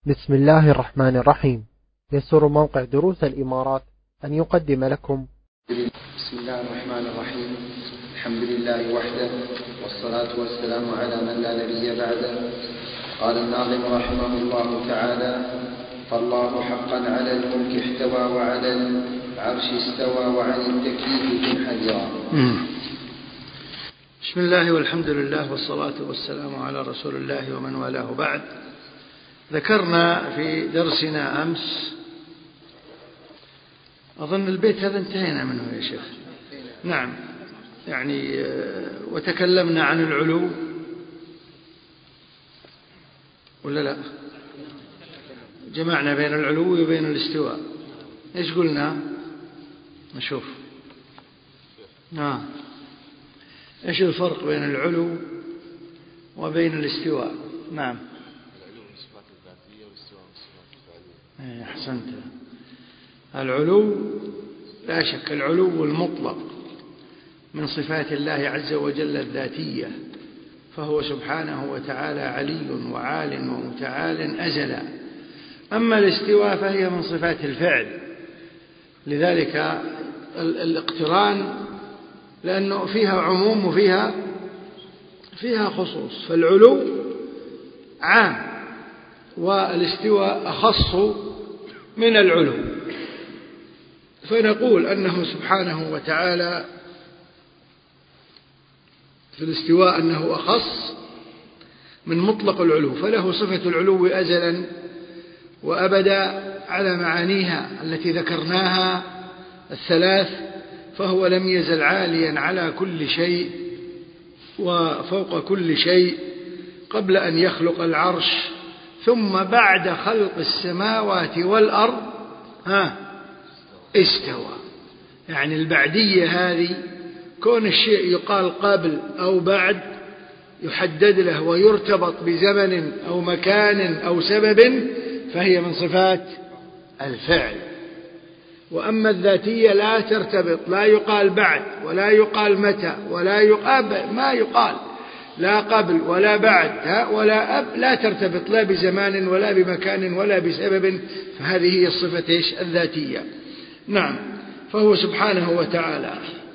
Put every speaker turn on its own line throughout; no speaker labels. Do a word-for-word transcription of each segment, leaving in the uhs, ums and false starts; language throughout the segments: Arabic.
بسم الله الرحمن الرحيم. يسر موقع دروس الإمارات أن يقدم لكم
بسم الله الرحمن الرحيم. الحمد لله وحده، والصلاة والسلام على من لا نبي بعده. قال الناظم رحمه الله تعالى: فالله حقا على الملك احتوى، وعلى العرش استوى، وعن التكليف تنحدرا.
بسم الله والحمد لله والصلاة والسلام على رسول الله ومن والاه بعد. ذكرنا في درسنا أمس، أظن البيت هذا انتهينا منه يا شيخ. نعم، يعني وتكلمنا عن العلو ولا لا؟ جمعنا بين العلو وبين الاستواء. ايش قلنا؟ نشوف. نعم، ايش الفرق بين العلو وبين الاستواء؟ نعم،
العلو من صفات الذاتية والاستواء من صفات الفعلية.
أحسنت. العلو لا شك العلو المطلق من صفات الله عز وجل الذاتية، فهو سبحانه وتعالى علي وعال ومتعال أزلا. أما الاستواء فهي من صفات الفعل، لذلك الاقتران لأنه فيها عموم وفيها فيها خصوص، فالعلو عام والاستواء أخص من العلو، فنقول أنه سبحانه وتعالى في الاستواء أنه أخص من مطلق العلو، فله صفة العلو أزلا وأبدا على معانيها التي ذكرناها الثلاث، فهو لم يزل عاليا على كل شيء وفوق كل شيء قبل أن يخلق العرش، ثم بعد خلق السماوات والأرض ها استوى. يعني البعدية هذه، كون الشيء يقال قبل أو بعد يحدد له ويرتبط بزمن أو مكان أو سبب، فهي من صفات الفعل. وأما الذاتية لا ترتبط، لا يقال بعد ولا يقال متى ولا يقال ما يقال، لا قبل ولا بعد ولا أب، لا ترتبط لا بزمان ولا بمكان ولا بسبب، فهذه هي الصفة الذاتية. نعم، فهو سبحانه وتعالى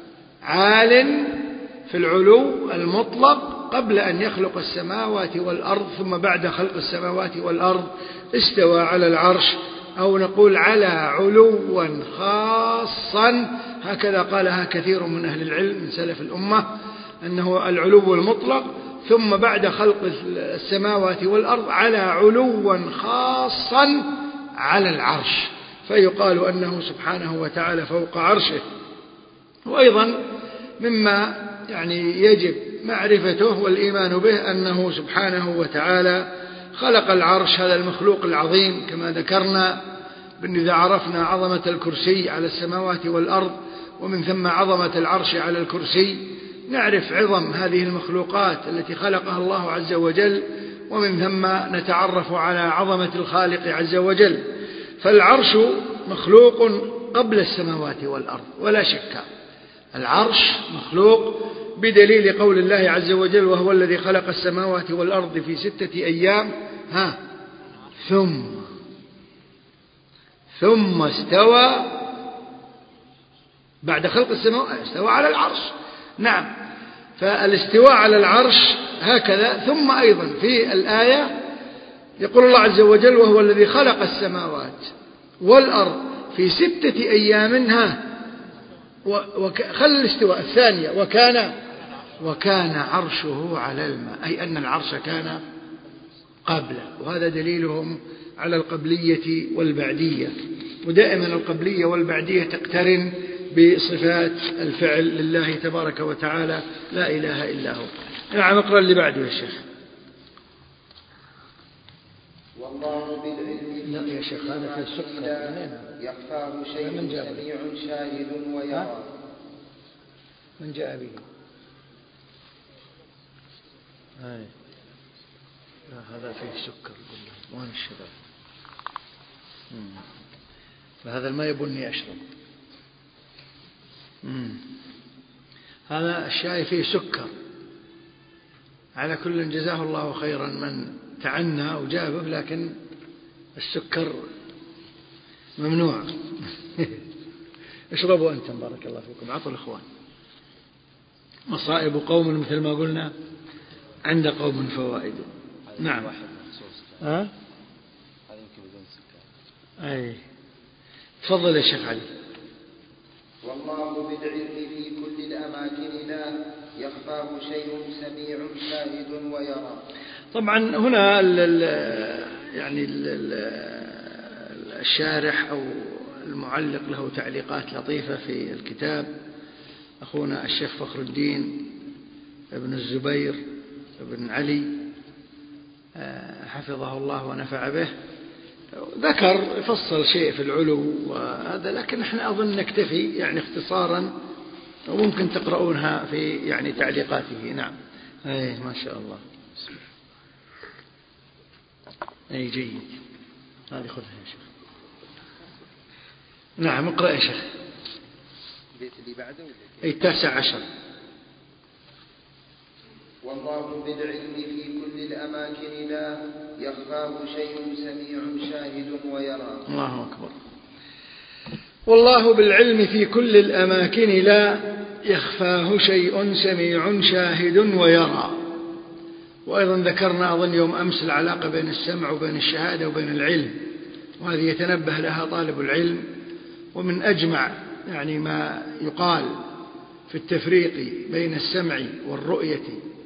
عال في العلو المطلق قبل أن يخلق السماوات والأرض، ثم بعد خلق السماوات والأرض استوى على العرش، أو نقول على علوا خاصا، هكذا قالها كثير من أهل العلم من سلف الأمة، أنه العلو المطلق ثم بعد خلق السماوات والأرض على علوا خاصا على العرش، فيقال أنه سبحانه وتعالى فوق عرشه. وأيضا مما يعني يجب معرفته والإيمان به أنه سبحانه وتعالى خلق العرش، هذا المخلوق العظيم، كما ذكرنا بأن إذا عرفنا عظمة الكرسي على السماوات والأرض ومن ثم عظمة العرش على الكرسي، نعرف عظم هذه المخلوقات التي خلقها الله عز وجل، ومن ثم نتعرف على عظمة الخالق عز وجل. فالعرش مخلوق قبل السماوات والأرض ولا شك، العرش مخلوق بدليل قول الله عز وجل: وهو الذي خلق السماوات والأرض في ستة أيام ها ثم ثم استوى بعد خلق السماوات استوى على العرش. نعم، فالاستواء على العرش هكذا. ثم أيضا في الآية يقول الله عز وجل: وهو الذي خلق السماوات والأرض في ستة أيام ها وخل الاستواء الثانية وكان وكان عرشه على الماء، أي أن العرش كان قبله. وهذا دليلهم على القبلية والبعدية، ودائما القبلية والبعدية تقترن بصفات الفعل لله تبارك وتعالى، لا إله إلا هو. نعم، اقرأ اللي بعده يا شيخ.
والله بالعلم
لا يا شيخ، هذا في السكر
يخفاه شيء سميع شاهد ويرى.
من جاء به؟ هاي. لا، هذا فيه سكر، وين الشباب؟ فهذا الماء يبني أشرب. مم. هذا الشاي فيه سكر. على كل جزاه الله خيرا من تعنى وجابه، لكن السكر ممنوع. اشربوا أنتم بارك الله فيكم، عطوا الإخوان. مصائب قوم مثل ما قلنا عند قوم فوائد. نعم. ها؟
هذا يمكن بدون سكر.
أي تفضل يا شيخ علي.
والله بالعلم في كل الأماكن لا يخفاه شيء سميع شاهد ويرى.
طبعا هنا ال ال يعني ال ال الشارح أو المعلق له تعليقات لطيفة في الكتاب، أخونا الشيخ فخر الدين ابن الزبير ابن علي حفظه الله ونفع به، ذكر يفصل شيء في العلو وهذا، لكن احنا أظن نكتفي يعني اختصارا، وممكن تقرؤونها في يعني تعليقاته. نعم. أي ما شاء الله. أي جيد. هذه خذها يا شيخ. نعم اقرأ يا شيخ.
البيت اللي بعده
أي التاسع عشر.
والله بالعلم في كل الأماكن لا يخفاه شيء سميع شاهد ويرى.
الله أكبر. والله بالعلم في كل الأماكن لا يخفاه شيء سميع شاهد ويرى. وأيضا ذكرنا أظن يوم أمس العلاقة بين السمع وبين الشهادة وبين العلم، وهذه يتنبه لها طالب العلم. ومن أجمع يعني ما يقال في التفريق بين السمع والرؤية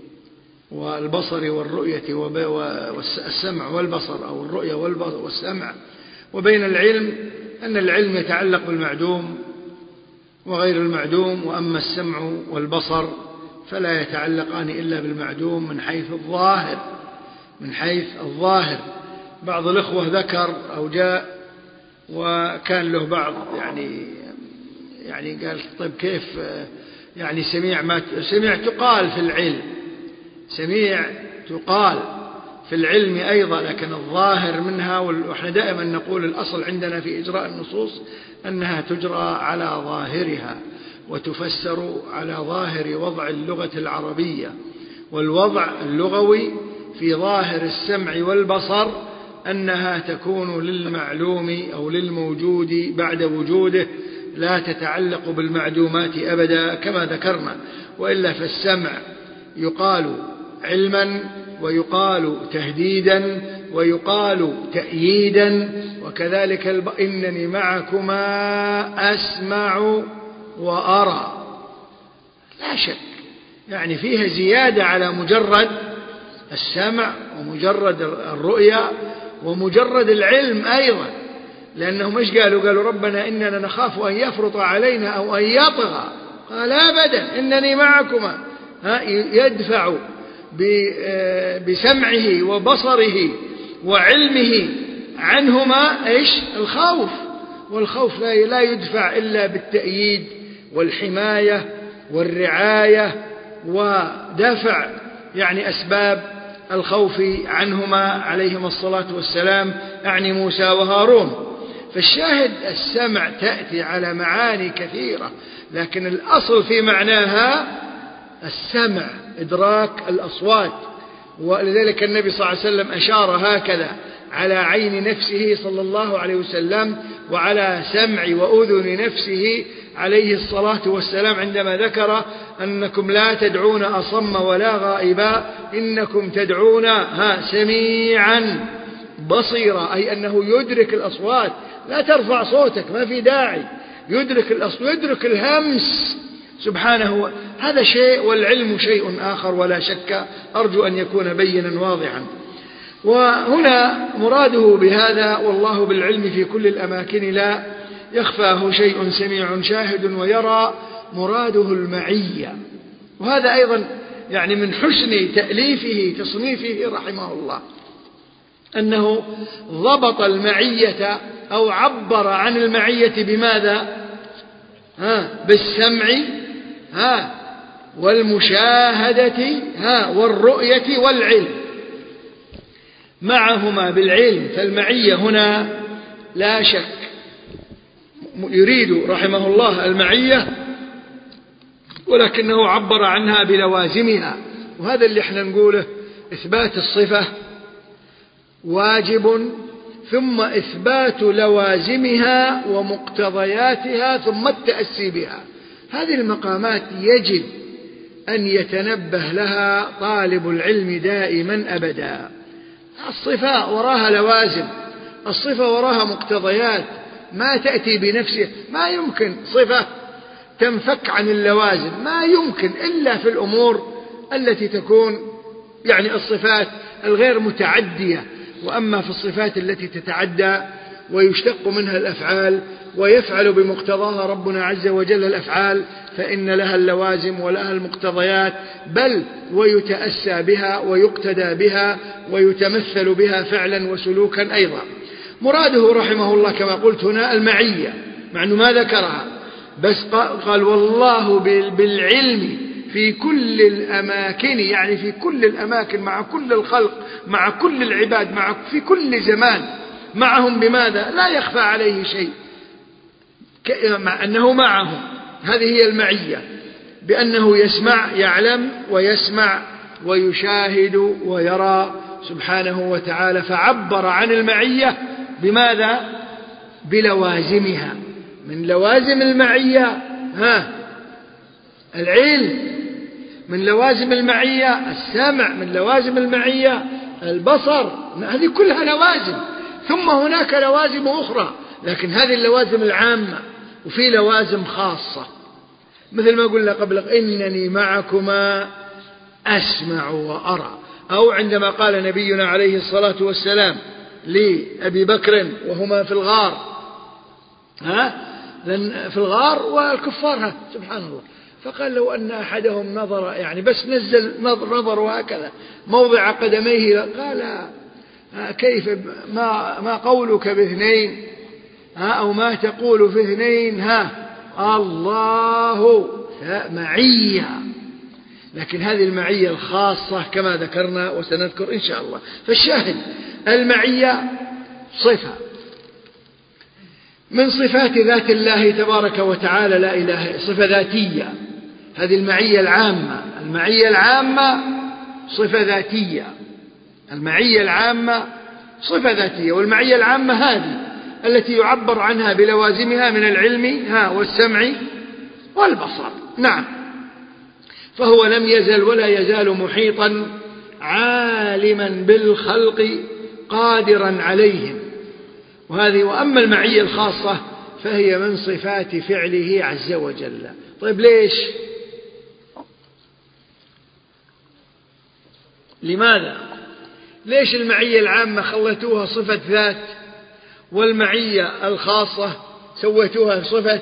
والبصر والرؤية والسمع والبصر أو الرؤية والسمع، وبين العلم أن العلم يتعلق بالمعدوم وغير المعدوم، وأما السمع والبصر فلا يتعلقان إلا بالمعدوم من حيث الظاهر من حيث الظاهر. بعض الأخوة ذكر أو جاء وكان له بعض يعني يعني قال طيب كيف يعني سميع ما سميع تقال في العلم سميع تقال في العلم أيضا، لكن الظاهر منها، ونحن دائما نقول الأصل عندنا في إجراء النصوص أنها تجرى على ظاهرها وتفسر على ظاهر وضع اللغة العربية. والوضع اللغوي في ظاهر السمع والبصر أنها تكون للمعلوم أو للموجود بعد وجوده، لا تتعلق بالمعدومات أبدا كما ذكرنا. وإلا فالسمع يقال علما ويقال تهديدا ويقال تأييدا، وكذلك الب... إنني معكما أسمع وأرى، لا شك يعني فيها زيادة على مجرد السمع ومجرد الرؤية ومجرد العلم أيضا، لأنهم إيش قالوا؟ قالوا ربنا إننا نخاف أن يفرط علينا أو أن يطغى، قال أبدا إنني معكما، يدفع بسمعه وبصره وعلمه عنهما إيش؟ الخوف. والخوف لا يدفع إلا بالتأييد والحماية والرعاية ودفع يعني أسباب الخوف عنهما عليهما الصلاة والسلام، أعني موسى وهارون. فالشاهد السمع تأتي على معاني كثيرة، لكن الأصل في معناها السمع إدراك الأصوات. ولذلك النبي صلى الله عليه وسلم أشار هكذا على عين نفسه صلى الله عليه وسلم وعلى سمع وأذن نفسه عليه الصلاة والسلام عندما ذكر أنكم لا تدعون أصم ولا غائبا إنكم تدعون ها سميعا بصيرا، أي أنه يدرك الأصوات، لا ترفع صوتك ما في داعي، يدرك الأصوات يدرك الهمس سبحانه. هذا شيء والعلم شيء آخر ولا شك، أرجو أن يكون بينا واضحا. وهنا مراده بهذا والله بالعلم في كل الأماكن لا يخفاه شيء سميع شاهد ويرى، مراده المعية. وهذا أيضا يعني من حسن تأليفه تصنيفه رحمه الله أنه ضبط المعية أو عبر عن المعية بماذا؟ ها بالسمع ها والمشاهدة ها والرؤية والعلم معهما بالعلم. فالمعية هنا لا شك يريد رحمه الله المعية، ولكنه عبر عنها بلوازمها. وهذا اللي احنا نقوله إثبات الصفة واجب ثم إثبات لوازمها ومقتضياتها ثم التأسي بها. هذه المقامات يجب أن يتنبه لها طالب العلم دائما أبدا. الصفة وراها لوازم، الصفة وراها مقتضيات، ما تأتي بنفسها، ما يمكن صفة تنفك عن اللوازم، ما يمكن إلا في الأمور التي تكون يعني الصفات الغير متعدية. وأما في الصفات التي تتعدى ويشتق منها الأفعال ويفعل بمقتضاها ربنا عز وجل الأفعال، فإن لها اللوازم ولها المقتضيات، بل ويتأسى بها ويقتدى بها ويتمثل بها فعلا وسلوكا أيضا. مراده رحمه الله كما قلت هنا المعية، مع أنه ما ذكرها، بس قال والله بالعلم في كل الأماكن، يعني في كل الأماكن مع كل الخلق مع كل العباد مع في كل زمان معهم. بماذا؟ لا يخفى عليه شيء، مع أنه معهم. هذه هي المعية، بأنه يسمع، يعلم ويسمع ويشاهد ويرى سبحانه وتعالى. فعبر عن المعية بماذا؟ بلوازمها. من لوازم المعية ها العلم، من لوازم المعية السمع، من لوازم المعية البصر، هذه كلها لوازم. ثم هناك لوازم أخرى، لكن هذه اللوازم العامة، وفي لوازم خاصة، مثل ما قلنا قبل إنني معكما أسمع وأرى. أو عندما قال نبينا عليه الصلاة والسلام لأبي بكر وهما في الغار، ها في الغار والكفار، سبحان الله، فقال لو أن أحدهم نظر، يعني بس نزل نظر, نظر وهكذا موضع قدميه، قال كيف ما, ما قولك باثنين، ها أو ما تقول في اثنين، ها الله معية. لكن هذه المعية الخاصة كما ذكرنا وسنذكر إن شاء الله. فالشاهد المعية صفة من صفات ذات الله تبارك وتعالى، لا إله، صفة ذاتية. هذه المعية العامة، المعية العامة صفة ذاتية، المعية العامة صفة ذاتية. والمعية العامة هذه التي يعبر عنها بلوازمها من العلم ها والسمع والبصر. نعم، فهو لم يزل ولا يزال محيطا عالما بالخلق قادرا عليهم. وهذه وأما المعية الخاصة فهي من صفات فعله عز وجل. طيب ليش؟ لماذا؟ ليش المعية العامة خلتوها صفة ذات والمعية الخاصة سويتوها صفة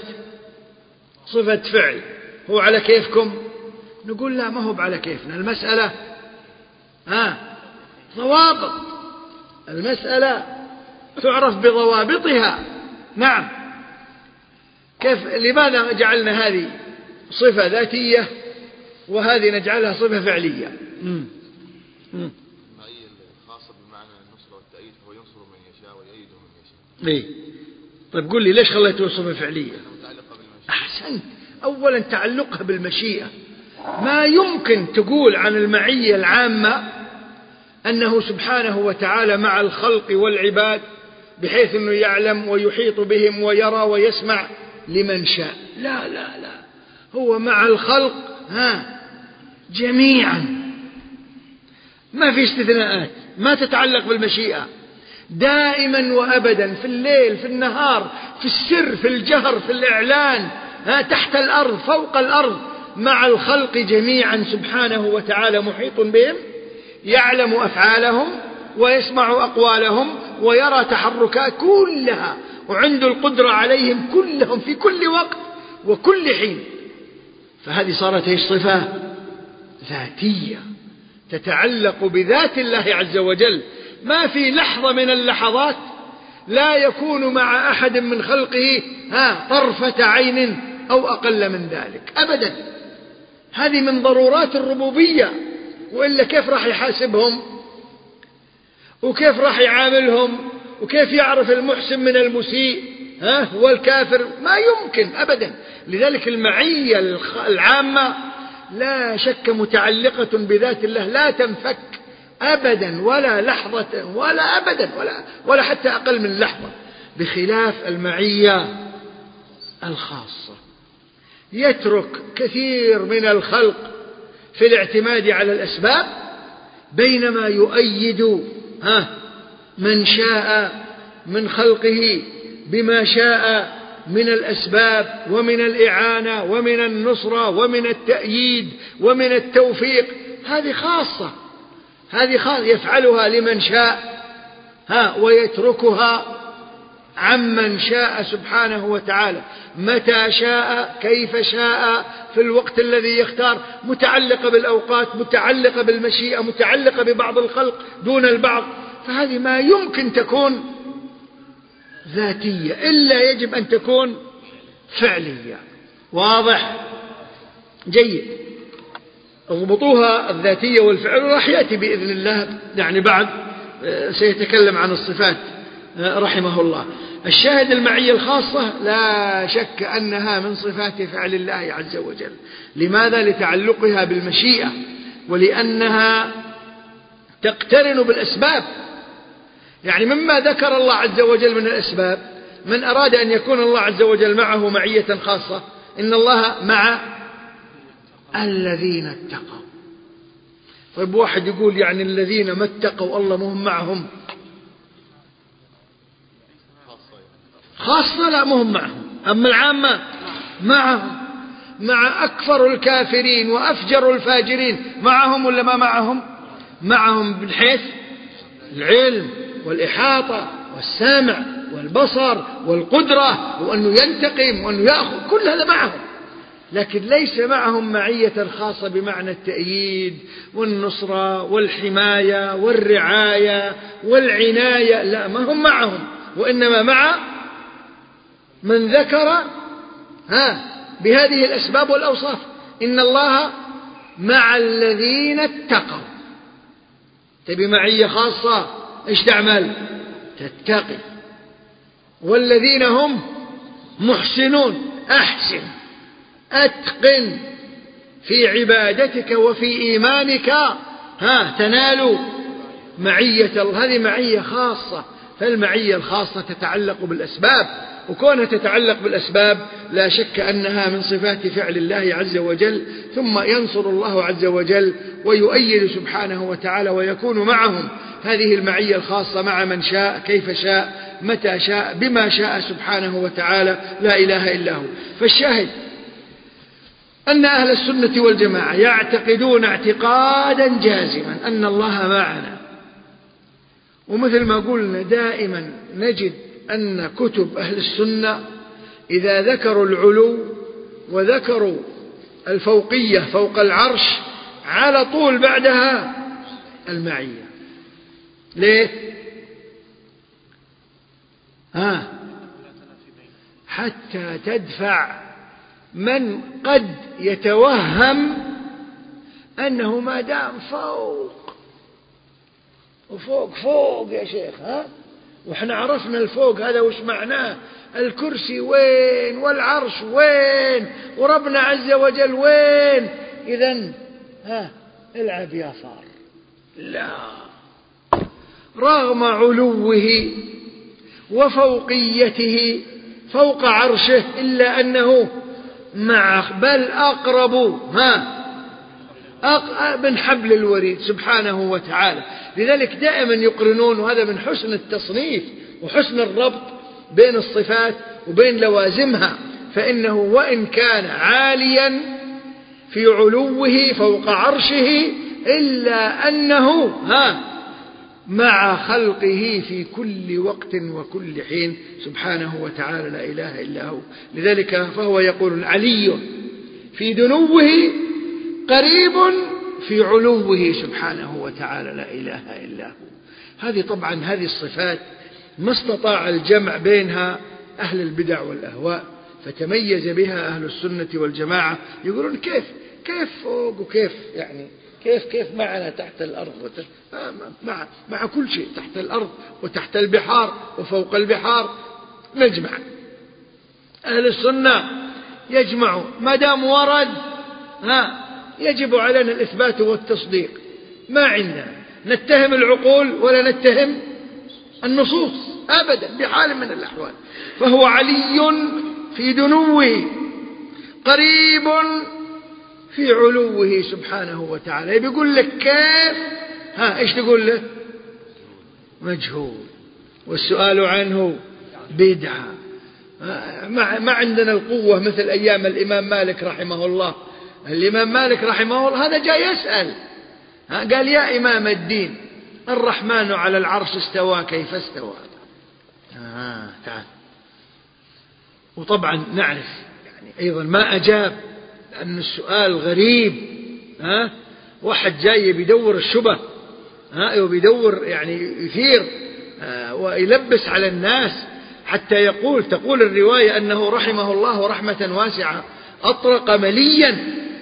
صفة فعل؟ هو على كيفكم؟ نقول لا، ما هو على كيفنا. المسألة ها ضوابط، المسألة تعرف بضوابطها. نعم، كيف؟ لماذا جعلنا هذه صفة ذاتية وهذه نجعلها صفة فعلية؟ مم. مم.
المعية الخاصة بمعنى النصر والتأييد، فهو ينصر من يشاء ويأيد من يشاء.
إيه؟ طيب قل لي ليش خليته صفة فعلية؟ أحسنت. أولا تعلقها بالمشيئة. ما يمكن تقول عن المعية العامة أنه سبحانه وتعالى مع الخلق والعباد بحيث أنه يعلم ويحيط بهم ويرى ويسمع لمن شاء. لا لا لا، هو مع الخلق ها جميعا، ما في استثناءات، ما تتعلق بالمشيئة، دائما وأبدا، في الليل في النهار، في السر في الجهر في الإعلان، ها تحت الأرض فوق الأرض، مع الخلق جميعا سبحانه وتعالى محيط بهم، يعلم أفعالهم ويسمع أقوالهم ويرى تحركات كلها، وعنده القدرة عليهم كلهم في كل وقت وكل حين. فهذه صارت ايش؟ صفة ذاتية تتعلق بذات الله عز وجل. ما في لحظة من اللحظات لا يكون مع أحد من خلقه ها طرفة عين أو أقل من ذلك أبدا. هذه من ضرورات الربوبية، وإلا كيف راح يحاسبهم وكيف راح يعاملهم وكيف يعرف المحسن من المسيء ها والكافر؟ ما يمكن أبدا. لذلك المعية العامة لا شك متعلقة بذات الله، لا تنفك أبدا، ولا لحظة، ولا أبدا، ولا, ولا حتى أقل من لحظة، بخلاف المعية الخاصة. يترك كثير من الخلق في الاعتماد على الأسباب، بينما يؤيد ها من شاء من خلقه بما شاء من الأسباب ومن الإعانة ومن النصرة ومن التأييد ومن التوفيق. هذه خاصة، هذه خاصة يفعلها لمن شاء ها ويتركها عمن شاء سبحانه وتعالى، متى شاء، كيف شاء، في الوقت الذي يختار، متعلقة بالأوقات، متعلقة بالمشيئة، متعلقة ببعض الخلق دون البعض. فهذه ما يمكن تكون ذاتية، إلا يجب أن تكون فعلية. واضح؟ جيد. اضبطوها الذاتية والفعل، راح يأتي بإذن الله يعني بعد سيتكلم عن الصفات رحمه الله. الشاهد المعية الخاصة لا شك أنها من صفات فعل الله عز وجل. لماذا؟ لتعلقها بالمشيئة، ولأنها تقترن بالأسباب. يعني مما ذكر الله عز وجل من الأسباب، من أراد أن يكون الله عز وجل معه معية خاصة، إن الله مع الذين اتقوا. طيب واحد يقول يعني الذين ما اتقوا الله مهم معهم؟ خاصة لا مهم معهم، أما العامة معهم، مع أكفر الكافرين وأفجر الفاجرين معهم ولا ما معهم؟ معهم من حيث العلم والإحاطة والسمع والبصر والقدرة، وأنه ينتقم وأنه يأخذ، كل هذا معهم، لكن ليس معهم معية خاصة بمعنى التأييد والنصرة والحماية والرعاية والعناية، لا، ما هم معهم، وإنما مع من ذكر ها بهذه الأسباب والأوصاف. إن الله مع الذين اتقوا. تبي معية خاصة إيش تعمل؟ تتقي. والذين هم محسنون، أحسن، أتقن في عبادتك وفي إيمانك، ها تنال معية الله. هذه معية خاصة. فالمعية الخاصة تتعلق بالأسباب، وكونها تتعلق بالأسباب لا شك أنها من صفات فعل الله عز وجل. ثم ينصر الله عز وجل ويؤيد سبحانه وتعالى ويكون معهم. هذه المعية الخاصة مع من شاء، كيف شاء، متى شاء، بما شاء سبحانه وتعالى، لا إله إلا هو. فالشاهد أن أهل السنة والجماعة يعتقدون اعتقادا جازما أن الله معنا. ومثل ما قلنا دائما نجد أن كتب أهل السنة إذا ذكروا العلو وذكروا الفوقية فوق العرش على طول بعدها المعية. ليه؟ ها حتى تدفع من قد يتوهم أنه ما دام فوق وفوق فوق يا شيخ، ها وإحنا عرفنا الفوق هذا وش معناه، الكرسي وين والعرش وين وربنا عز وجل وين، إذن ها العب يا صار. لا، رغم علوه وفوقيته فوق عرشه إلا أنه مع بل أقرب ها من حبل الوريد سبحانه وتعالى. لذلك دائما يقرنون، وهذا من حسن التصنيف وحسن الربط بين الصفات وبين لوازمها. فإنه وإن كان عاليا في علوه فوق عرشه إلا أنه ها مع خلقه في كل وقت وكل حين سبحانه وتعالى، لا إله إلا هو. لذلك فهو يقول علي في دنوه قريب في علوه سبحانه وتعالى، لا إله إلا هو. هذه طبعا هذه الصفات ما استطاع الجمع بينها أهل البدع والأهواء، فتميز بها أهل السنة والجماعة. يقولون كيف كيف فوق وكيف يعني كيف كيف معنا تحت الأرض، مع مع كل شيء تحت الأرض وتحت البحار وفوق البحار نجمع. أهل السنة يجمعوا ما دام ورد ها يجب علينا الإثبات والتصديق. ما عندنا نتهم العقول ولا نتهم النصوص أبدا بحال من الأحوال. فهو علي في دنوه قريب في علوه سبحانه وتعالى. بيقول لك كيف؟ ها إيش تقول له؟ مجهول، والسؤال عنه بدعة. ما عندنا القوة مثل أيام الإمام مالك رحمه الله. الإمام مالك رحمه الله هذا جاي يسأل، قال يا إمام الدين الرحمن على العرش استوى كيف استوى؟ آه تعال. وطبعا نعرف يعني أيضا ما أجاب لأن السؤال غريب. ها واحد جاي بيدور الشبه، ها وبيدور يعني يثير ويلبس على الناس حتى يقول تقول الرواية أنه رحمه الله رحمة واسعة أطرق مليا.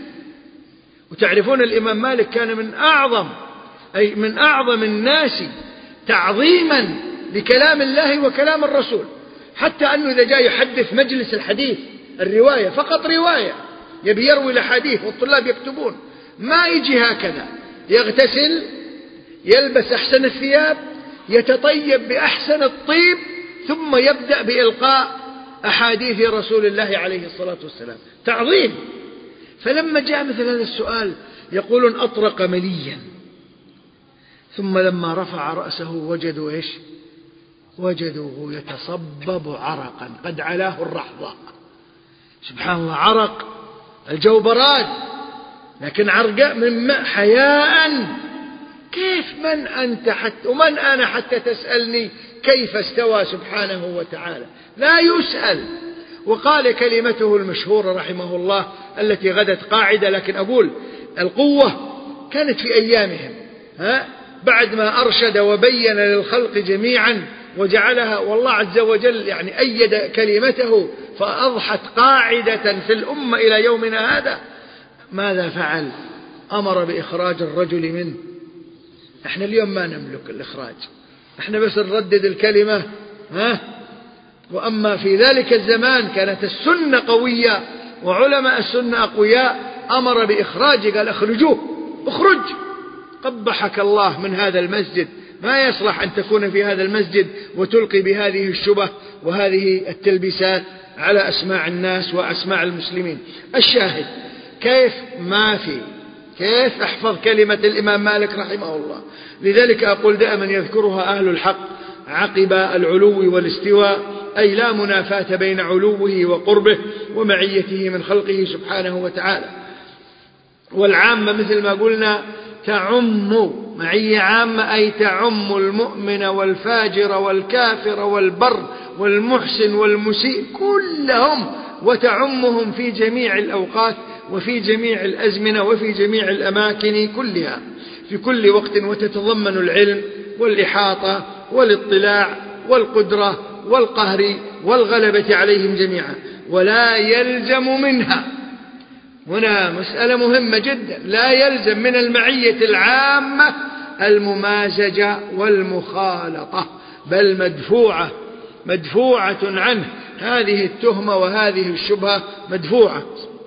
وتعرفون الإمام مالك كان من أعظم أي من أعظم الناس تعظيما لكلام الله وكلام الرسول، حتى أنه إذا جاء يحدث مجلس الحديث الرواية فقط رواية يبي يروي الحديث والطلاب يكتبون، ما يجي هكذا، يغتسل يلبس أحسن الثياب يتطيب بأحسن الطيب ثم يبدأ بإلقاء أحاديث رسول الله عليه الصلاة والسلام، تعظيم. فلما جاء مثل هذا السؤال يقولون أطرق مليا، ثم لما رفع رأسه وجدوا إيش؟ وجدوه يتصبب عرقا قد علاه الرحضاء. سبحان الله، عرق الجو براد لكن عرق من ماء حياء. كيف من أنت حتى ومن أنا حتى تسألني كيف استوى سبحانه وتعالى؟ لا يسأل. وقال كلمته المشهورة رحمه الله التي غدت قاعدة، لكن أقول القوة كانت في أيامهم، ها بعد ما أرشد وبين للخلق جميعا وجعلها، والله عز وجل يعني أيد كلمته فأضحت قاعدة في الأمة إلى يومنا هذا. ماذا فعل؟ أمر بإخراج الرجل منه. احنا اليوم ما نملك الإخراج، احنا بس نردد الكلمة، ها. وأما في ذلك الزمان كانت السنة قوية وعلماء السنة أقوياء، أمر بإخراجه، قال اخرجوه، اخرج قبحك الله من هذا المسجد، ما يصلح أن تكون في هذا المسجد وتلقي بهذه الشبه وهذه التلبيسات على أسماع الناس وأسماع المسلمين. الشاهد كيف ما في كيف احفظ كلمة الإمام مالك رحمه الله. لذلك أقول دائما يذكرها أهل الحق عقب العلو والاستواء، أي لا منافاة بين علوه وقربه ومعيته من خلقه سبحانه وتعالى. والعامة مثل ما قلنا تعم، معية عامة أي تعم المؤمن والفاجر والكافر والبر والمحسن والمسيء كلهم، وتعمهم في جميع الأوقات وفي جميع الأزمنة وفي جميع الأماكن كلها في كل وقت، وتتضمن العلم والإحاطة والاطلاع والقدرة والقهر والغلبة عليهم جميعا. ولا يلزم منها، هنا مسألة مهمة جدا، لا يلزم من المعية العامة الممازجة والمخالطة، بل مدفوعة مدفوعة عنه هذه التهمة وهذه الشبهة مدفوعة.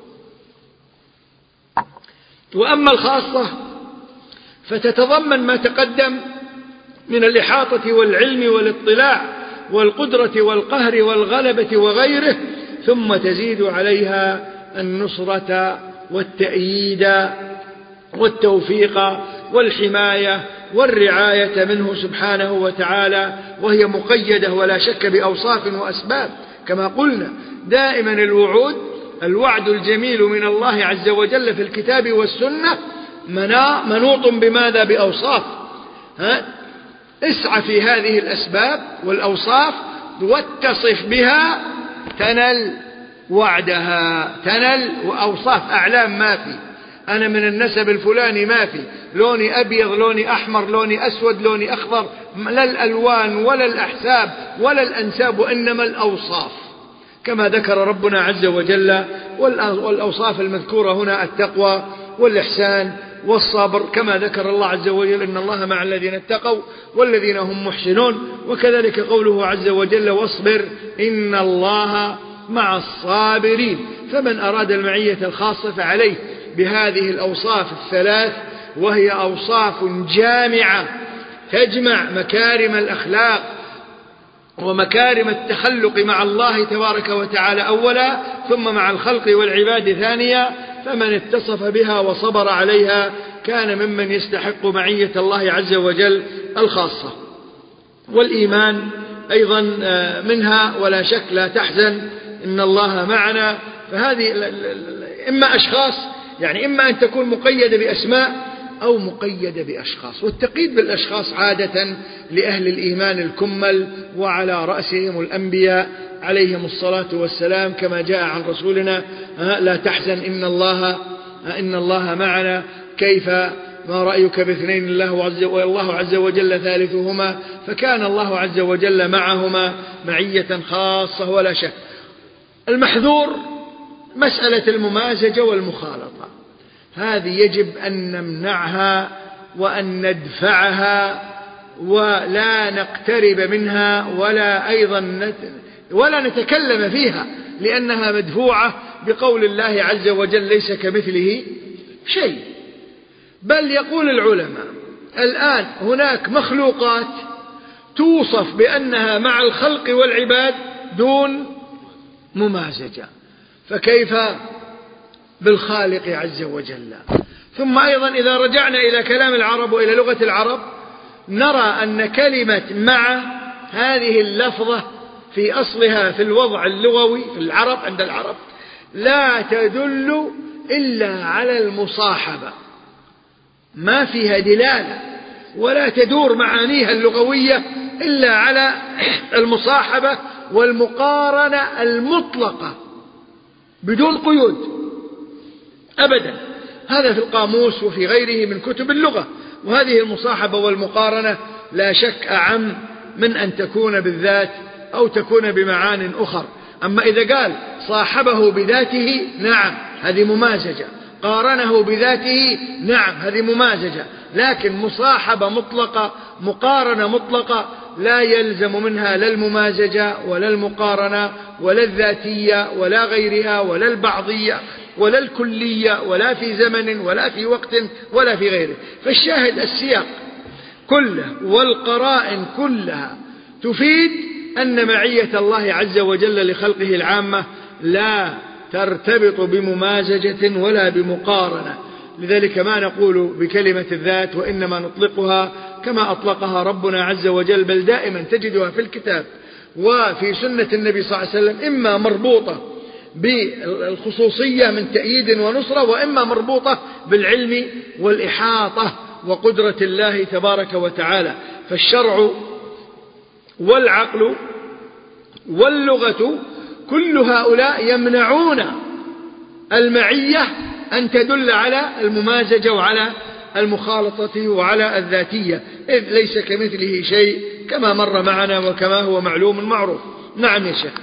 وأما الخاصة فتتضمن ما تقدم من الإحاطة والعلم والاطلاع والقدرة والقهر والغلبة وغيره، ثم تزيد عليها النصرة والتأييد والتوفيق والحماية والرعاية منه سبحانه وتعالى، وهي مقيدة ولا شك بأوصاف وأسباب. كما قلنا دائما الوعود الوعد الجميل من الله عز وجل في الكتاب والسنة منوط بماذا؟ بأوصاف. ها؟ اسعى في هذه الأسباب والأوصاف واتصف بها تنل وعدها، تنل. وأوصاف أعلام ما في، أنا من النسب الفلاني ما في، لوني أبيض لوني أحمر لوني أسود لوني أخضر، لا الألوان ولا الأحساب ولا الأنساب، وإنما الأوصاف كما ذكر ربنا عز وجل. والأوصاف المذكورة هنا التقوى والإحسان والصبر، كما ذكر الله عز وجل إن الله مع الذين اتقوا والذين هم محسنون. وكذلك قوله عز وجل واصبر إن الله مع الصابرين. فمن أراد المعية الخاصة فعليه بهذه الأوصاف الثلاث وهي أوصاف جامعة تجمع مكارم الأخلاق ومكارم التخلق مع الله تبارك وتعالى أولا، ثم مع الخلق والعباد ثانيا. فمن اتصف بها وصبر عليها كان ممن يستحق معية الله عز وجل الخاصة. والإيمان أيضا منها ولا شك لا تحزن إن الله معنا. فهذه إما أشخاص، يعني إما أن تكون مقيدة بأسماء أو مقيدة بأشخاص، والتقييد بالأشخاص عادة لأهل الإيمان الكمل وعلى رأسهم الأنبياء عليهم الصلاة والسلام، كما جاء عن رسولنا لا تحزن إن الله إن الله معنا، كيف ما رأيك باثنين الله عز والله عز وجل ثالثهما، فكان الله عز وجل معهما معية خاصة ولا شك. المحذور مسألة الممازجة والمخالطة، هذه يجب أن نمنعها وأن ندفعها ولا نقترب منها ولا أيضا نت ولا نتكلم فيها، لأنها مدفوعة بقول الله عز وجل ليس كمثله شيء. بل يقول العلماء الآن هناك مخلوقات توصف بأنها مع الخلق والعباد دون ممازجة، فكيف بالخالق عز وجل؟ ثم أيضا إذا رجعنا إلى كلام العرب وإلى لغة العرب نرى أن كلمة مع هذه اللفظة في أصلها في الوضع اللغوي في العرب عند العرب لا تدل إلا على المصاحبة، ما فيها دلالة ولا تدور معانيها اللغوية إلا على المصاحبة والمقارنة المطلقة بدون قيود أبدا. هذا في القاموس وفي غيره من كتب اللغة. وهذه المصاحبة والمقارنة لا شك أعم من أن تكون بالذات أو تكون بمعان أخر. أما إذا قال صاحبه بذاته نعم هذه ممازجة، قارنه بذاته نعم هذه ممازجة، لكن مصاحبة مطلقة مقارنة مطلقة لا يلزم منها لا الممازجة ولا المقارنة ولا الذاتية ولا غيرها ولا البعضية ولا الكلية ولا في زمن ولا في وقت ولا في غيره. فالشاهد السياق كله والقرائن كلها تفيد أن معية الله عز وجل لخلقه العامة لا ترتبط بممازجة ولا بمقارنة. لذلك ما نقول بكلمة الذات وإنما نطلقها كما أطلقها ربنا عز وجل، بل دائما تجدها في الكتاب وفي سنة النبي صلى الله عليه وسلم إما مربوطة بالخصوصية من تأييد ونصرة، وإما مربوطة بالعلم والإحاطة وقدرة الله تبارك وتعالى. فالشرع والعقل واللغة كل هؤلاء يمنعون المعية أن تدل على الممازجة وعلى المخالطة وعلى الذاتية، إذ ليس كمثله شيء كما مر معنا وكما هو معلوم معروف. نعم يا شيخ.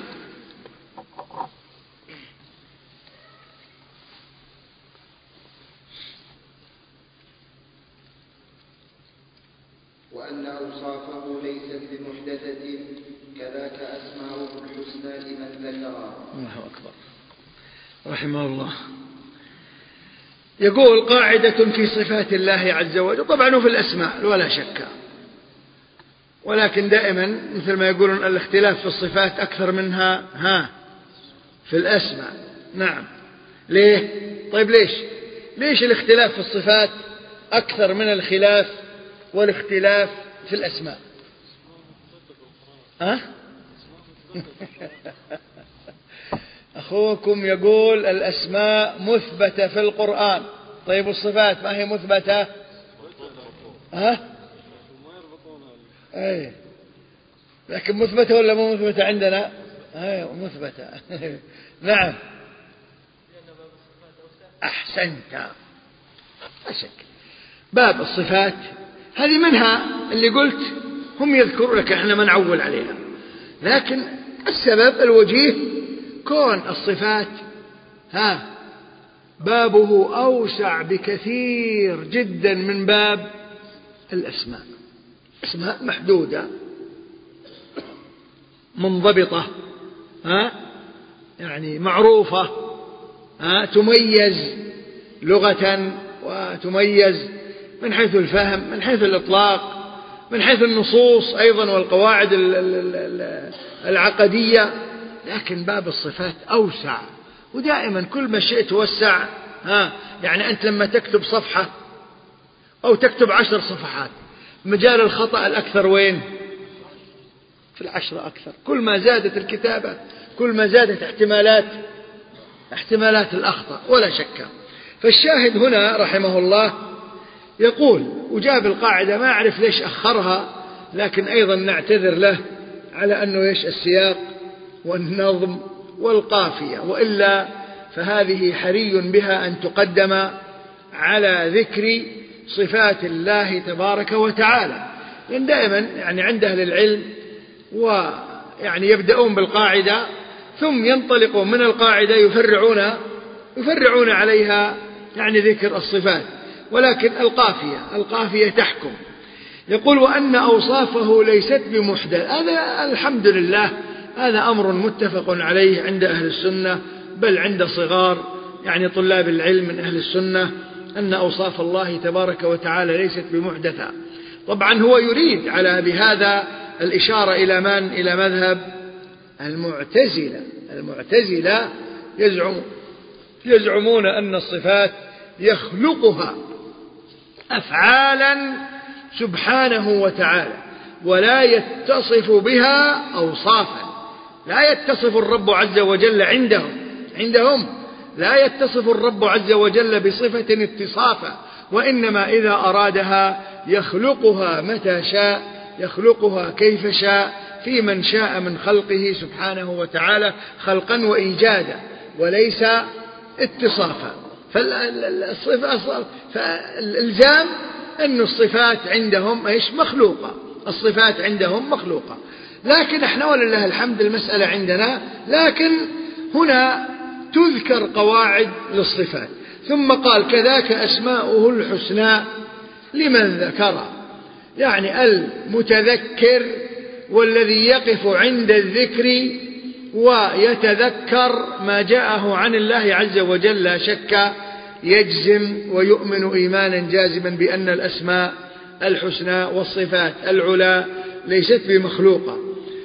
وأن أوصافه ليست بمحدثة كذاك أسماؤه الحسنى لمن ذكرها.
الله أكبر رحمه الله. يقول قاعدة في صفات الله عز وجل، طبعا في الأسماء ولا شك، ولكن دائما مثل ما يقولون الاختلاف في الصفات أكثر منها ها في الأسماء. نعم. ليه؟ طيب ليش ليش الاختلاف في الصفات أكثر من الخلاف والاختلاف في الأسماء؟ ها؟ أخوكم يقول الأسماء مثبتة في القرآن، طيب الصفات ما هي مثبتة؟ ها؟ أي لكن مثبتة ولا مو مثبتة عندنا؟ أي مثبتة. نعم أحسنت. أشك باب الصفات هذه منها اللي قلت هم يذكرون لك احنا ما نعول عليها، لكن السبب الوجيه كون الصفات ها بابه أوسع بكثير جدا من باب الأسماء. أسماء محدودة منضبطة ها يعني معروفة ها تميز لغة وتميز من حيث الفهم، من حيث الإطلاق، من حيث النصوص أيضا والقواعد العقدية، لكن باب الصفات أوسع، ودائما كل ما شئت وسع. ها يعني أنت لما تكتب صفحة أو تكتب عشر صفحات، مجال الخطأ الأكثر وين؟ في العشرة أكثر. كل ما زادت الكتابة كل ما زادت احتمالات احتمالات الأخطاء ولا شك. فالشاهد هنا رحمه الله يقول، وجاب القاعدة ما أعرف ليش أخرها، لكن أيضا نعتذر له على أنه إيش السياق والنظم والقافية، وإلا فهذه حري بها أن تقدم على ذكر صفات الله تبارك وتعالى. لأن دائما يعني عند أهل العلم ويعني يبدأون بالقاعدة ثم ينطلقون من القاعدة يفرعون يفرعون عليها يعني ذكر الصفات، ولكن القافية القافية تحكم. يقول وأن أوصافه ليست بمحدث. هذا الحمد لله هذا أمر متفق عليه عند أهل السنة، بل عند صغار يعني طلاب العلم من أهل السنة، أن أوصاف الله تبارك وتعالى ليست بمحدثة. طبعا هو يريد على بهذا الإشارة إلى من؟ إلى مذهب المعتزلة. المعتزلة يزعم يزعمون أن الصفات يخلقها أفعالا سبحانه وتعالى، ولا يتصف بها أوصافا. لا يتصف الرب عز وجل عندهم عندهم لا يتصف الرب عز وجل بصفة اتصافا، وإنما إذا أرادها يخلقها متى شاء، يخلقها كيف شاء، في من شاء من خلقه سبحانه وتعالى خلقا وإيجادا، وليس اتصافا. فالإلزام أن الصفات عندهم إيش؟ مخلوقة. الصفات عندهم مخلوقة، لكن احنا ولله الحمد المسألة عندنا. لكن هنا تذكر قواعد للصفات، ثم قال كذاك أسماؤه الحسنى لمن ذكر، يعني المتذكر والذي يقف عند الذكر ويتذكر ما جاءه عن الله عز وجل لا شك يجزم ويؤمن إيمانا جازما بأن الأسماء الحسنى والصفات العلى ليست بمخلوقة.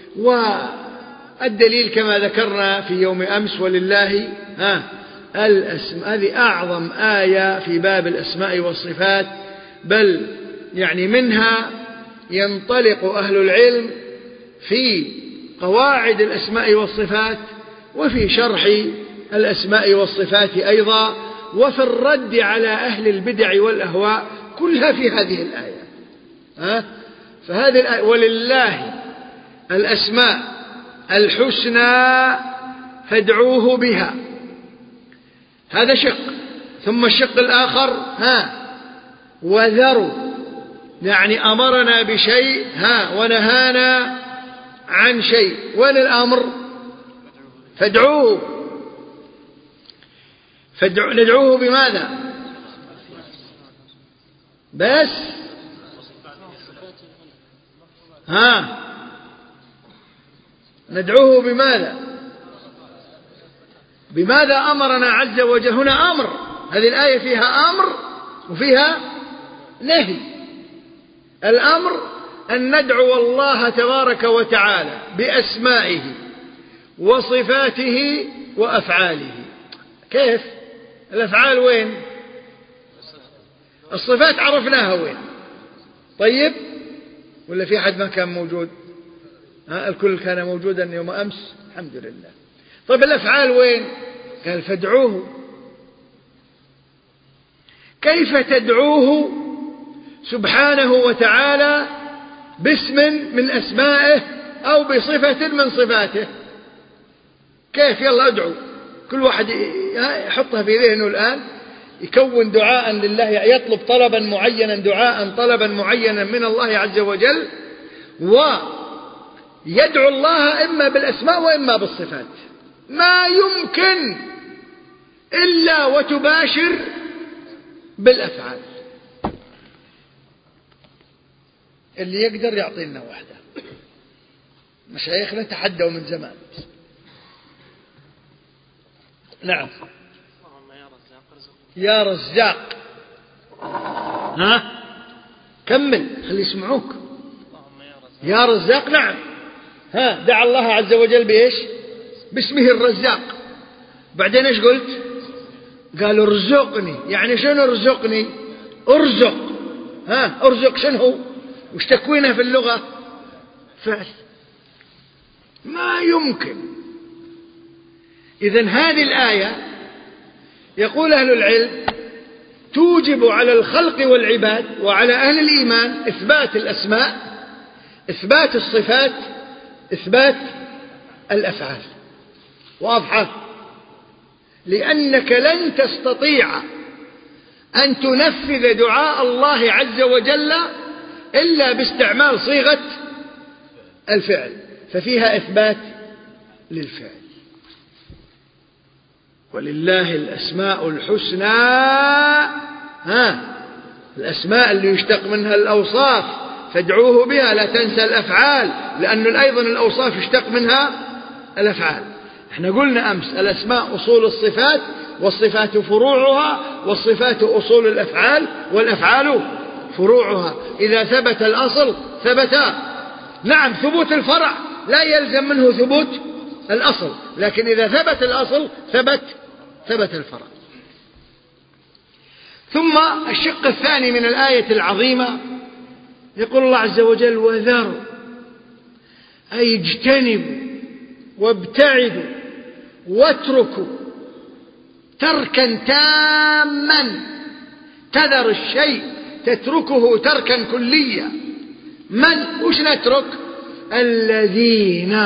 والدليل كما ذكرنا في يوم أمس ولله ها الأسماء، هذه أعظم آية في باب الأسماء والصفات، بل يعني منها ينطلق أهل العلم في قواعد الأسماء والصفات، وفي شرح الأسماء والصفات أيضا، وفي الرد على أهل البدع والأهواء، كلها في هذه الآية. ها؟ فهذه الآية ولله الأسماء الحسنى فادعوه بها، هذا شق. ثم الشق الآخر ها وذروا، يعني أمرنا بشيء ها ونهانا عن شيء. وين الأمر؟ فادعوه. فادعو ندعوه بماذا؟ بس ها ندعوه بماذا؟ بماذا أمرنا عز وجل؟ هنا أمر، هذه الآية فيها أمر وفيها نهي. الأمر أن ندعو الله تبارك وتعالى بأسمائه وصفاته وأفعاله. كيف؟ الأفعال وين؟ الصفات عرفناها وين؟ طيب، ولا في أحد ما كان موجود؟ ها الكل كان موجودا يوم أمس الحمد لله. طيب الأفعال وين؟ قال فادعوه. كيف تدعوه سبحانه وتعالى باسم من أسمائه أو بصفة من صفاته؟ كيف؟ يلا ادعو. كل واحد يحطها في ذهنه الآن، يكون دعاء لله، يطلب طلبا معينا، دعاء طلبا معينا من الله عز وجل، ويدعو الله إما بالأسماء وإما بالصفات. ما يمكن إلا وتباشر بالأفعال. اللي يقدر يعطينا واحدة. مشايخنا تحدوا من زمان. نعم يا رزاق. ها كمل خلي يسمعوك. يا رزاق، نعم. ها، دعا الله عز وجل بإيش؟ باسمه الرزاق. بعدين إيش قلت؟ قال ارزقني، يعني شنو ارزقني؟ ارزق. ها، ارزق شنو هو؟ وش تكوينه في اللغة؟ فعل. ما يمكن. إذن هذه الآية يقول أهل العلم توجب على الخلق والعباد وعلى أهل الإيمان إثبات الأسماء، إثبات الصفات، إثبات الأفعال. واضحة؟ لأنك لن تستطيع أن تنفذ دعاء الله عز وجل إلا باستعمال صيغة الفعل، ففيها إثبات للفعل. ولله الأسماء الحسنى، ها، الأسماء اللي يشتق منها الأوصاف فادعوه بها، لا تنسى الأفعال، لأن أيضا الأوصاف يشتق منها الأفعال. احنا قلنا أمس الأسماء أصول الصفات، والصفات فروعها، والصفات أصول الأفعال، والأفعال فروعها. إذا ثبت الأصل ثبتا. نعم، ثبوت الفرع لا يلزم منه ثبوت الأصل، لكن إذا ثبت الأصل ثبت ثبت الفرع. ثم الشق الثاني من الآية العظيمة يقول الله عز وجل وذروا، أي اجتنبوا وابتعدوا واتركوا تركا تاما. تذر الشيء تتركه تركا كليا. من وش نترك؟ الذين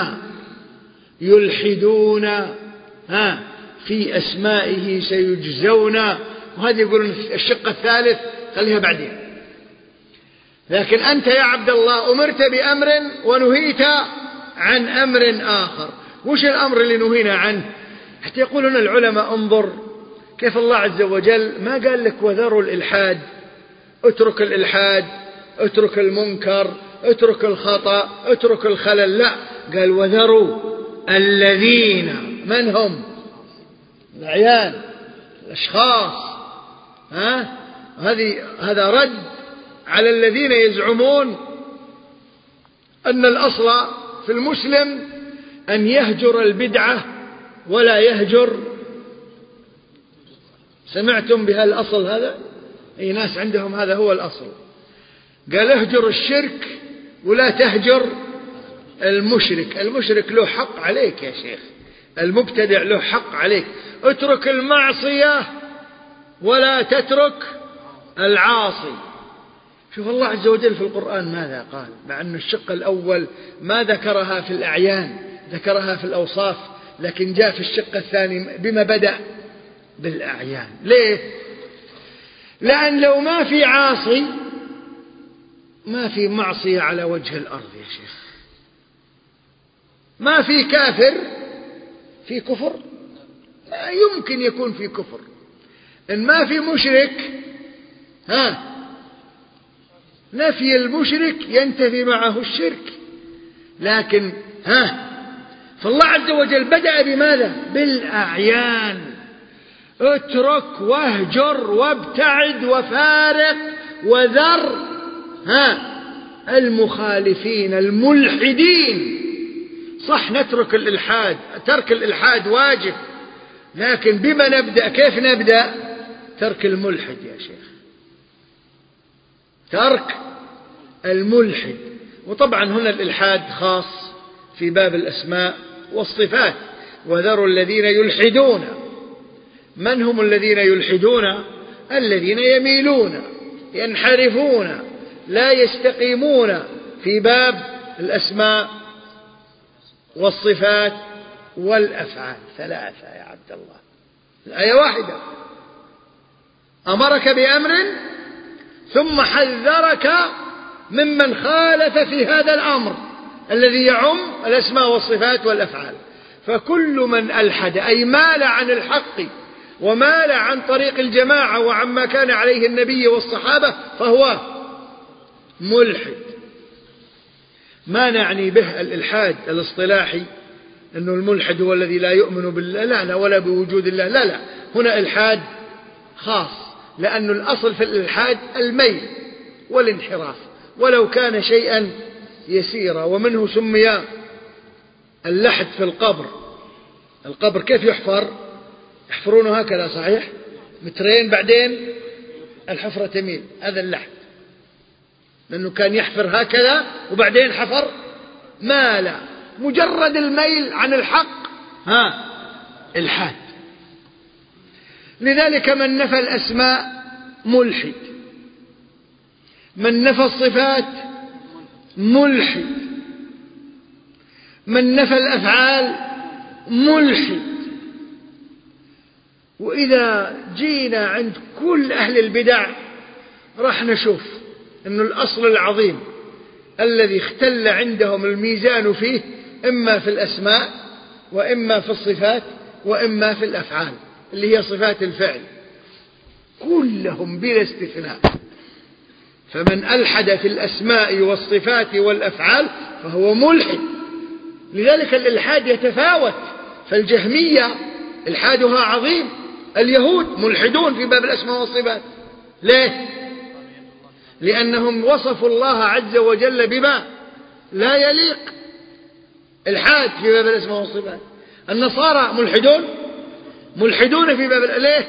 يلحدون ها في أسمائه سيجزون. وهذا يقولون الشق الثالث خليها بعدين. لكن أنت يا عبد الله أمرت بأمر ونهيت عن أمر آخر. وش الأمر اللي نهينا عنه؟ حتى يقولون العلماء انظر كيف الله عز وجل ما قال لك وذروا الإلحاد، اترك الإلحاد، اترك المنكر، اترك الخطأ، اترك الخلل. لا، قال وذروا الذين. من هم؟ الأعيان، الأشخاص. ها؟ هذه هذا رد على الذين يزعمون أن الأصل في المسلم أن يهجر البدعة ولا يهجر. سمعتم بها الأصل هذا؟ أي ناس عندهم هذا هو الأصل. قال اهجر الشرك ولا تهجر المشرك. المشرك له حق عليك يا شيخ، المبتدع له حق عليك. اترك المعصية ولا تترك العاصي. شوف الله عز وجل في القرآن ماذا قال، مع أن الشق الأول ما ذكرها في الأعيان، ذكرها في الأوصاف، لكن جاء في الشق الثاني بما بدأ بالأعيان. ليه؟ لأن لو ما في عاصي ما في معصية على وجه الأرض يا شيخ. ما في كافر في كفر، ما يمكن يكون في كفر. إن ما في مشرك، ها، نفي المشرك ينتفي معه الشرك. لكن ها، فالله عز وجل بدأ بماذا؟ بالأعيان. اترك واهجر وابتعد وفارق وذر ها المخالفين الملحدين. صح نترك الإلحاد، ترك الإلحاد واجب، لكن بما نبدأ؟ كيف نبدأ؟ ترك الملحد يا شيخ، ترك الملحد. وطبعا هنا الإلحاد خاص في باب الأسماء والصفات. وذروا الذين يلحدون. من هم الذين يلحدون؟ الذين يميلون، ينحرفون، لا يستقيمون في باب الأسماء والصفات والأفعال. ثلاثة يا عبد الله، الآية واحدة أمرك بأمر ثم حذرك ممن خالف في هذا الأمر الذي يعم الأسماء والصفات والأفعال. فكل من ألحد أي مال عن الحق ومال عن طريق الجماعة وعما كان عليه النبي والصحابة فهو ملحد. ما نعني به الإلحاد الاصطلاحي أنه الملحد هو الذي لا يؤمن بالله، لا لا، ولا بوجود الله، لا لا. هنا إلحاد خاص، لأن الأصل في الإلحاد الميل والانحراف ولو كان شيئا يسيرا. ومنه سمي اللحد في القبر. القبر كيف يحفر؟ يحفرونه هكذا صحيح، مترين بعدين الحفرة تميل، هذا اللحد، لأنه كان يحفر هكذا وبعدين حفر مال، مجرد الميل عن الحق ها الحاد. لذلك من نفى الأسماء ملحد، من نفى الصفات ملحد، من نفى الأفعال ملحد. وإذا جينا عند كل أهل البدع راح نشوف أن الأصل العظيم الذي اختل عندهم الميزان فيه إما في الأسماء وإما في الصفات وإما في الأفعال اللي هي صفات الفعل، كلهم بلا استثناء. فمن ألحد في الأسماء والصفات والأفعال فهو ملحد. لذلك الإلحاد يتفاوت، فالجهمية إلحادها عظيم، اليهود ملحدون في باب الأسماء والصفات. ليه؟ لأنهم وصفوا الله عز وجل بما لا يليق، الحاد في باب الأسماء والصفات. النصارى ملحدون ملحدون في باب، ليه؟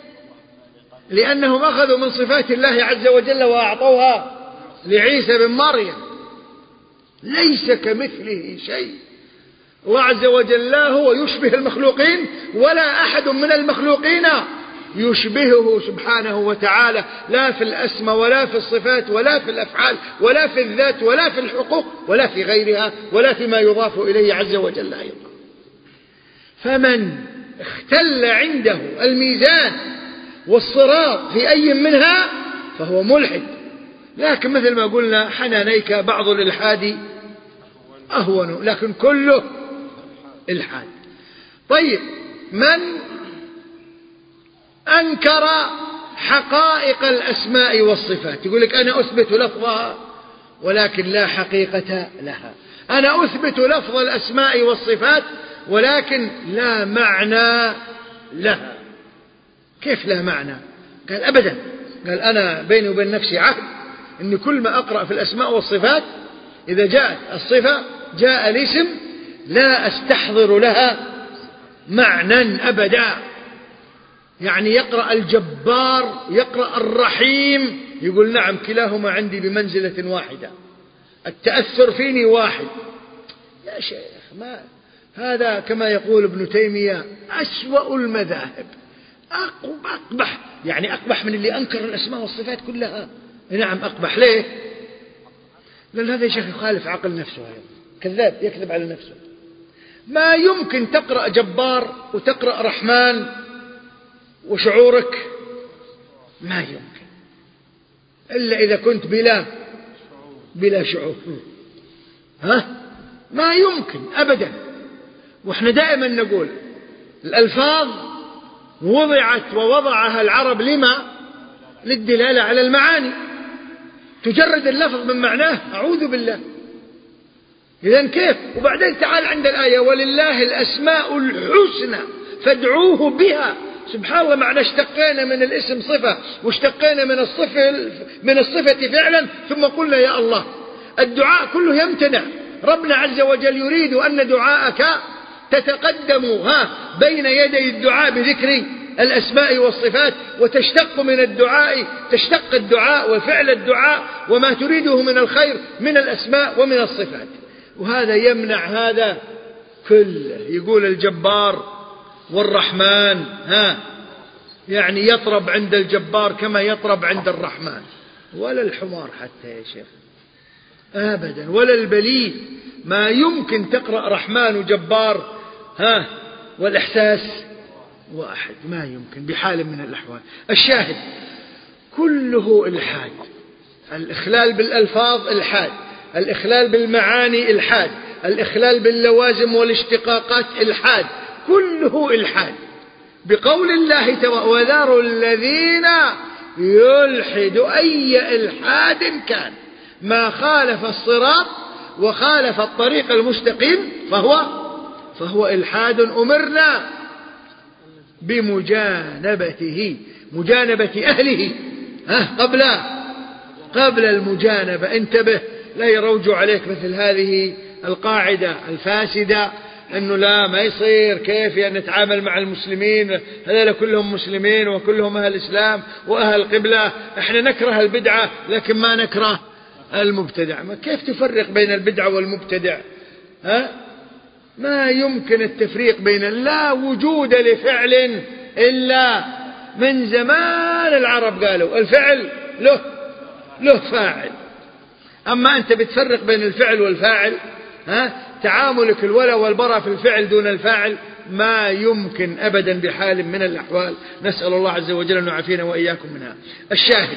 لأنهم أخذوا من صفات الله عز وجل وأعطوها لعيسى بن مريم، ليس كمثله شيء. الله عز وجل لا هو يشبه المخلوقين ولا أحد من المخلوقين يشبهه سبحانه وتعالى، لا في الأسماء ولا في الصفات ولا في الأفعال ولا في الذات ولا في الحقوق ولا في غيرها ولا فيما يضاف إليه عز وجل أيضا. فمن اختل عنده الميزان والصراط في أي منها فهو ملحد. لكن مثل ما قلنا حنانيك بعض الإلحاد أهون، لكن كله إلحاد. طيب، من أنكر حقائق الأسماء والصفات، يقول لك أنا أثبت لفظها ولكن لا حقيقة لها، أنا أثبت لفظ الأسماء والصفات ولكن لا معنى لها. كيف لا معنى؟ قال أبدا، قال أنا بيني وبين نفسي عهد أن كل ما أقرأ في الأسماء والصفات إذا جاءت الصفة جاء الاسم لا أستحضر لها معنى أبدا. يعني يقرأ الجبار يقرأ الرحيم يقول نعم كلاهما عندي بمنزلة واحدة، التأثر فيني واحد. يا شيخ، ما هذا كما يقول ابن تيمية أسوأ المذاهب، أقبح، يعني أقبح من اللي أنكر الأسماء والصفات كلها. نعم أقبح. ليه؟ لأن هذا يا شيخ يخالف عقل نفسه، كذاب يكذب على نفسه. ما يمكن تقرأ جبار وتقرأ رحمن وشعورك ما يمكن، إلا إذا كنت بلا بلا شعور. ها؟ ما يمكن أبدا. وإحنا دائما نقول الألفاظ وضعت ووضعها العرب لما؟ للدلالة على المعاني. تجرد اللفظ من معناه، أعوذ بالله. إذن كيف؟ وبعدين تعال عند الآية ولله الأسماء الحسنى فادعوه بها. سبحان الله، معنى اشتقينا من الاسم صفة واشتقينا من الصفة من الصفة فعلا ثم قلنا يا الله. الدعاء كله يمتنع. ربنا عز وجل يريد أن دعاءك تتقدم ها بين يدي الدعاء بذكر الأسماء والصفات، وتشتق من الدعاء تشتق الدعاء وفعل الدعاء وما تريده من الخير من الأسماء ومن الصفات. وهذا يمنع هذا كله. يقول الجبار والرحمن ها يعني يطرب عند الجبار كما يطرب عند الرحمن، ولا الحمار حتى يا شيخ أبدا، ولا البليد. ما يمكن تقرأ رحمن وجبار ها والإحساس واحد، ما يمكن بحال من الأحوال. الشاهد كله إلحاد. الإخلال بالألفاظ إلحاد، الإخلال بالمعاني إلحاد، الإخلال باللوازم والاشتقاقات إلحاد، كله إلحاد. بقول الله تعالى وذروا الذين يلحد أي إلحاد كان، ما خالف الصراط وخالف الطريق المستقيم فهو فهو إلحاد. أمرنا بمجانبته، مجانبة أهله ها قبل قبل المجانبة. انتبه لا يروجوا عليك مثل هذه القاعدة الفاسدة أنه لا ما يصير، كيف يعني نتعامل مع المسلمين، هذول كلهم مسلمين وكلهم أهل الإسلام وأهل قبلة، احنا نكره البدعة لكن ما نكره المبتدع. ما كيف تفرق بين البدعة والمبتدع؟ ها؟ ما يمكن التفريق بين، لا وجود لفعل إلا من زمان العرب قالوا الفعل له له فاعل. أما أنت بتفرق بين الفعل والفاعل، ها؟ تعاملك الولا والبراء في الفعل دون الفاعل ما يمكن أبدا بحال من الأحوال. نسأل الله عز وجل أن يعافينا وإياكم منها. الشاهد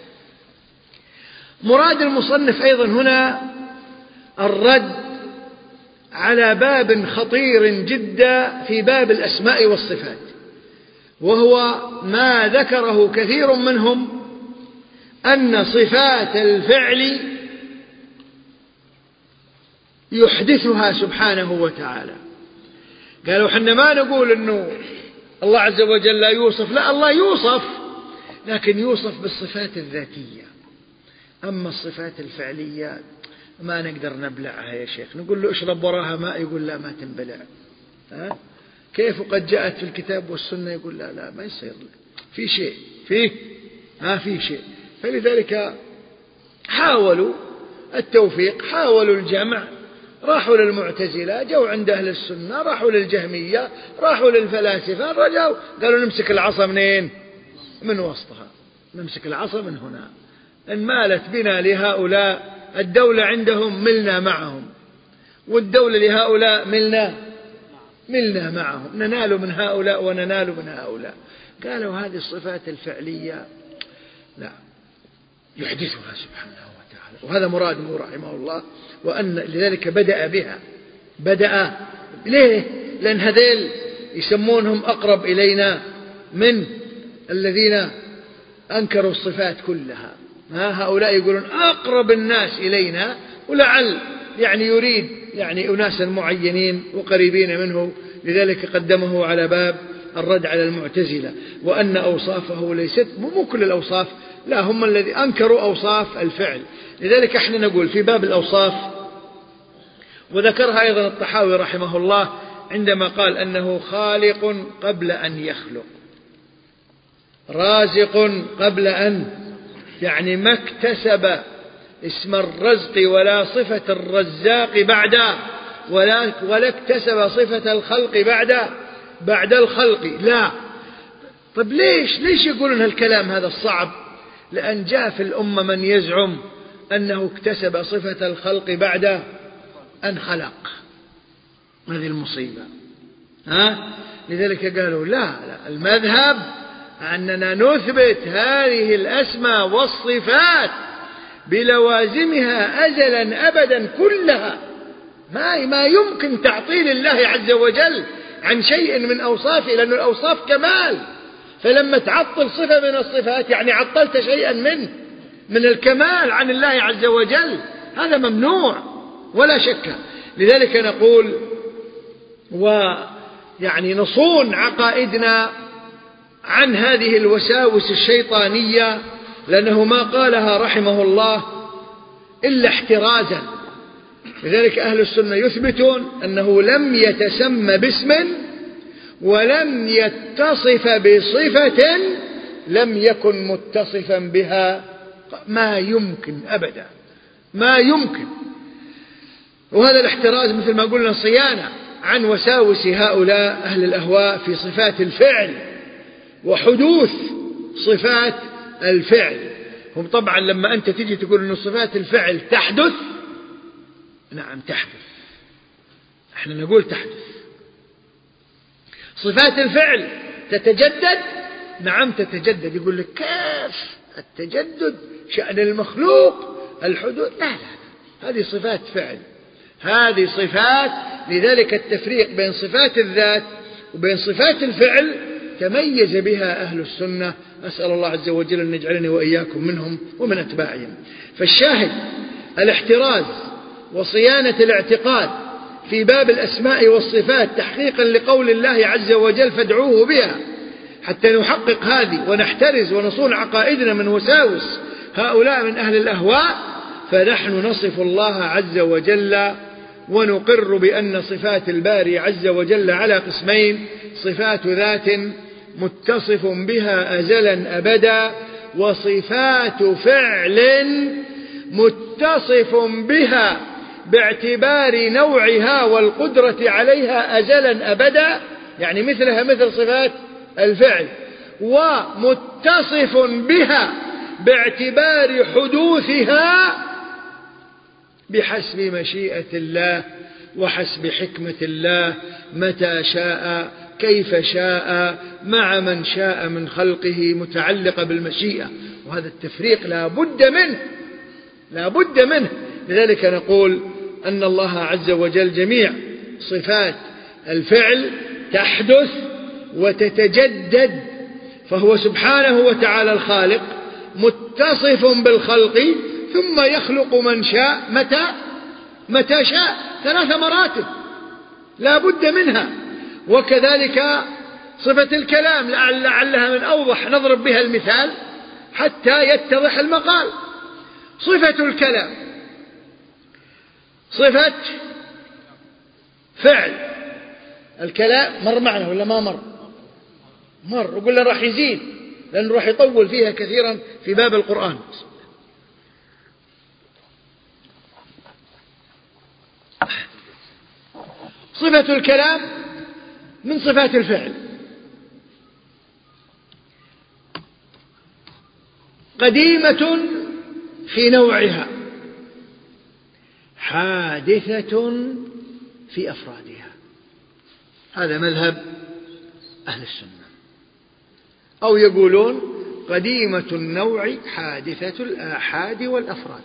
مراد المصنف أيضا هنا الرد على باب خطير جدا في باب الأسماء والصفات، وهو ما ذكره كثير منهم أن صفات الفعل يحدثها سبحانه وتعالى. قالوا حنا ما نقول أنه الله عز وجل لا يوصف، لا الله يوصف لكن يوصف بالصفات الذاتية، أما الصفات الفعلية ما نقدر نبلعها يا شيخ. نقول له اشرب وراها ماء يقول لا ما تنبلع. ها؟ كيف قد جاءت في الكتاب والسنة يقول لا لا ما يصير في شيء فيه ما في شيء. فلذلك حاولوا التوفيق، حاولوا الجمع، راحوا للمعتزلة، جو عند أهل السنة، راحوا للجهمية، راحوا للفلاسفة، رجعوا قالوا نمسك العصا منين؟ من وسطها، نمسك العصا من هنا. إن مالت بنا لهؤلاء الدولة عندهم ملنا معهم، والدولة لهؤلاء ملنا ملنا معهم، ننال من هؤلاء وننال من هؤلاء. قالوا هذه الصفات الفعلية لا يحدثها سبحانه وتعالى، وهذا مراده رحمه الله، وأن لذلك بدأ بها. بدأ ليه؟ لأن هذيل يسمونهم أقرب إلينا من الذين أنكروا الصفات كلها. هؤلاء يقولون أقرب الناس إلينا، ولعل يعني يريد يعني أناسا معينين وقريبين منه، لذلك قدمه على باب الرد على المعتزلة، وأن أوصافه ليست مو كل الأوصاف، لا هم الذي أنكروا أوصاف الفعل. لذلك احنا نقول في باب الأوصاف، وذكرها أيضا الطحاوي رحمه الله عندما قال أنه خالق قبل أن يخلق، رازق قبل أن، يعني ما اكتسب اسم الرزق ولا صفة الرزاق بعد، ولا, ولا اكتسب صفة الخلق بعد بعد الخلق، لا. طب ليش ليش يقولون هالكلام هذا الصعب؟ لأن جاء في الأمة من يزعم أنه اكتسب صفة الخلق بعد أن خلق، هذه المصيبة. ها؟ لذلك قالوا لا, لا المذهب أننا نثبت هذه الأسماء والصفات بلوازمها أزلا أبدا كلها، ما ما يمكن تعطيل الله عز وجل عن شيء من أوصافه، لأن الأوصاف كمال، فلما تعطل صفة من الصفات يعني عطلت شيئا من من الكمال عن الله عز وجل، هذا ممنوع ولا شك. لذلك نقول ويعني نصون عقائدنا عن هذه الوساوس الشيطانية، لأنه ما قالها رحمه الله إلا احترازا. لذلك أهل السنة يثبتون أنه لم يتسمى باسم ولم يتصف بصفة لم يكن متصفا بها، ما يمكن أبدا، ما يمكن. وهذا الاحتراز مثل ما قلنا صيانة عن وساوس هؤلاء أهل الأهواء في صفات الفعل وحدوث صفات الفعل. هم طبعا لما أنت تجي تقول أن صفات الفعل تحدث، نعم تحدث، احنا نقول تحدث. صفات الفعل تتجدد، نعم تتجدد. يقول لك كيف التجدد شأن المخلوق الحدوث؟ لا لا، هذه صفات فعل، هذه صفات. لذلك التفريق بين صفات الذات وبين صفات الفعل تميز بها أهل السنة. أسأل الله عز وجل أن يجعلني وإياكم منهم ومن أتباعهم. فالشاهد الاحتراز وصيانة الاعتقاد في باب الأسماء والصفات تحقيقا لقول الله عز وجل فادعوه بها، حتى نحقق هذه ونحترز ونصون عقائدنا من وساوس هؤلاء من أهل الأهواء، فنحن نصف الله عز وجل ونقر بأن صفات الباري عز وجل على قسمين: صفات ذات متصف بها أزلا أبدا، وصفات فعل متصف بها باعتبار نوعها والقدرة عليها أزلا أبدا، يعني مثلها مثل صفات الفعل، ومتصف بها باعتبار حدوثها بحسب مشيئة الله وحسب حكمة الله متى شاء كيف شاء مع من شاء من خلقه، متعلقة بالمشيئة. وهذا التفريق لا بد منه لا بد منه لذلك نقول أن الله عز وجل جميع صفات الفعل تحدث وتتجدد، فهو سبحانه وتعالى الخالق متصف بالخلق ثم يخلق من شاء متى متى شاء، ثلاث مراتب لا بد منها. وكذلك صفة الكلام، لعل لعلها من أوضح نضرب بها المثال حتى يتضح المقال. صفة الكلام صفة فعل. الكلام مر معنا ولا ما مر؟ مر، وقلنا راح يزيد لأنه راح يطول فيها كثيرا في باب القرآن. صفة الكلام من صفات الفعل، قديمة في نوعها، حادثة في أفرادها. هذا مذهب أهل السنة. أو يقولون قديمة النوع حادثة الآحاد والأفراد.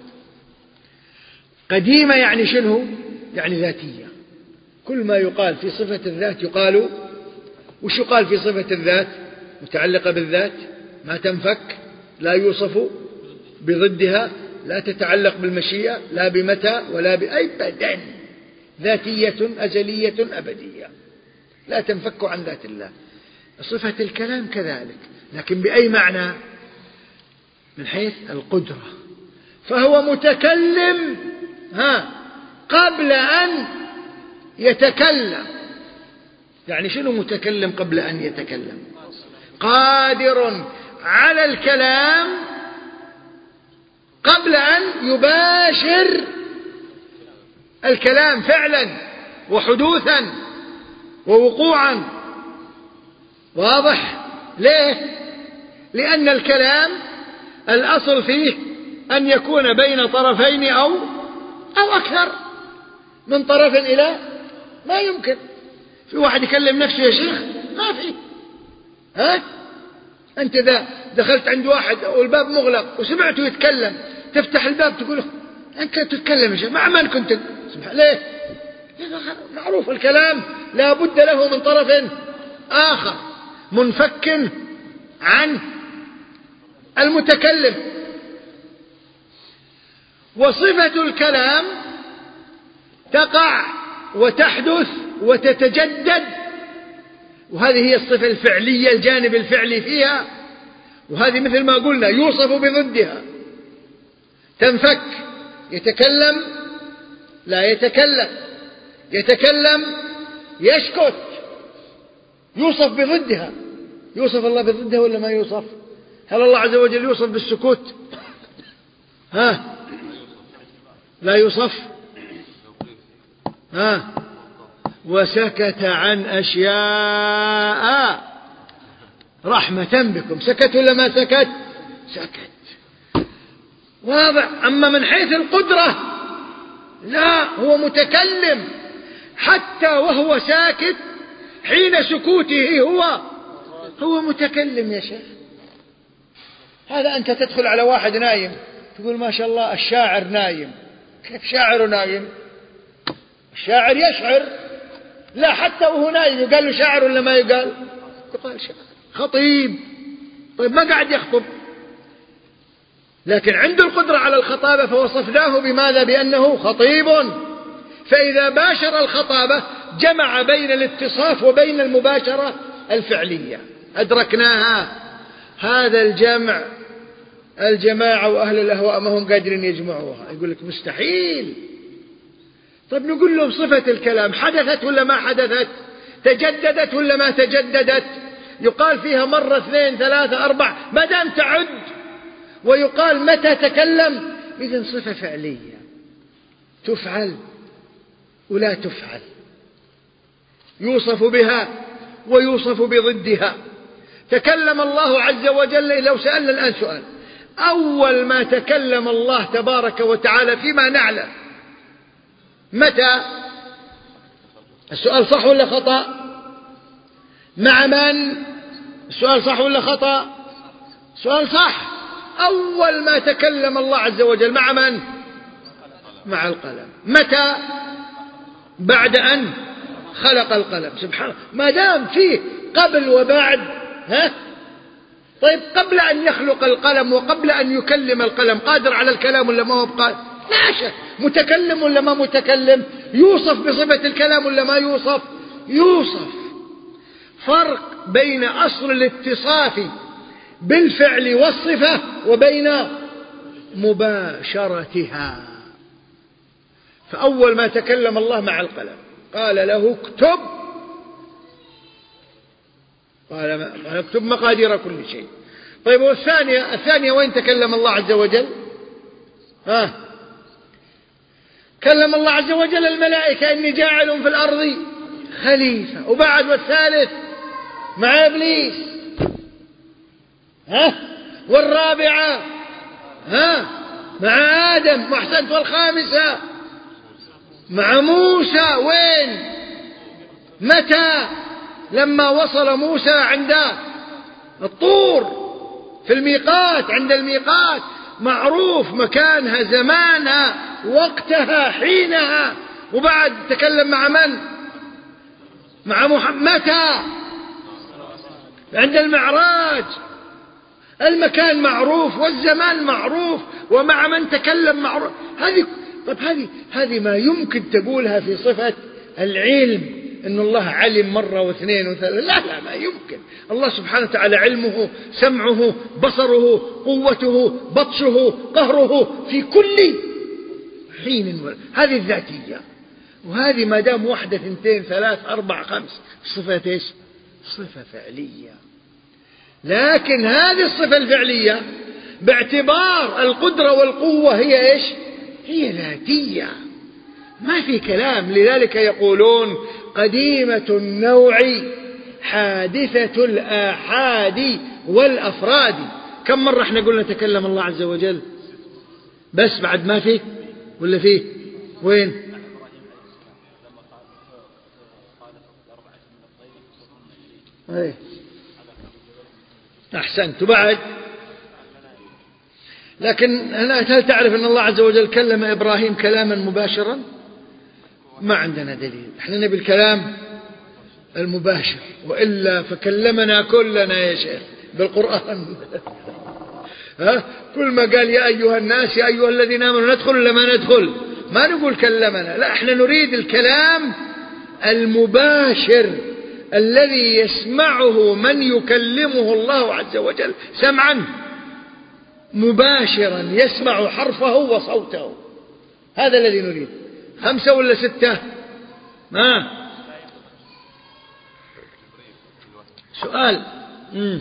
قديمة يعني شنو؟ يعني ذاتية. كل ما يقال في صفة الذات يقال. وش يقال في صفة الذات؟ متعلقة بالذات، ما تنفك، لا يوصف بضدها، لا تتعلق بالمشيئة لا بمتى ولا بأي بدن، ذاتية أزلية أبدية لا تنفك عن ذات الله. صفة الكلام كذلك، لكن بأي معنى؟ من حيث القدرة، فهو متكلم ها قبل أن يتكلم. يعني شنو متكلم قبل أن يتكلم؟ قادر على الكلام قبل أن يباشر الكلام فعلا وحدوثا ووقوعا. واضح؟ ليه؟ لأن الكلام الأصل فيه أن يكون بين طرفين أو أو أكثر من طرف إلى ما يمكن. في واحد يكلم نفسه يا شيخ؟ ما في. ها؟ أنت إذا دخلت عند واحد والباب مغلق وسمعته يتكلم، تفتح الباب تقول أنت تتكلم يا شيخ، مع من كنت؟ سبحان ليه؟ معروف الكلام لا بد له من طرف آخر منفك عن المتكلم. وصفة الكلام تقع وتحدث وتتجدد، وهذه هي الصفة الفعلية، الجانب الفعلي فيها، وهذه مثل ما قلنا يوصف بضدها. تنفك، يتكلم لا يتكلم، يتكلم يسكت، يوصف بضدها. يوصف الله بضدها ولا ما يوصف؟ هل الله عز وجل يوصف بالسكوت؟ ها؟ لا يوصف. ها؟ وسكت عن أشياء رحمة بكم. سكت ولا ما سكت؟ سكت. واضح. أما من حيث القدرة لا، هو متكلم حتى وهو ساكت، حين سكوته هو هو متكلم يا شيخ. هذا أنت تدخل على واحد نايم تقول ما شاء الله الشاعر نايم. كيف شاعر نايم؟ الشاعر يشعر. لا، حتى وهو نايم يقال له شاعر ولا ما يقال؟ يقال شاعر. خطيب. طيب ما قاعد يخطب، لكن عنده القدرة على الخطابة، فوصفناه بماذا؟ بأنه خطيب. فإذا باشر الخطابة جمع بين الاتصاف وبين المباشرة الفعلية، أدركناها. هذا الجمع الجماعة وأهل الأهواء ما هم قادرين يجمعوها، يقول لك مستحيل. طب نقول لهم صفة الكلام حدثت ولا ما حدثت؟ تجددت ولا ما تجددت؟ يقال فيها مرة اثنين ثلاثة أربع ما دام تعد، ويقال متى تكلم. إذن صفة فعلية تفعل ولا تفعل، يوصف بها ويوصف بضدها. تكلم الله عز وجل. لو سألنا الآن سؤال، أول ما تكلم الله تبارك وتعالى فيما نعلم متى؟ السؤال صح ولا خطأ؟ مع من؟ السؤال صح ولا خطأ؟ سؤال صح. أول ما تكلم الله عز وجل مع من؟ مع القلم. متى؟ بعد أن خلق القلم. سبحان الله، ما دام فيه قبل وبعد. ها؟ طيب قبل أن يخلق القلم وقبل أن يكلم القلم قادر على الكلام ولا ما هو بقادر؟ لا شك. متكلم ولا ما متكلم؟ يوصف بصفة الكلام ولا ما يوصف؟ يوصف. فرق بين أصل الاتصاف بالفعل والصفة وبين مباشرتها. فأول ما تكلم الله مع القلم قال له اكتب، قال اكتب مقادير كل شيء. طيب والثانية الثانية وين تكلم الله عز وجل؟ ها؟ كلم الله عز وجل الملائكة إني جاعل في الأرض خليفة. وبعد والثالث مع إبليس. ها؟ والرابعة ها؟ مع آدم. وأحسنت. والخامسة مع موسى. وين؟ متى؟ لما وصل موسى عند الطور في الميقات، عند الميقات معروف مكانها زمانها وقتها حينها. وبعد تكلم مع من؟ مع محمد. متى؟ عند المعراج. المكان معروف والزمان معروف ومع من تكلم معروف. هذه طب هذه هذه ما يمكن تقولها في صفة العلم إن الله علم مرة واثنين وثلاثة. لا لا ما يمكن. الله سبحانه وتعالى علمه سمعه بصره قوته بطشه قهره في كل حين. هذه الذاتية. وهذه ما دام واحدة اثنتين ثلاث أربع خمس صفة إيش؟ صفة فعلية. لكن هذه الصفة الفعلية باعتبار القدرة والقوة هي إيش؟ هي ذاتية، ما في كلام. لذلك يقولون قديمة النوع حادثة الآحاد والأفراد. كم مرة احنا قلنا تكلم الله عز وجل؟ بس بعد ما فيه ولا فيه؟ وين؟ ايه أحسنت. وبعد لكن هل تعرف أن الله عز وجل كلم إبراهيم كلاما مباشرا؟ ما عندنا دليل. احنا نبي الكلام المباشر، وإلا فكلمنا كلنا يا شيخ بالقرآن. ها؟ كل ما قال يا أيها الناس يا أيها الذين آمنوا ندخل ولا ما ندخل؟ ما نقول كلمنا، لا احنا نريد الكلام المباشر الذي يسمعه من يكلمه الله عز وجل سمعا مباشرا يسمع حرفه وصوته. هذا الذي نريد. خمسة ولا ستة؟ ما سؤال. مم.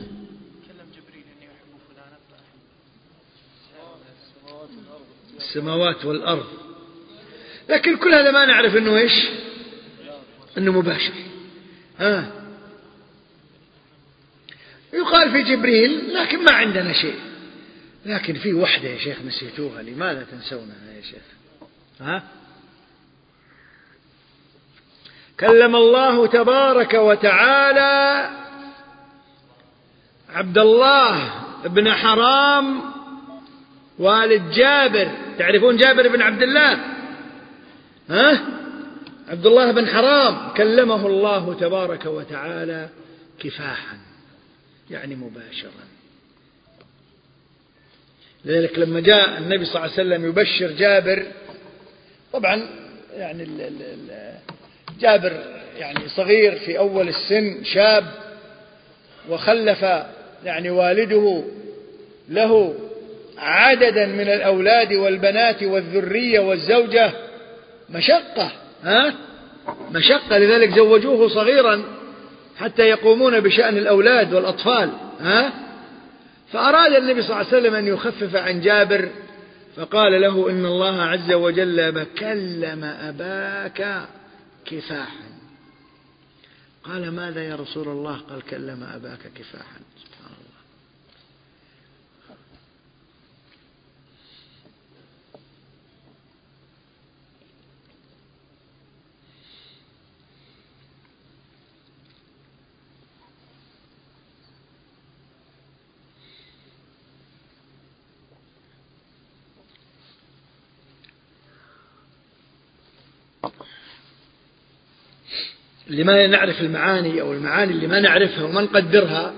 السماوات والأرض. لكن كل هذا ما نعرف أنه إيش؟ أنه مباشر. ها. يقال في جبريل لكن ما عندنا شيء. لكن في وحدة يا شيخ نسيتوها، لماذا تنسونها يا شيخ؟ ها؟ كلم الله تبارك وتعالى عبد الله بن حرام والد جابر. تعرفون جابر بن عبد الله؟ ها؟ عبد الله بن حرام كلمه الله تبارك وتعالى كفاحا، يعني مباشرا. لذلك لما جاء النبي صلى الله عليه وسلم يبشر جابر، طبعا يعني ال ال ال جابر يعني صغير في أول السن شاب، وخلف يعني والده له عددا من الأولاد والبنات والذرية والزوجة مشقة، ها؟ مشقة، لذلك زوجوه صغيرا حتى يقومون بشأن الأولاد والأطفال، ها؟ فأراد النبي صلى الله عليه وسلم أن يخفف عن جابر، فقال له إن الله عز وجل كلم أباك كفاحا. قال ماذا يا رسول الله؟ قال كلم أباك كفاحا. سبحان الله. لما نعرف المعاني أو المعاني اللي ما نعرفها وما نقدرها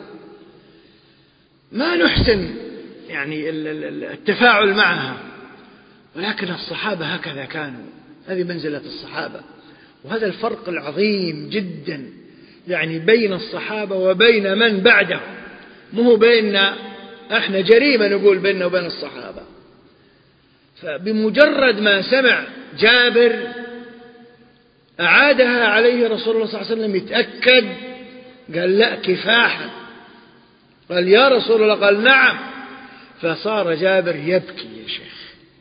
ما نحسن يعني التفاعل معها، ولكن الصحابة هكذا كانوا، هذه منزلة الصحابة. وهذا الفرق العظيم جدا يعني بين الصحابة وبين من بعده، مو بيننا احنا جريمة نقول بيننا وبين الصحابة. فبمجرد ما سمع جابر أعادها عليه رسول الله صلى الله عليه وسلم يتأكد، قال لا كفاحا. قال يا رسول الله؟ قال نعم. فصار جابر يبكي يا شيخ.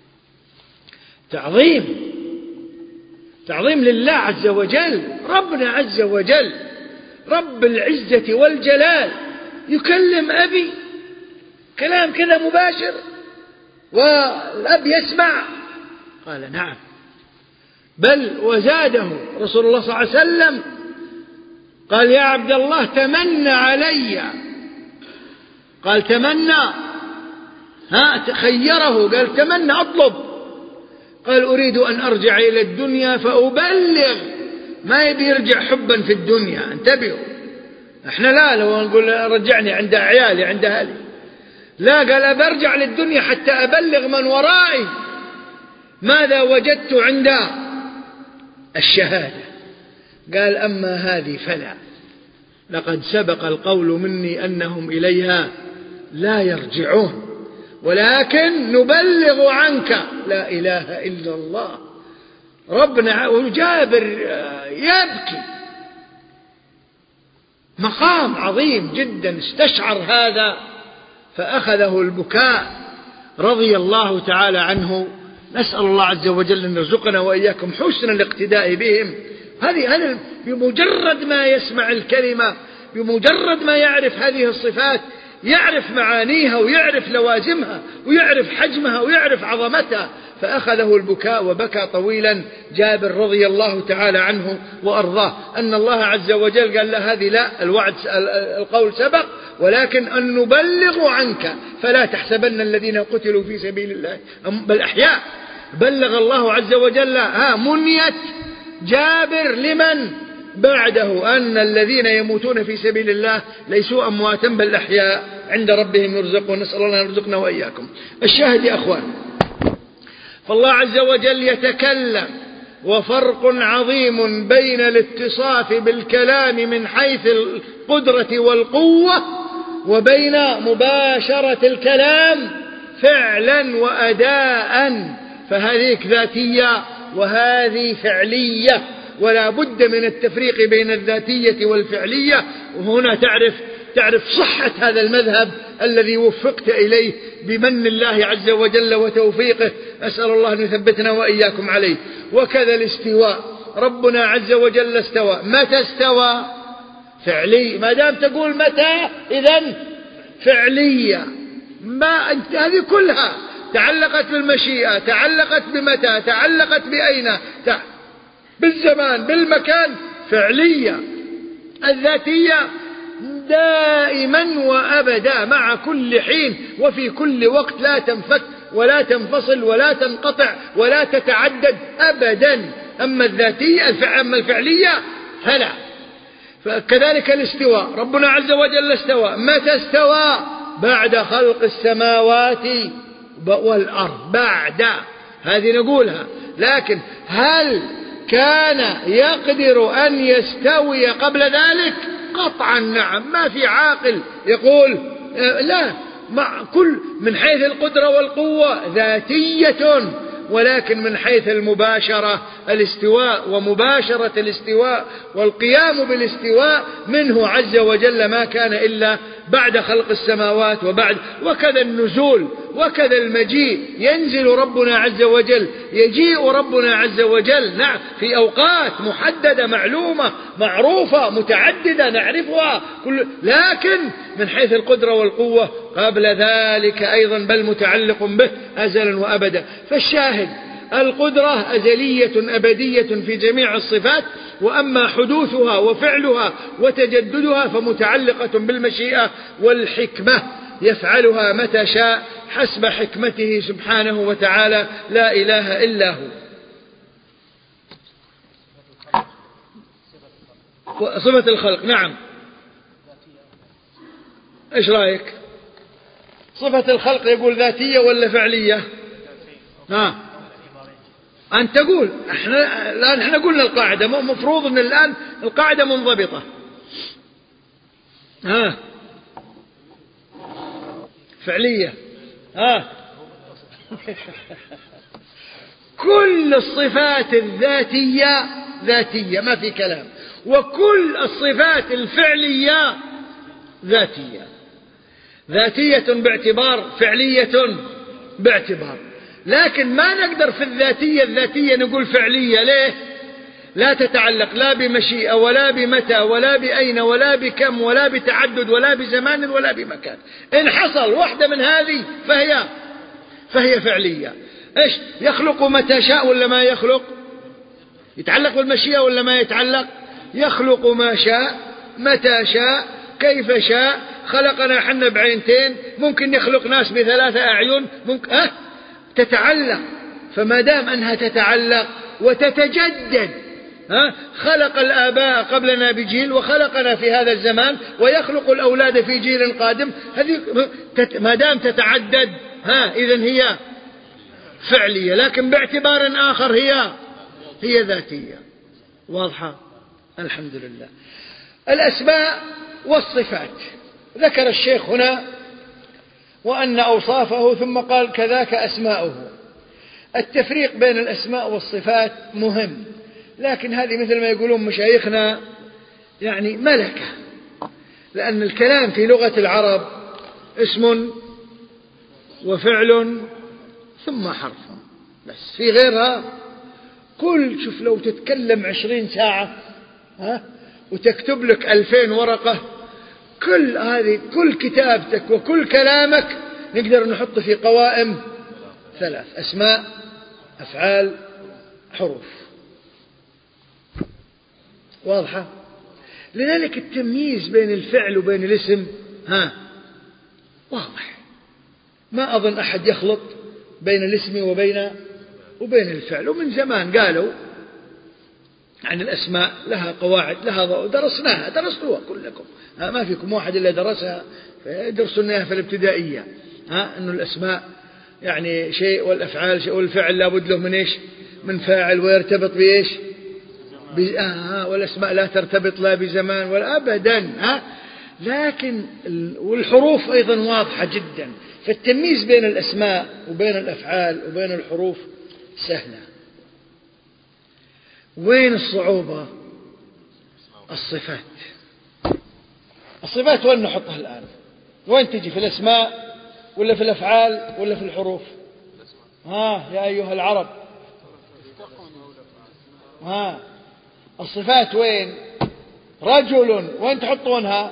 تعظيم، تعظيم لله عز وجل، ربنا عز وجل رب العزة والجلال يكلم أبي كلام كذا مباشر والأب يسمع. قال نعم. بل وزاده رسول الله صلى الله عليه وسلم قال يا عبد الله تمنى علي. قال تمنى، ها تخيره، قال تمنى أطلب. قال أريد أن أرجع إلى الدنيا فأبلغ. ما يبي يرجع حبا في الدنيا، انتبهوا. احنا لا لو نقول رجعني عند عيالي عند أهلي، لا، قال أبرجع للدنيا حتى أبلغ من ورائي ماذا وجدت عند الشهادة. قال أما هذه فلا، لقد سبق القول مني أنهم إليها لا يرجعون، ولكن نبلغ عنك لا إله إلا الله. ربنا. وجابر يبكي، مقام عظيم جدا، استشعر هذا فأخذه البكاء رضي الله تعالى عنه. نسأل الله عز وجل أن يرزقنا وإياكم حسن الاقتداء بهم. هذه هذا بمجرد ما يسمع الكلمة، بمجرد ما يعرف هذه الصفات، يعرف معانيها ويعرف لوازمها ويعرف حجمها ويعرف عظمتها. فأخذه البكاء وبكى طويلا جابر رضي الله تعالى عنه وأرضاه. أن الله عز وجل قال له هذه لا، الوعد القول سبق، ولكن أن نبلغ عنك فلا تحسبن الذين قتلوا في سبيل الله بل أحياء. بلغ الله عز وجل ها منيت جابر لمن بعده أن الذين يموتون في سبيل الله ليسوا أمواتا بل أحياء عند ربهم يرزقون. نسأل الله أن يرزقنا وإياكم. الشاهد يا أخوان، فالله عز وجل يتكلم، وفرق عظيم بين الاتصاف بالكلام من حيث القدرة والقوة وبين مباشرة الكلام فعلا وأداء. فهذه ذاتية وهذه فعلية، ولا بد من التفريق بين الذاتية والفعلية. وهنا تعرف تعرف صحة هذا المذهب الذي وفقت إليه بمن الله عز وجل وتوفيقه. أسأل الله أن يثبتنا وإياكم عليه. وكذا الاستواء، ربنا عز وجل استوى. متى استوى؟ فعلي. ما دام تقول متى إذن فعلية. ما أنت هذه كلها تعلقت بالمشيئة، تعلقت بمتى، تعلقت بأين، تع... بالزمان بالمكان، فعلية. الذاتية دائما وأبدا مع كل حين وفي كل وقت، لا تنفك ولا تنفصل ولا تنقطع ولا تتعدد أبدا. أما الذاتية أما الفعلية فلا. فكذلك الاستواء، ربنا عز وجل استوى. متى استوى؟ بعد خلق السماوات والأرض، بعد هذه نقولها. لكن هل كان يقدر أن يستوي قبل ذلك؟ قطعا نعم. ما في عاقل يقول لا، مع كل من حيث القدرة والقوة ذاتية، ولكن من حيث المباشرة الاستواء ومباشرة الاستواء والقيام بالاستواء منه عز وجل ما كان إلا بعد خلق السماوات وبعد. وكذا النزول وكذا المجيء، ينزل ربنا عز وجل، يجيء ربنا عز وجل، نعم، في أوقات محددة معلومة معروفة متعددة نعرفها كل، لكن من حيث القدرة والقوة قبل ذلك أيضا، بل متعلق به أزلا وأبدا. فالشاهد القدرة أزلية أبدية في جميع الصفات، وأما حدوثها وفعلها وتجددها فمتعلقة بالمشيئة والحكمة، يفعلها متى شاء حسب حكمته سبحانه وتعالى، لا إله إلا هو. صفة الخلق، نعم، إيش رأيك؟ صفة الخلق يقول ذاتية ولا فعلية؟ ها أنت تقول. احنا الآن احنا قلنا القاعدة، مفروض أن الآن القاعدة منضبطة. ها فعلية. ها كل الصفات الذاتية ذاتية ما في كلام، وكل الصفات الفعلية ذاتية. ذاتية باعتبار، فعلية باعتبار. لكن ما نقدر في الذاتية الذاتية نقول فعلية. ليه؟ لا تتعلق لا بمشيئة ولا بمتى ولا بأين ولا بكم ولا بتعدد ولا بزمان ولا بمكان. إن حصل واحدة من هذه فهي فهي فعلية. إيش يخلق متى شاء ولا ما يخلق؟ يتعلق بالمشيئة ولا ما يتعلق؟ يخلق ما شاء متى شاء كيف شاء. خلقنا حنا بعينتين، ممكن يخلق ناس بثلاثة أعين، ممكن أه تتعلق. فما دام أنها تتعلق وتتجدد، ها خلق الآباء قبلنا بجيل وخلقنا في هذا الزمان ويخلق الأولاد في جيل قادم، هذه ما دام تتعدد ها إذن هي فعلية، لكن باعتبار آخر هي هي ذاتية. واضحة؟ الحمد لله. الأسماء والصفات ذكر الشيخ هنا وأن أوصافه، ثم قال كذاك أسماؤه. التفريق بين الأسماء والصفات مهم، لكن هذه مثل ما يقولون مشايخنا يعني ملكة، لأن الكلام في لغة العرب اسم وفعل ثم حرف بس، في غيرها كل شوف لو تتكلم عشرين ساعة ها وتكتب لك ألفين ورقة، كل هذه كل كتابتك وكل كلامك نقدر نحط في قوائم ثلاث: أسماء، أفعال، حروف. واضحة؟ لذلك التمييز بين الفعل وبين الاسم ها واضح. ما أظن أحد يخلط بين الاسم وبين وبين الفعل. ومن زمان قالوا عن الأسماء لها قواعد لها درسناها درستوها كلكم، ما فيكم واحد إلا درسها، درسناها في الابتدائية، ها إنه الأسماء يعني شيء والأفعال شيء، والفعل لابد له من إيش؟ من فاعل، ويرتبط بإيش؟ آه والأسماء لا ترتبط لا بزمان ولا أبدا. ها لكن والحروف أيضا واضحة جدا، فالتمييز بين الأسماء وبين الأفعال وبين الحروف سهلة. وين الصعوبة؟ الصفات. الصفات وين نحطها الآن؟ وين تجي؟ في الأسماء ولا في الأفعال ولا في الحروف؟ ها يا أيها العرب، ها الصفات وين؟ رجل وين تحطونها؟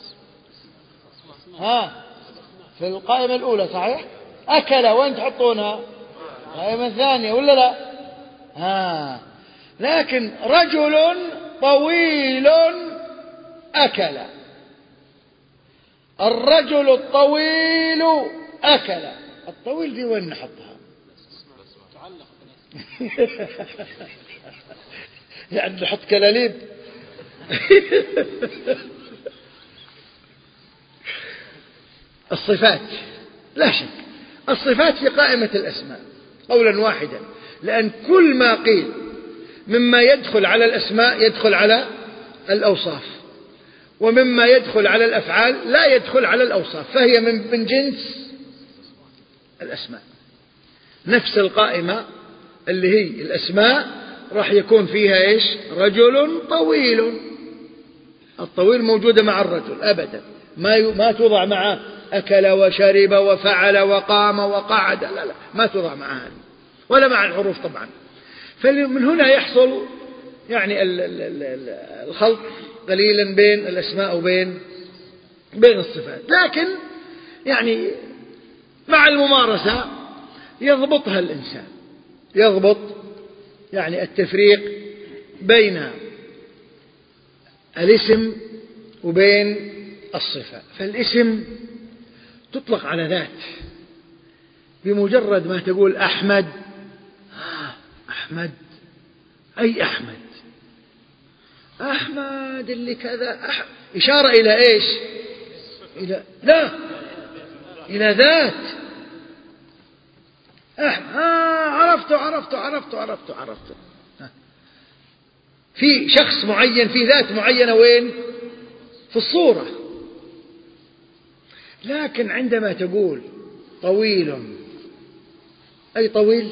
ها في القائمة الأولى صحيح؟ أكل وين تحطونها؟ القائمة الثانية ولا لا؟ ها لكن رجل طويل أكل، الرجل الطويل أكل، الطويل دي وين نحطها؟ يعني نحط كلاليب. الصفات لا شك الصفات في قائمة الأسماء قولا واحدا، لأن كل ما قيل مما يدخل على الأسماء يدخل على الأوصاف، ومما يدخل على الأفعال لا يدخل على الأوصاف، فهي من من جنس الأسماء. نفس القائمة اللي هي الأسماء راح يكون فيها إيش؟ رجل طويل. الطويل موجودة مع الرجل أبدا، ما ما توضع مع أكل وشرب وفعل وقام وقعد، لا لا ما توضع مع هذه ولا مع الحروف طبعا. فمن هنا يحصل يعني الخلط قليلا بين الأسماء وبين بين الصفات، لكن يعني مع الممارسة يضبطها الإنسان، يضبط يعني التفريق بين الاسم وبين الصفة. فالاسم تطلق على ذات، بمجرد ما تقول أحمد، أحمد أي أحمد، أحمد اللي كذا أح... إشارة إلى إيش؟ إلى لا إلى ذات. أح... آه عرفته عرفته عرفته عرفته عرفته في شخص معين، في ذات معينة، وين؟ في الصورة. لكن عندما تقول طويل، أي طويل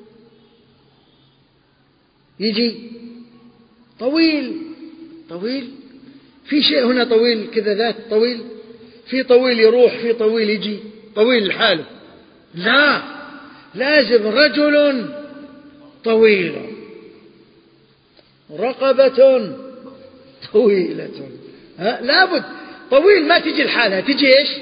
يجي طويل طويل، في شيء هنا طويل كذا، ذات طويل، في طويل يروح، في طويل يجي، طويل لحاله، لا، لازم رجل طويل، رقبة طويلة، ها لابد طويل، ما تجي لحالها، تجي إيش؟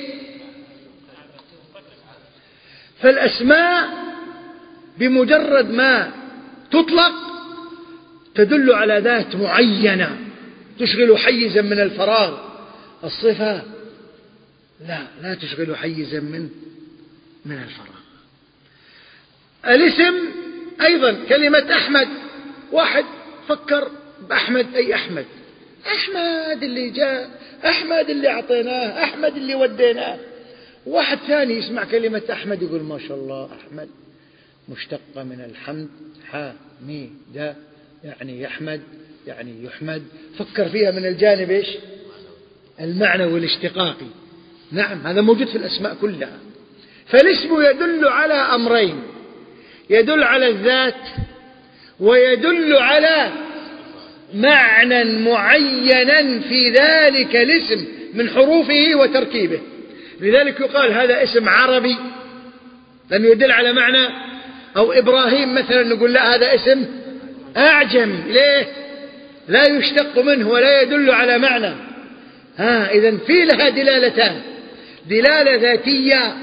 فالأسماء بمجرد ما تطلق تدل على ذات معينة تشغل حيزا من الفراغ. الصفة لا لا تشغل حيزا من من الفراغ. الاسم أيضا كلمة أحمد، واحد فكر بأحمد أي أحمد، أحمد اللي جاء، أحمد اللي أعطيناه، أحمد اللي وديناه. واحد ثاني يسمع كلمة أحمد يقول ما شاء الله، أحمد مشتقة من الحمد، حامد يعني يحمد يعني يحمد، فكر فيها من الجانب إيش؟ المعنوي الاشتقاقي. نعم هذا موجود في الأسماء كلها. فالاسم يدل على أمرين، يدل على الذات ويدل على معنى معينا في ذلك الاسم من حروفه وتركيبه. لذلك يقال هذا اسم عربي لأنه يدل على معنى. أو إبراهيم مثلا نقول لا هذا اسم أعجم، ليه؟ لا يشتق منه ولا يدل على معنى. ها إذن في لها دلالتان، دلالة ذاتية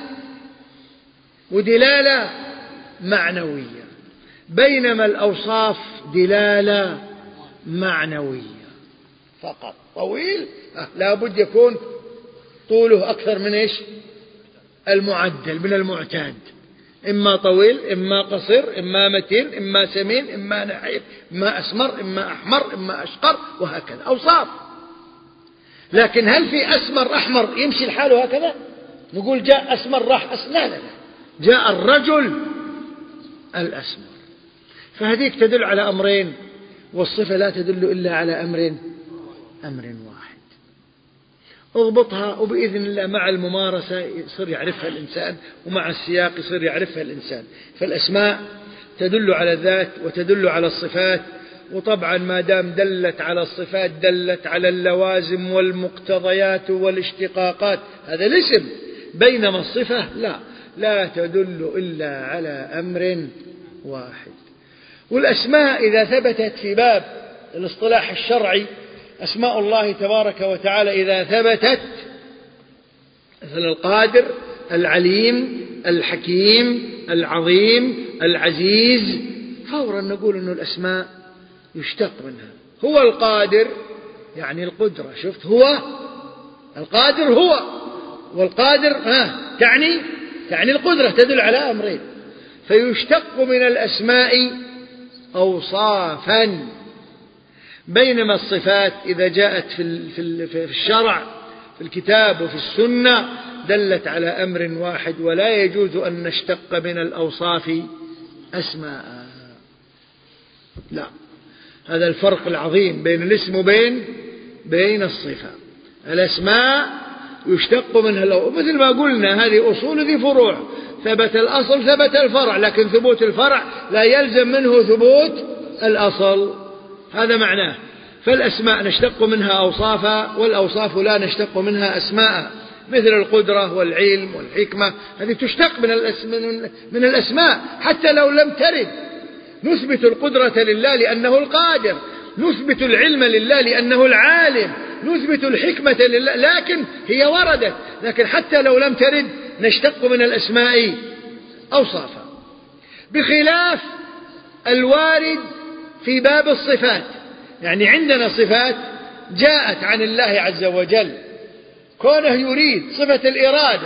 ودلالة معنوية، بينما الأوصاف دلالة معنوية فقط. طويل لا بد يكون طوله أكثر من إيش؟ المعدل من المعتاد، إما طويل إما قصير إما متين إما سمين إما نحيف إما أسمر إما أحمر إما أشقر وهكذا أوصاف. لكن هل في أسمر أحمر يمشي الحال هكذا نقول جاء أسمر راح أسمر؟ لا لا لا، جاء الرجل الأسمر. فهذيك تدل على أمرين، والصفة لا تدل إلا على أمر أمر واحد. اضبطها وبإذن الله مع الممارسة يصير يعرفها الإنسان، ومع السياق يصير يعرفها الإنسان. فالأسماء تدل على الذات وتدل على الصفات، وطبعا ما دام دلت على الصفات دلت على اللوازم والمقتضيات والاشتقاقات، هذا الاسم. بينما الصفة لا لا تدل إلا على أمر واحد. والأسماء إذا ثبتت في باب الاصطلاح الشرعي، أسماء الله تبارك وتعالى إذا ثبتت مثل القادر العليم الحكيم العظيم العزيز، فورا نقول أن الأسماء يشتق منها. هو القادر يعني القدرة، شفت هو القادر هو، والقادر ها تعني تعني القدرة، تدل على أمرين. فيشتق من الأسماء أوصافا، بينما الصفات إذا جاءت في في الشرع في الكتاب وفي السنة دلت على أمر واحد، ولا يجوز أن نشتق من الأوصاف أسماء. لا، هذا الفرق العظيم بين الاسم وبين بين الصفة. الأسماء يشتق منها الأوصاف، مثل ما قلنا هذه أصول ذي فروع، ثبت الأصل ثبت الفرع، لكن ثبوت الفرع لا يلزم منه ثبوت الأصل، هذا معناه. فالأسماء نشتق منها أوصافا، والأوصاف لا نشتق منها أسماء، مثل القدرة والعلم والحكمة، هذه تشتق من الأسماء حتى لو لم ترد. نثبت القدرة لله لأنه القادر، نثبت العلم لله لأنه العالم، نثبت الحكمة لله، لكن هي وردت، لكن حتى لو لم ترد نشتق من الأسماء أوصافا، بخلاف الوارد في باب الصفات. يعني عندنا صفات جاءت عن الله عز وجل، كونه يريد، صفة الإرادة.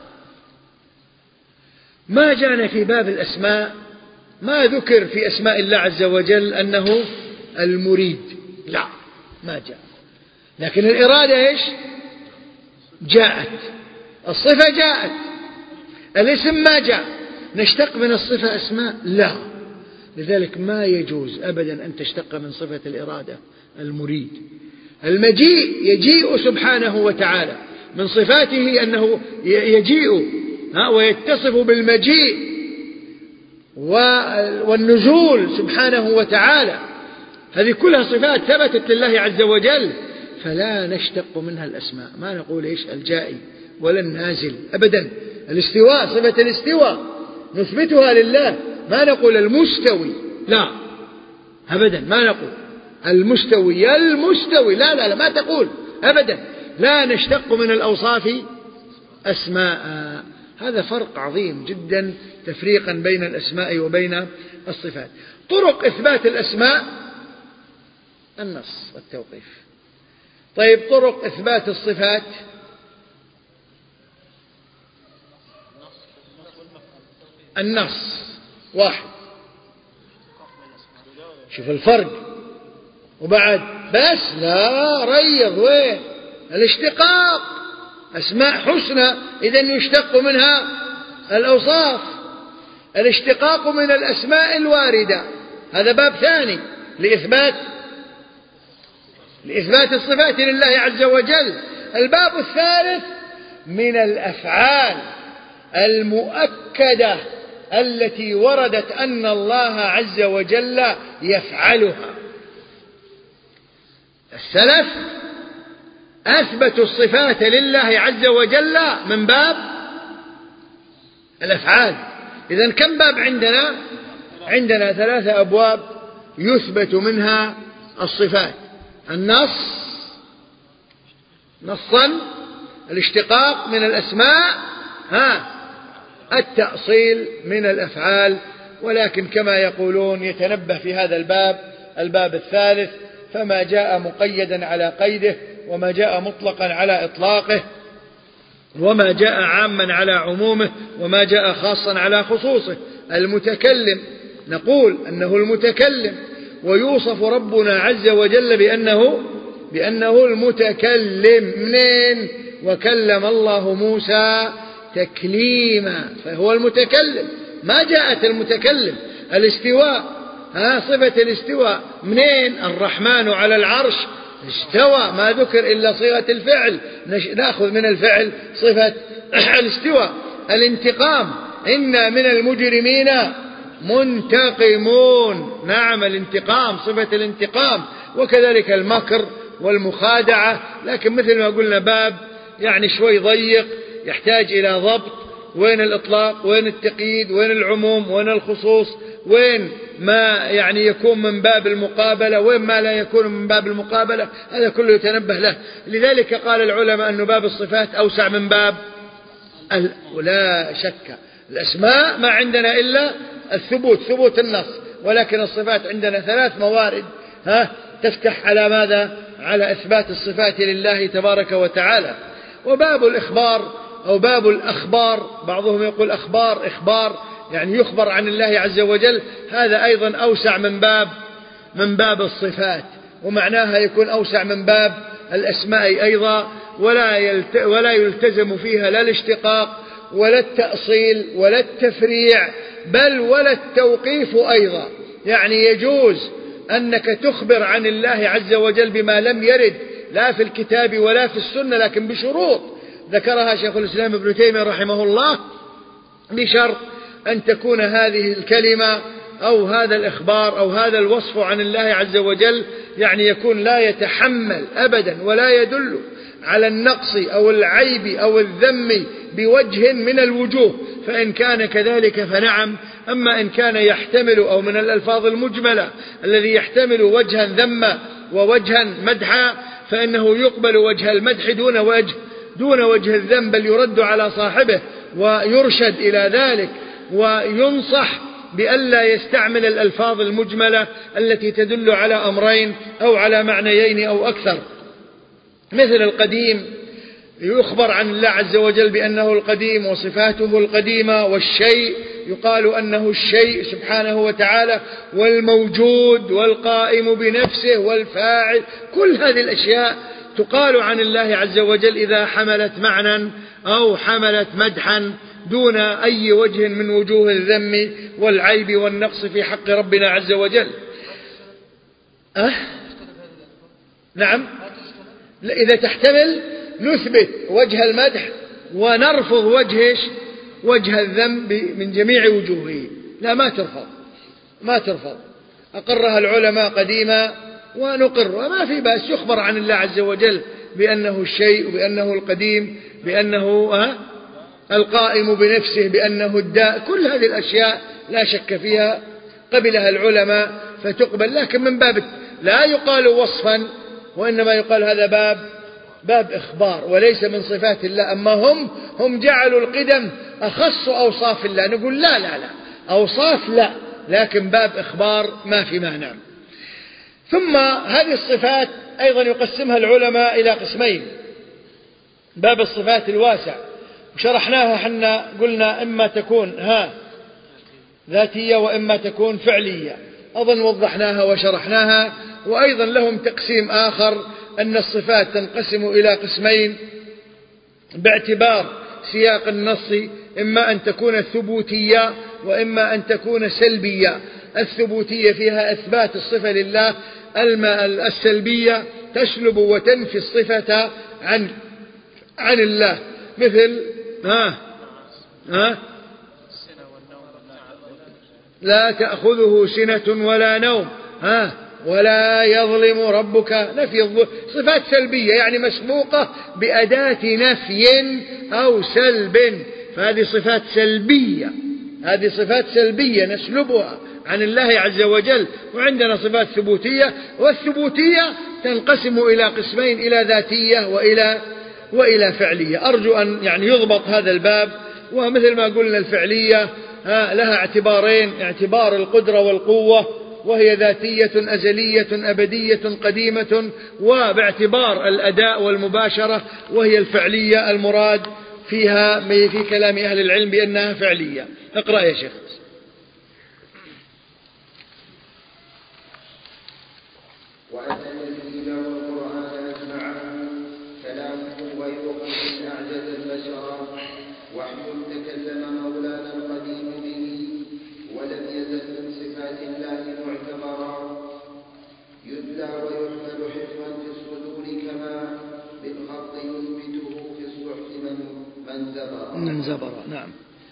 ما جاءنا في باب الأسماء، ما ذكر في أسماء الله عز وجل أنه المريد، لا ما جاء، لكن الإرادة إيش؟ جاءت، الصفة جاءت، الاسم ما جاء. نشتق من الصفة أسماء؟ لا، لذلك ما يجوز أبدا أن تشتق من صفة الإرادة المريد. المجيء يجيء سبحانه وتعالى، من صفاته أنه يجيء ويتصف بالمجيء والنزول سبحانه وتعالى، هذه كلها صفات ثبتت لله عز وجل، فلا نشتق منها الأسماء. ما نقول إيش الجائي ولا النازل أبدا. الاستواء، صفة الاستواء نثبتها لله، ما نقول المستوي، لا أبدا، ما نقول المستوي المستوي، لا لا لا، ما تقول أبدا. لا نشتق من الأوصاف أسماء. هذا فرق عظيم جدا، تفريقا بين الأسماء وبين الصفات. طرق إثبات الأسماء النص والتوقيف. طيب طرق إثبات الصفات؟ النص واحد، شوف الفرق. وبعد بس لا ريض، وين الاشتقاق؟ أسماء حسنى إذن يشتق منها الأوصاف. الاشتقاق من الأسماء الواردة، هذا باب ثاني لإثبات لإثبات الصفات لله عز وجل. الباب الثالث من الأفعال المؤكدة التي وردت أن الله عز وجل يفعلها. السلف أثبتوا الصفات لله عز وجل من باب الأفعال. إذن كم باب عندنا؟ عندنا ثلاثة أبواب يثبت منها الصفات: النص نصا، الاشتقاق من الأسماء، ها التأصيل من الأفعال. ولكن كما يقولون يتنبه في هذا الباب الباب الثالث، فما جاء مقيدا على قيده، وما جاء مطلقا على إطلاقه، وما جاء عاما على عمومه، وما جاء خاصا على خصوصه. المتكلم نقول أنه المتكلم، ويوصف ربنا عز وجل بأنه بأنه المتكلم. منين؟ وكلم الله موسى تكليما، فهو المتكلم. ما جاءت المتكلم. الاستواء، ها صفة الاستواء منين؟ الرحمن على العرش استوى، ما ذكر إلا صيغة الفعل، نأخذ من الفعل صفة الاستواء. الانتقام، إنا من المجرمين منتقمون، نعم الانتقام، صفة الانتقام. وكذلك المكر والمخادعة، لكن مثل ما قلنا باب يعني شوي ضيق، يحتاج إلى ضبط. وين الإطلاق، وين التقييد، وين العموم، وين الخصوص، وين ما يعني يكون من باب المقابلة، وين ما لا يكون من باب المقابلة، هذا كله يتنبه له. لذلك قال العلماء أن باب الصفات أوسع من باب ال... ولا شك الأسماء ما عندنا إلا الثبوت، ثبوت النص، ولكن الصفات عندنا ثلاث موارد ها تفتح على ماذا؟ على إثبات الصفات لله تبارك وتعالى. وباب الإخبار أو باب الأخبار، بعضهم يقول أخبار إخبار يعني يخبر عن الله عز وجل، هذا أيضا أوسع من باب من باب الصفات، ومعناها يكون أوسع من باب الأسماء أيضا، ولا يلت ولا يلتزم فيها لا الاشتقاق ولا التأصيل ولا التفريع، بل ولا التوقيف أيضا. يعني يجوز أنك تخبر عن الله عز وجل بما لم يرد لا في الكتاب ولا في السنة، لكن بشروط ذكرها شيخ الإسلام ابن تيمية رحمه الله، بشرط أن تكون هذه الكلمة أو هذا الإخبار أو هذا الوصف عن الله عز وجل يعني يكون لا يتحمل أبدا ولا يدل على النقص أو العيب أو الذم بوجه من الوجوه، فإن كان كذلك فنعم. أما إن كان يحتمل أو من الألفاظ المجملة الذي يحتمل وجها ذما ووجها مدحا فإنه يقبل وجه المدح دون وجه دون وجه الذم، بل يرد على صاحبه ويرشد إلى ذلك وينصح بألا يستعمل الألفاظ المجملة التي تدل على أمرين أو على معنيين أو أكثر. مثل القديم، يخبر عن الله عز وجل بأنه القديم وصفاته القديمة، والشيء يقال أنه الشيء سبحانه وتعالى، والموجود والقائم بنفسه والفاعل، كل هذه الأشياء تقال عن الله عز وجل إذا حملت معنى أو حملت مدحا دون أي وجه من وجوه الذم والعيب والنقص في حق ربنا عز وجل. أه؟ نعم، إذا تحتمل نثبت وجه المدح ونرفض وجه وجه الذم من جميع وجوهه، لا ما ترفض ما ترفض أقرها العلماء قديما ونقر، وما في بأس يخبر عن الله عز وجل بأنه الشيء وبأنه القديم بأنه أه؟ القائم بنفسه بأنه الداء، كل هذه الأشياء لا شك فيها قبلها العلماء فتقبل، لكن من باب لا يقال وصفا وإنما يقال هذا باب باب إخبار وليس من صفات الله. أما هم هم جعلوا القدم أخص أوصاف الله، نقول لا لا لا أوصاف لا، لكن باب إخبار ما في مانع. ثم هذه الصفات أيضا يقسمها العلماء إلى قسمين، باب الصفات الواسع وشرحناها حنا، قلنا إما تكون ها ذاتية وإما تكون فعلية، أظن وضحناها وشرحناها. وأيضا لهم تقسيم آخر أن الصفات تنقسم إلى قسمين باعتبار سياق النص، إما أن تكون ثبوتية وإما أن تكون سلبية. الثبوتية فيها إثبات الصفة لله، السلبية تسلب وتنفي الصفة عن عن الله، مثل ها ها لا تأخذه سنة ولا نوم، ها ولا يظلم ربك، نفي الظلم، صفات سلبية يعني مسبوقة بأداة نفي أو سلب، فهذه صفات سلبية، هذه صفات سلبية نسلبها عن الله عز وجل. وعندنا صفات ثبوتية، والثبوتية تنقسم إلى قسمين، إلى ذاتية وإلى وإلى فعلية. أرجو أن يعني يضبط هذا الباب. ومثل ما قلنا الفعلية لها اعتبارين، اعتبار القدرة والقوة وهي ذاتية أزلية أبدية قديمة، وباعتبار الأداء والمباشرة وهي الفعلية المراد فيها في كلام أهل العلم بأنها فعلية. اقرأ يا شيخ.
وأن الذين والقرآن أجمعا كلامه غير من أعجز البشر، وحي تكلم مولانا القديم به، ولم يزل من صفات الله معتبرا، يتلى ويحمل حفظا في الصدور كما بالخط يثبته في الصحف من زبر
من زبر. نعم.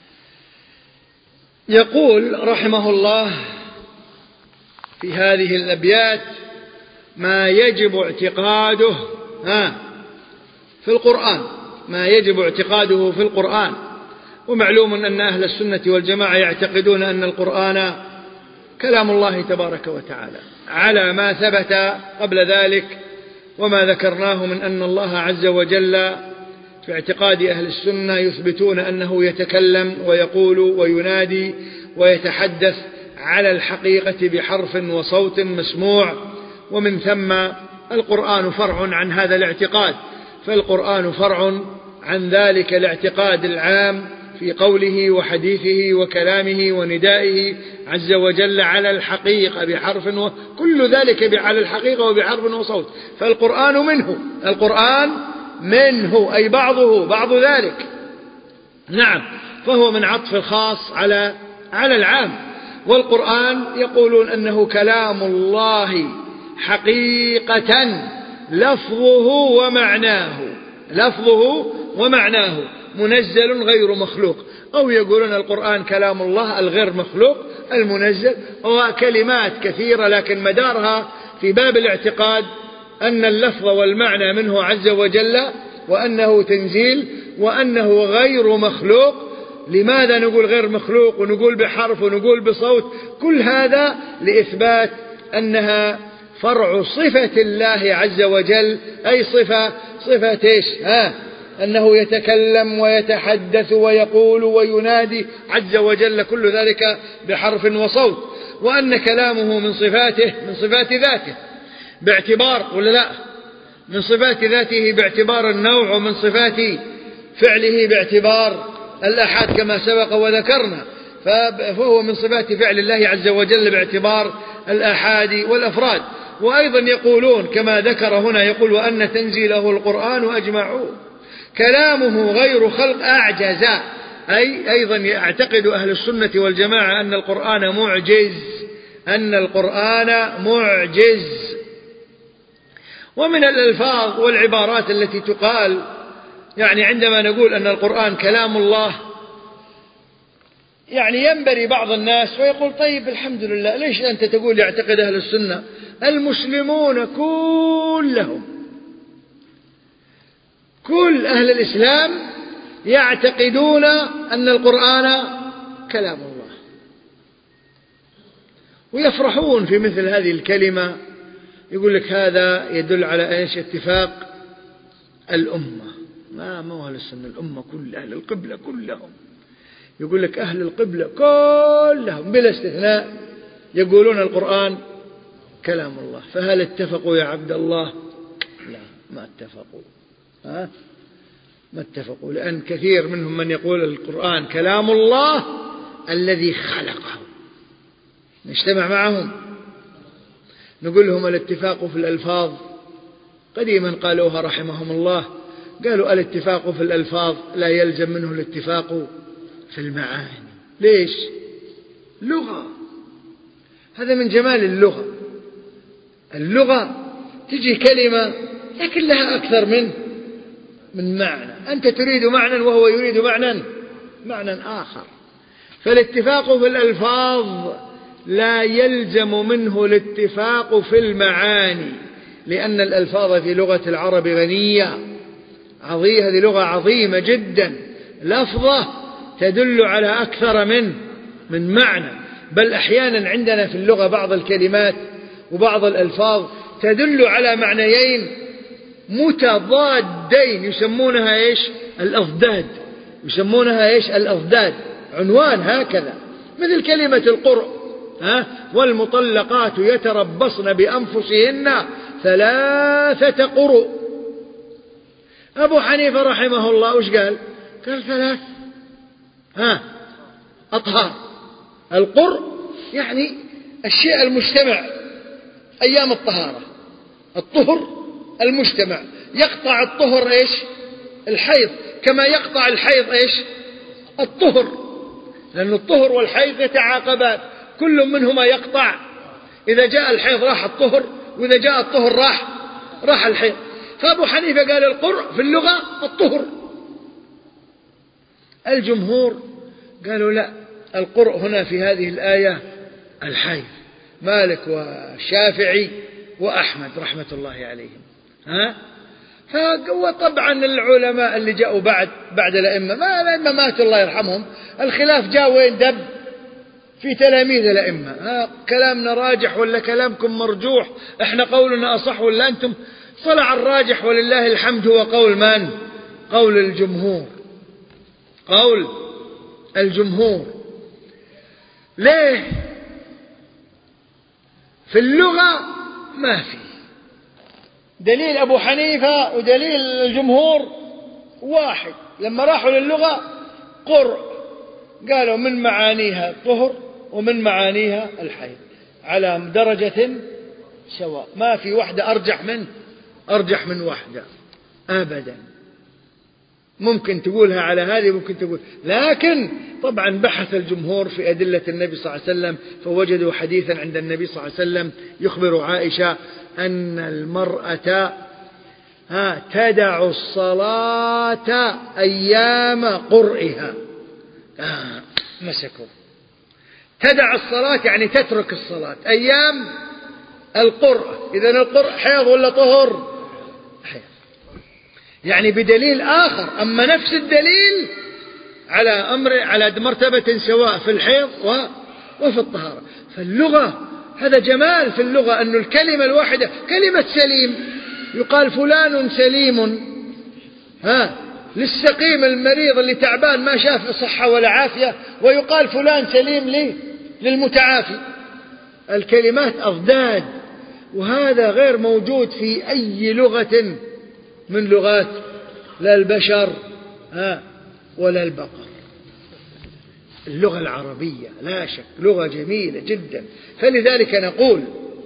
يقول رحمه الله في هذه الأبيات ما يجب اعتقاده ها في القرآن، ما يجب اعتقاده في القرآن. ومعلوم أن أهل السنة والجماعة يعتقدون أن القرآن كلام الله تبارك وتعالى على ما ثبت قبل ذلك وما ذكرناه من أن الله عز وجل في اعتقاد أهل السنة يثبتون أنه يتكلم ويقول وينادي ويتحدث على الحقيقة بحرف وصوت مسموع، ومن ثم القرآن فرع عن هذا الاعتقاد، فالقرآن فرع عن ذلك الاعتقاد العام في قوله وحديثه وكلامه وندائه عز وجل على الحقيقة بحرف، وكل ذلك على الحقيقة وبحرف وصوت. فالقرآن منه، القرآن منه أي بعضه بعض ذلك. نعم، فهو من عطف الخاص على على العام. والقرآن يقولون أنه كلام الله حقيقة لفظه ومعناه، لفظه ومعناه منزل غير مخلوق. أو يقولون القرآن كلام الله الغير مخلوق المنزل، وكلمات كثيرة لكن مدارها في باب الاعتقاد أن اللفظ والمعنى منه عز وجل، وأنه تنزيل، وأنه غير مخلوق. لماذا نقول غير مخلوق ونقول بحرف ونقول بصوت؟ كل هذا لإثبات أنها فرع صفة الله عز وجل، أي صفة صفة إيش؟ ها أنه يتكلم ويتحدث ويقول وينادي عز وجل، كل ذلك بحرف وصوت. وأن كلامه من صفاته، من صفات ذاته باعتبار، ولا لا، من صفات ذاته باعتبار النوع، ومن صفات فعله باعتبار الأحاد كما سبق وذكرنا، فهو من صفات فعل الله عز وجل باعتبار الآحاد والأفراد. وأيضا يقولون كما ذكر هنا، يقول وأن تنزيله القرآن أجمعه كلامه غير خلق أعجز، أي أيضا يعتقد أهل السنة والجماعة أن القرآن معجز، أن القرآن معجز. ومن الألفاظ والعبارات التي تقال يعني عندما نقول أن القرآن كلام الله، يعني ينبري بعض الناس ويقول طيب الحمد لله، ليش أنت تقول يعتقد أهل السنة؟ المسلمون كلهم، كل أهل الإسلام يعتقدون أن القرآن كلام الله، ويفرحون في مثل هذه الكلمة. يقول لك هذا يدل على إيش؟ اتفاق الأمة. ما مو أهل السنة، الأمة كل أهل القبلة كلهم. يقول لك أهل القبلة كلهم بلا استثناء يقولون القرآن كلام الله. فهل اتفقوا يا عبد الله؟ لا، ما اتفقوا. ها؟ ما اتفقوا، لأن كثير منهم من يقول القرآن كلام الله الذي خلقه. نجتمع معهم نقول لهم الاتفاق في الألفاظ، قديما قالوها رحمهم الله، قالوا الاتفاق في الألفاظ لا يلزم منه الاتفاق في المعاني. ليش؟ لغة، هذا من جمال اللغة. اللغة تجي كلمة لكن لها أكثر من من معنى، أنت تريد معنى وهو يريد معنى معنى آخر. فالاتفاق في الألفاظ لا يلزم منه الاتفاق في المعاني، لأن الألفاظ في لغة العرب غنية عظيمة، هذه لغة عظيمة جدا، لفظة تدل على أكثر من من معنى. بل أحيانا عندنا في اللغة بعض الكلمات وبعض الألفاظ تدل على معنيين متضادين، يسمونها إيش؟ الأضداد، يسمونها إيش؟ الأضداد، عنوان هكذا، مثل كلمة القرء، ها؟ والمطلقات يتربصن بأنفسهن ثلاثة قروء. أبو حنيفة رحمه الله وش قال؟ قال ثلاث ها أطهار. القرء يعني الشيء المجتمع أيام الطهارة، الطهر المجتمع، يقطع الطهر إيش؟ الحيض، كما يقطع الحيض إيش؟ الطهر، لأن الطهر والحيض يتعاقبان، كل منهما يقطع. إذا جاء الحيض راح الطهر، وإذا جاء الطهر راح راح الحيض. فأبو حنيفة قال القرء في اللغة الطهر. الجمهور قالوا لا، القرء هنا في هذه الآية الحيض. مالك والشافعي وأحمد رحمة الله عليهم. ها؟ فطبعا العلماء اللي جاءوا بعد بعد الأئمة، ما الأئمة ماتوا الله يرحمهم، الخلاف جاء وين؟ دب في تلاميذ الأئمة. ها كلامنا راجح ولا كلامكم مرجوح؟ احنا قولنا أصح ولا أنتم؟ طلع الراجح ولله الحمد هو قول من؟ قول الجمهور، قول الجمهور. ليه؟ في اللغة ما في دليل أبو حنيفة ودليل الجمهور واحد. لما راحوا للغة قرء قالوا من معانيها الطهر ومن معانيها الحيض على درجة سواء، ما في واحدة أرجح من أرجح من واحدة أبدا. ممكن تقولها على هذه، ممكن تقول، لكن طبعا بحث الجمهور في أدلة النبي صلى الله عليه وسلم فوجدوا حديثا عند النبي صلى الله عليه وسلم يخبر عائشة أن المرأة ها تدع الصلاة أيام قرئها. آه مسكوا تدع الصلاة يعني تترك الصلاة أيام القرء. إذن القرء حيض ولا طهر؟ حيض. يعني بدليل آخر. أما نفس الدليل على أمر على مرتبة سواء في الحيض وفي الطهارة. فاللغة هذا جمال في اللغة، أن الكلمة الواحدة كلمة سليم يقال فلان سليم، ها للسقيم المريض اللي تعبان ما شاف صحة ولا عافية، ويقال فلان سليم ليه للمتعافي. الكلمات أضداد، وهذا غير موجود في أي لغة من لغات لا البشر ها ولا البقر. اللغة العربية لا شك لغة جميلة جدا. فلذلك نقول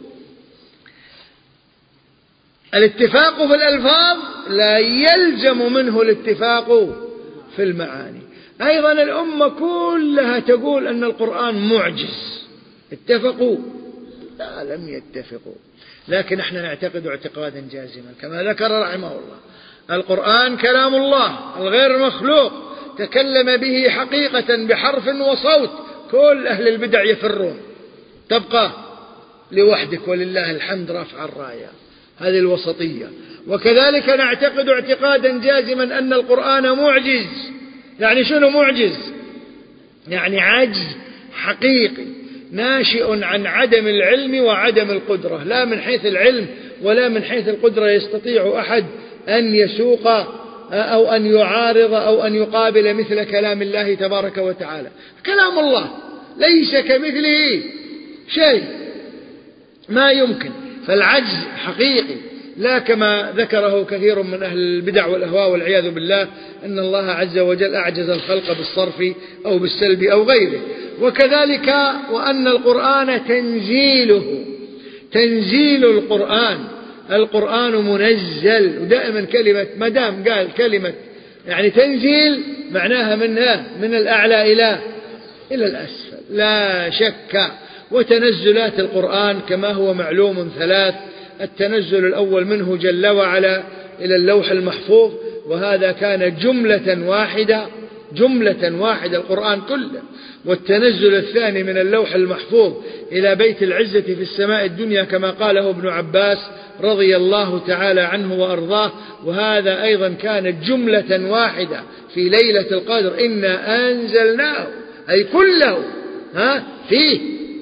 الاتفاق في الألفاظ لا يلزم منه الاتفاق في المعاني. أيضا الأمة كلها تقول أن القرآن معجز. اتفقوا؟ لا لم يتفقوا. لكن احنا نعتقد اعتقادا جازما كما ذكر رحمه الله: القرآن كلام الله الغير مخلوق، تكلم به حقيقة بحرف وصوت. كل أهل البدع يفرون، تبقى لوحدك ولله الحمد رافع الراية. هذه الوسطية. وكذلك نعتقد اعتقادا جازما أن القرآن معجز. يعني شنو معجز؟ يعني عجز حقيقي ناشئ عن عدم العلم وعدم القدرة، لا من حيث العلم ولا من حيث القدرة يستطيع أحد أن يسوق أو أن يعارض أو أن يقابل مثل كلام الله تبارك وتعالى. كلام الله ليس كمثله شيء، ما يمكن. فالعجز حقيقي، لا كما ذكره كثير من أهل البدع والأهواء والعياذ بالله أن الله عز وجل أعجز الخلق بالصرف أو بالسلب أو غيره. وكذلك وأن القرآن تنزيله، تنزيل القرآن، القرآن منزل. ودائما كلمة مدام قال كلمة يعني تنزيل معناها منها من الأعلى إلى إلى الأسفل لا شك. وتنزلات القرآن كما هو معلوم ثلاث: التنزل الأول منه جل وعلا إلى اللوح المحفوظ، وهذا كان جملة واحدة، جملة واحدة القرآن كله. والتنزل الثاني من اللوح المحفوظ إلى بيت العزة في السماء الدنيا كما قاله ابن عباس رضي الله تعالى عنه وأرضاه، وهذا أيضا كانت جملة واحدة في ليلة القدر. إنا أنزلناه أي كله ها فيه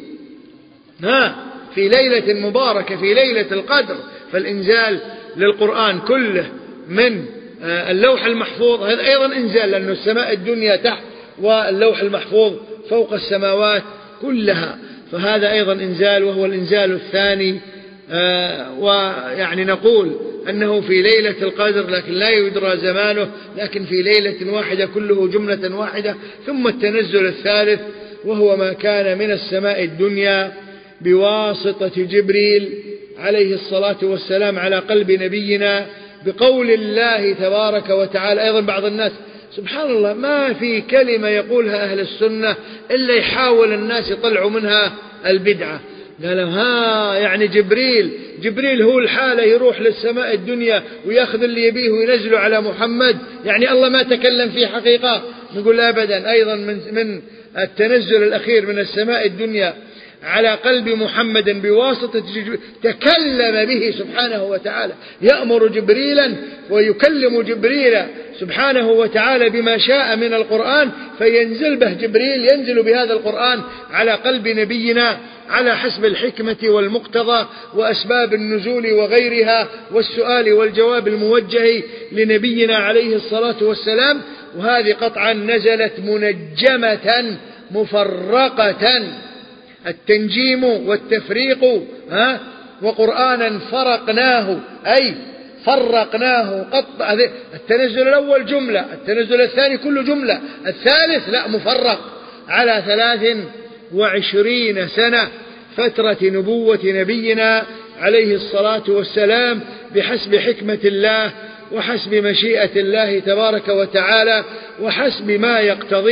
ها في ليلة مباركة في ليلة القدر. فالإنزال للقرآن كله من اللوح المحفوظ هذا أيضا إنزال، لأن السماء الدنيا تحت واللوح المحفوظ فوق السماوات كلها، فهذا أيضا إنزال وهو الإنزال الثاني. آه ويعني نقول أنه في ليلة القدر لكن لا يدرى زمانه، لكن في ليلة واحدة كله جملة واحدة. ثم التنزل الثالث وهو ما كان من السماء الدنيا بواسطة جبريل عليه الصلاة والسلام على قلب نبينا بقول الله تبارك وتعالى. أيضا بعض الناس سبحان الله ما في كلمة يقولها أهل السنة إلا يحاول الناس يطلعوا منها البدعة. قالوا ها يعني جبريل جبريل هو الحالة يروح للسماء الدنيا ويأخذ اللي يبيه وينزله على محمد، يعني الله ما تكلم فيه حقيقة. نقول أبدا. أيضا من, من التنزل الأخير من السماء الدنيا على قلب محمد بواسطة جبريل تكلم به سبحانه وتعالى، يأمر جبريلا ويكلم جبريل سبحانه وتعالى بما شاء من القرآن، فينزل به جبريل ينزل بهذا القرآن على قلب نبينا على حسب الحكمة والمقتضى وأسباب النزول وغيرها والسؤال والجواب الموجه لنبينا عليه الصلاة والسلام. وهذه قطعا نزلت منجمة مفرقة، التنجيم والتفريق ها وقرآنا فرقناه أي فرقناه قطع. التنزل الأول جملة، التنزل الثاني كله جملة، الثالث لا مفرق على ثلاث وعشرين سنة فترة نبوة نبينا عليه الصلاة والسلام بحسب حكمة الله وحسب مشيئة الله تبارك وتعالى وحسب ما يقتضيه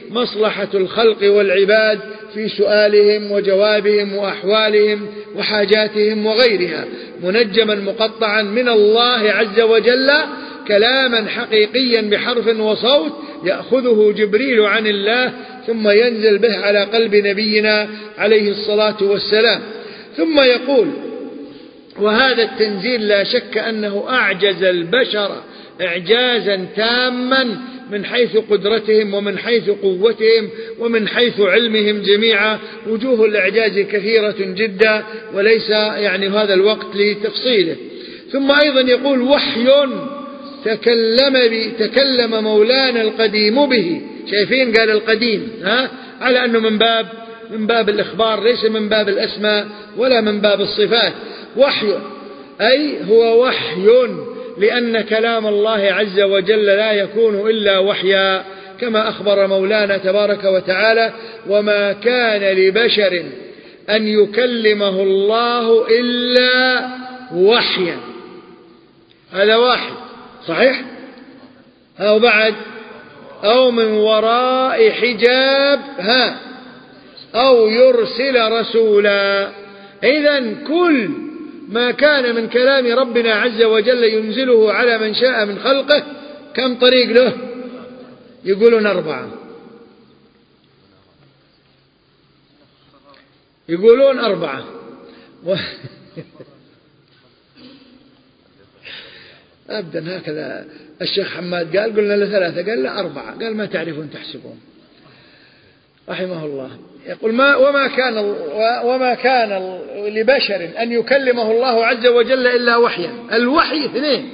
مصلحة الخلق والعباد في سؤالهم وجوابهم وأحوالهم وحاجاتهم وغيرها، منجما مقطعا من الله عز وجل كلاما حقيقيا بحرف وصوت يأخذه جبريل عن الله ثم ينزل به على قلب نبينا عليه الصلاة والسلام. ثم يقول: وهذا التنزيل لا شك أنه أعجز البشر إعجازا تاما من حيث قدرتهم ومن حيث قوتهم ومن حيث علمهم جميعا. وجوه الإعجاز كثيرة جدا وليس يعني هذا الوقت لتفصيله. ثم أيضا يقول: وحي تكلم, تكلم مولانا القديم به. شايفين؟ قال القديم، ها؟ على أنه من باب من باب الإخبار، ليس من باب الأسماء ولا من باب الصفات. وحي أي هو وحي، لأن كلام الله عز وجل لا يكون إلا وحيا، كما أخبر مولانا تبارك وتعالى: وما كان لبشر أن يكلمه الله إلا وحيا. هذا واحد صحيح؟ أو بعد أو من وراء حجاب، ها، أو يرسل رسولا. إذن كل ما كان من كلام ربنا عز وجل ينزله على من شاء من خلقه كم طريق له؟ يقولون أربعة، يقولون أربعة و... أبدا هكذا الشيخ حماد قال، قلنا له ثلاثة، قال لا أربعة، قال ما تعرفون تحسبون رحمه الله. يقول: ما وما كان وما كان لبشر أن يكلمه الله عز وجل إلا وحيا. الوحي اثنين،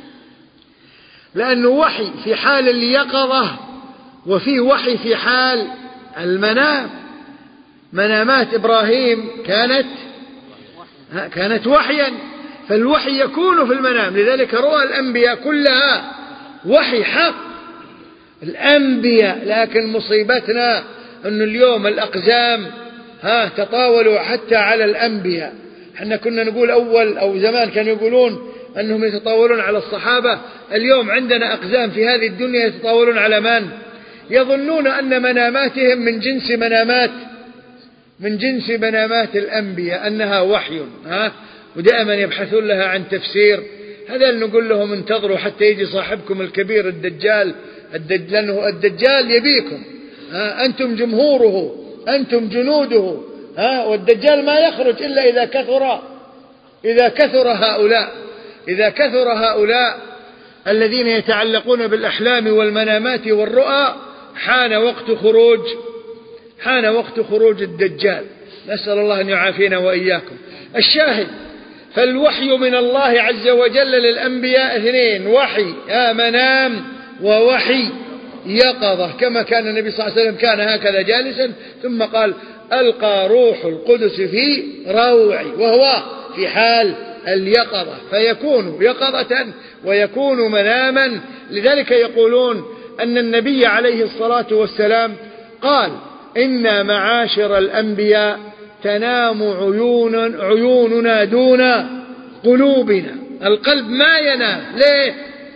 لأنه وحي في حال اليقظة وفي وحي في حال المنام. منامات إبراهيم كانت كانت وحيا، فالوحي يكون في المنام. لذلك رؤى الأنبياء كلها وحي حق، الأنبياء. لكن مصيبتنا أن اليوم الأقزام ها تطاولوا حتى على الأنبياء. احنا كنا نقول أول أو زمان كانوا يقولون أنهم يتطاولون على الصحابة، اليوم عندنا أقزام في هذه الدنيا يتطاولون على من؟ يظنون أن مناماتهم من جنس منامات من جنس منامات الأنبياء، أنها وحي، ها، ودائما يبحثون لها عن تفسير. هذا نقول لهم: انتظروا حتى يجي صاحبكم الكبير الدجال، الدجال لأنه الدجال يبيكم، ها، أنتم جمهوره، أنتم جنوده، ها، والدجال ما يخرج إلا إذا كثر إذا كثر هؤلاء إذا كثر هؤلاء الذين يتعلقون بالأحلام والمنامات والرؤى. حان وقت خروج حان وقت خروج الدجال، نسأل الله أن يعافينا وإياكم. الشاهد: فالوحي من الله عز وجل للأنبياء اثنين، وحي منام ووحي يقظة، كما كان النبي صلى الله عليه وسلم كان هكذا جالسا ثم قال: ألقى روح القدس في روعي، وهو في حال اليقظة، فيكون يقظة ويكون مناما. لذلك يقولون أن النبي عليه الصلاة والسلام قال: إن معاشر الأنبياء تنام عيون عيوننا دون قلوبنا. القلب ما ينام، ليه؟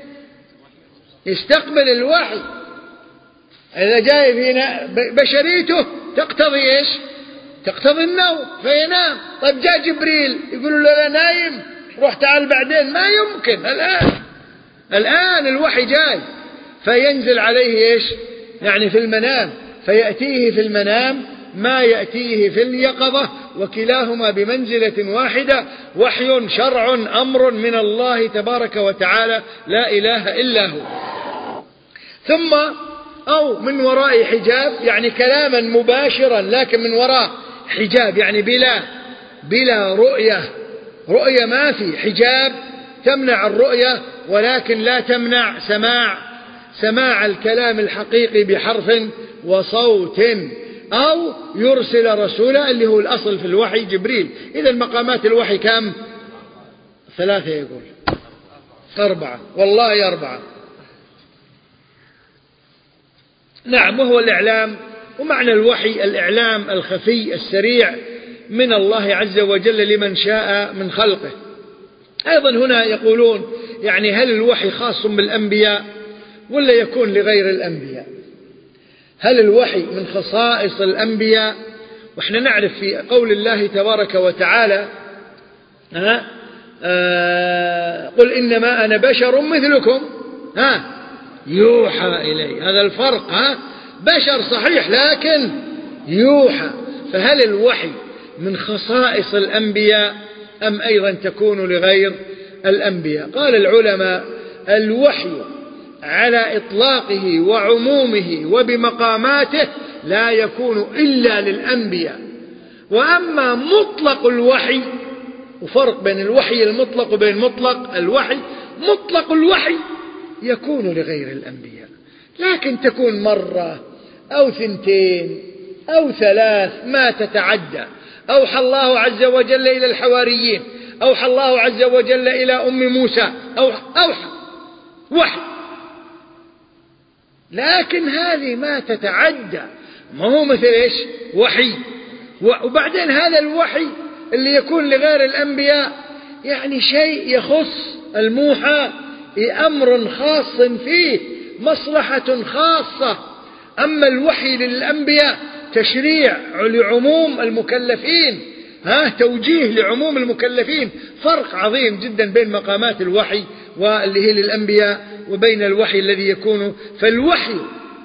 يستقبل الوحي. إذا جاء فينا بشريته تقتضي إيش؟ تقتضي النوم فينام. طيب جاء جبريل يقول له: لا نايم، روح تعال بعدين. ما يمكن، الآن الآن الوحي جاي، فينزل عليه إيش؟ يعني في المنام، فيأتيه في المنام ما يأتيه في اليقظة، وكلاهما بمنزلة واحدة. وحي شرع أمر من الله تبارك وتعالى لا إله إلا هو. ثم أو من وراء حجاب، يعني كلاما مباشرا لكن من وراء حجاب، يعني بلا بلا رؤية. رؤية ما في، حجاب تمنع الرؤية ولكن لا تمنع سماع سماع الكلام الحقيقي بحرف وصوت. أو يرسل رسولا اللي هو الأصل في الوحي جبريل. إذا مقامات الوحي كم؟ ثلاثة، يقول أربعة، والله أربعة. نعم، وهو الإعلام. ومعنى الوحي الإعلام الخفي السريع من الله عز وجل لمن شاء من خلقه. أيضا هنا يقولون: يعني هل الوحي خاص بالأنبياء ولا يكون لغير الأنبياء؟ هل الوحي من خصائص الأنبياء؟ وإحنا نعرف في قول الله تبارك وتعالى ها آه قل إنما أنا بشر مثلكم ها يوحى إلي. هذا الفرق. ها بشر صحيح لكن يوحى. فهل الوحي من خصائص الأنبياء أم أيضا تكون لغير الأنبياء؟ قال العلماء الوحي على إطلاقه وعمومه وبمقاماته لا يكون إلا للأنبياء. وأما مطلق الوحي، وفرق بين الوحي المطلق وبين مطلق الوحي، مطلق الوحي يكون لغير الأنبياء، لكن تكون مرة أو ثنتين أو ثلاث ما تتعدى. أوحى الله عز وجل إلى الحواريين، أوحى الله عز وجل إلى أم موسى، أوحى, أوحى وحي، لكن هذه ما تتعدى، ما هو مثل إيش وحي. وبعدين هذا الوحي اللي يكون لغير الأنبياء يعني شيء يخص الموحى، أمر خاص فيه، مصلحة خاصة. أما الوحي للأنبياء تشريع لعموم المكلفين، ها توجيه لعموم المكلفين. فرق عظيم جدا بين مقامات الوحي واللي هي للأنبياء وبين الوحي الذي يكون. فالوحي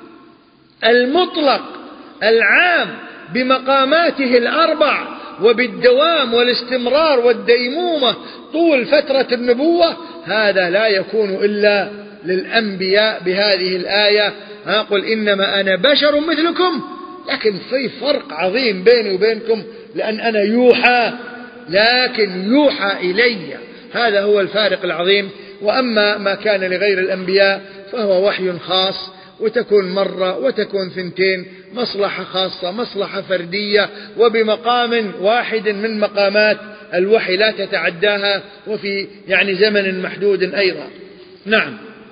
المطلق العام بمقاماته الأربع وبالدوام والاستمرار والديمومة طول فترة النبوة، هذا لا يكون إلا للأنبياء بهذه الآية. ها قل إنما أنا بشر مثلكم، لكن في فرق عظيم بيني وبينكم، لأن أنا يوحى لكن يوحى إلي، هذا هو الفارق العظيم. وأما ما كان لغير الأنبياء فهو وحي خاص، وتكون مرة وتكون ثنتين، مصلحة خاصة مصلحة فردية، وبمقام واحد من مقامات الوحي لا تتعداها، وفي يعني زمن محدود أيضا. نعم.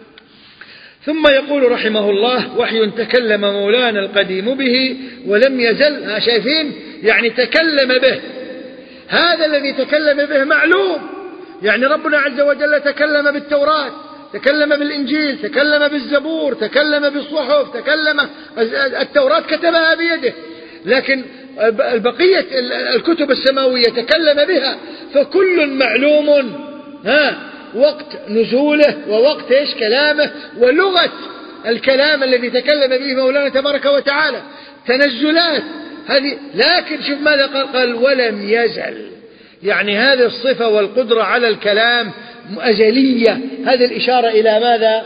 ثم يقول رحمه الله وحي تكلم مولانا القديم به ولم يزل. شايفين يعني تكلم به، هذا الذي تكلم به معلوم، يعني ربنا عز وجل تكلم بالتوراة، تكلم بالإنجيل، تكلم بالزبور، تكلم بالصحف، تكلم التوراة كتبها بيده، لكن البقية الكتب السماوية تكلم بها، فكل معلوم ها وقت نزوله ووقت إيش كلامه ولغة الكلام الذي تكلم به مولانا تبارك وتعالى، تنزلات هذه. لكن شوف ماذا قال؟ قال ولم يزل، يعني هذه الصفة والقدرة على الكلام أزلية. هذه الإشارة إلى ماذا؟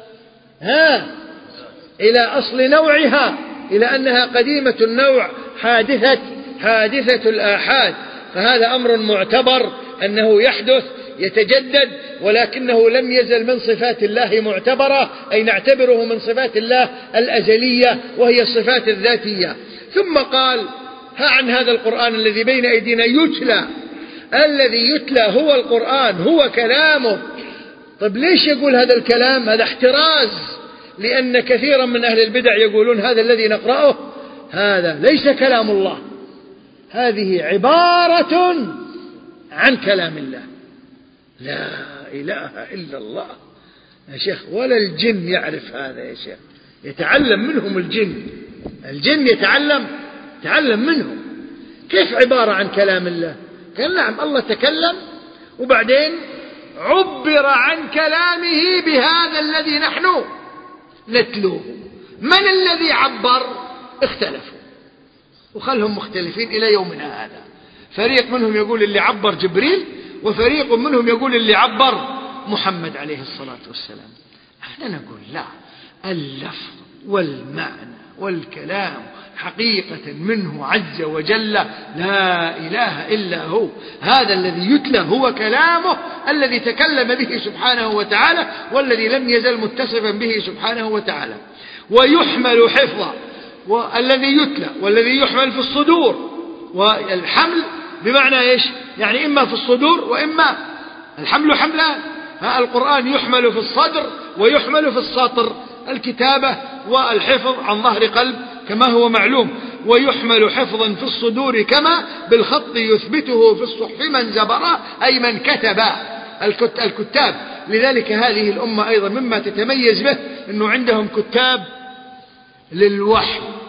ها إلى أصل نوعها، إلى أنها قديمة النوع حادثة حادثة الآحاد. فهذا أمر معتبر أنه يحدث يتجدد، ولكنه لم يزل من صفات الله معتبرة، أي نعتبره من صفات الله الأزلية وهي الصفات الذاتية. ثم قال ها عن هذا القرآن الذي بين أيدينا يتلى، الذي يتلى هو القرآن، هو كلامه. طيب ليش يقول هذا الكلام؟ هذا احتراز، لأن كثيرا من أهل البدع يقولون هذا الذي نقرأه هذا ليس كلام الله، هذه عبارة عن كلام الله. لا إله إلا الله يا شيخ، ولا الجن يعرف هذا يا شيخ، يتعلم منهم الجن، الجن يتعلم يتعلم منهم. كيف عبارة عن كلام الله؟ قال نعم الله تكلم، وبعدين عبر عن كلامه بهذا الذي نحن نتلوه. من الذي عبر؟ اختلفوا وخلهم مختلفين إلى يومنا هذا. فريق منهم يقول اللي عبر جبريل، وفريق منهم يقول اللي عبر محمد عليه الصلاة والسلام. احنا نقول لا، اللفظ والمعنى والكلام حقيقة منه عز وجل، لا إله إلا هو. هذا الذي يتلى هو كلامه الذي تكلم به سبحانه وتعالى، والذي لم يزل متصفا به سبحانه وتعالى. ويحمل حفظا، والذي يتلى والذي يحمل في الصدور. والحمل بمعنى إيش؟ يعني إما في الصدور وإما الحمل حملان. القرآن يحمل في الصدر ويحمل في السطر، الكتابة والحفظ عن ظهر قلب كما هو معلوم. ويحمل حفظا في الصدور كما بالخط يثبته في الصحف من زبر، أي من كتب الكتاب. لذلك هذه الأمة أيضا مما تتميز به أنه عندهم كتاب للوحي،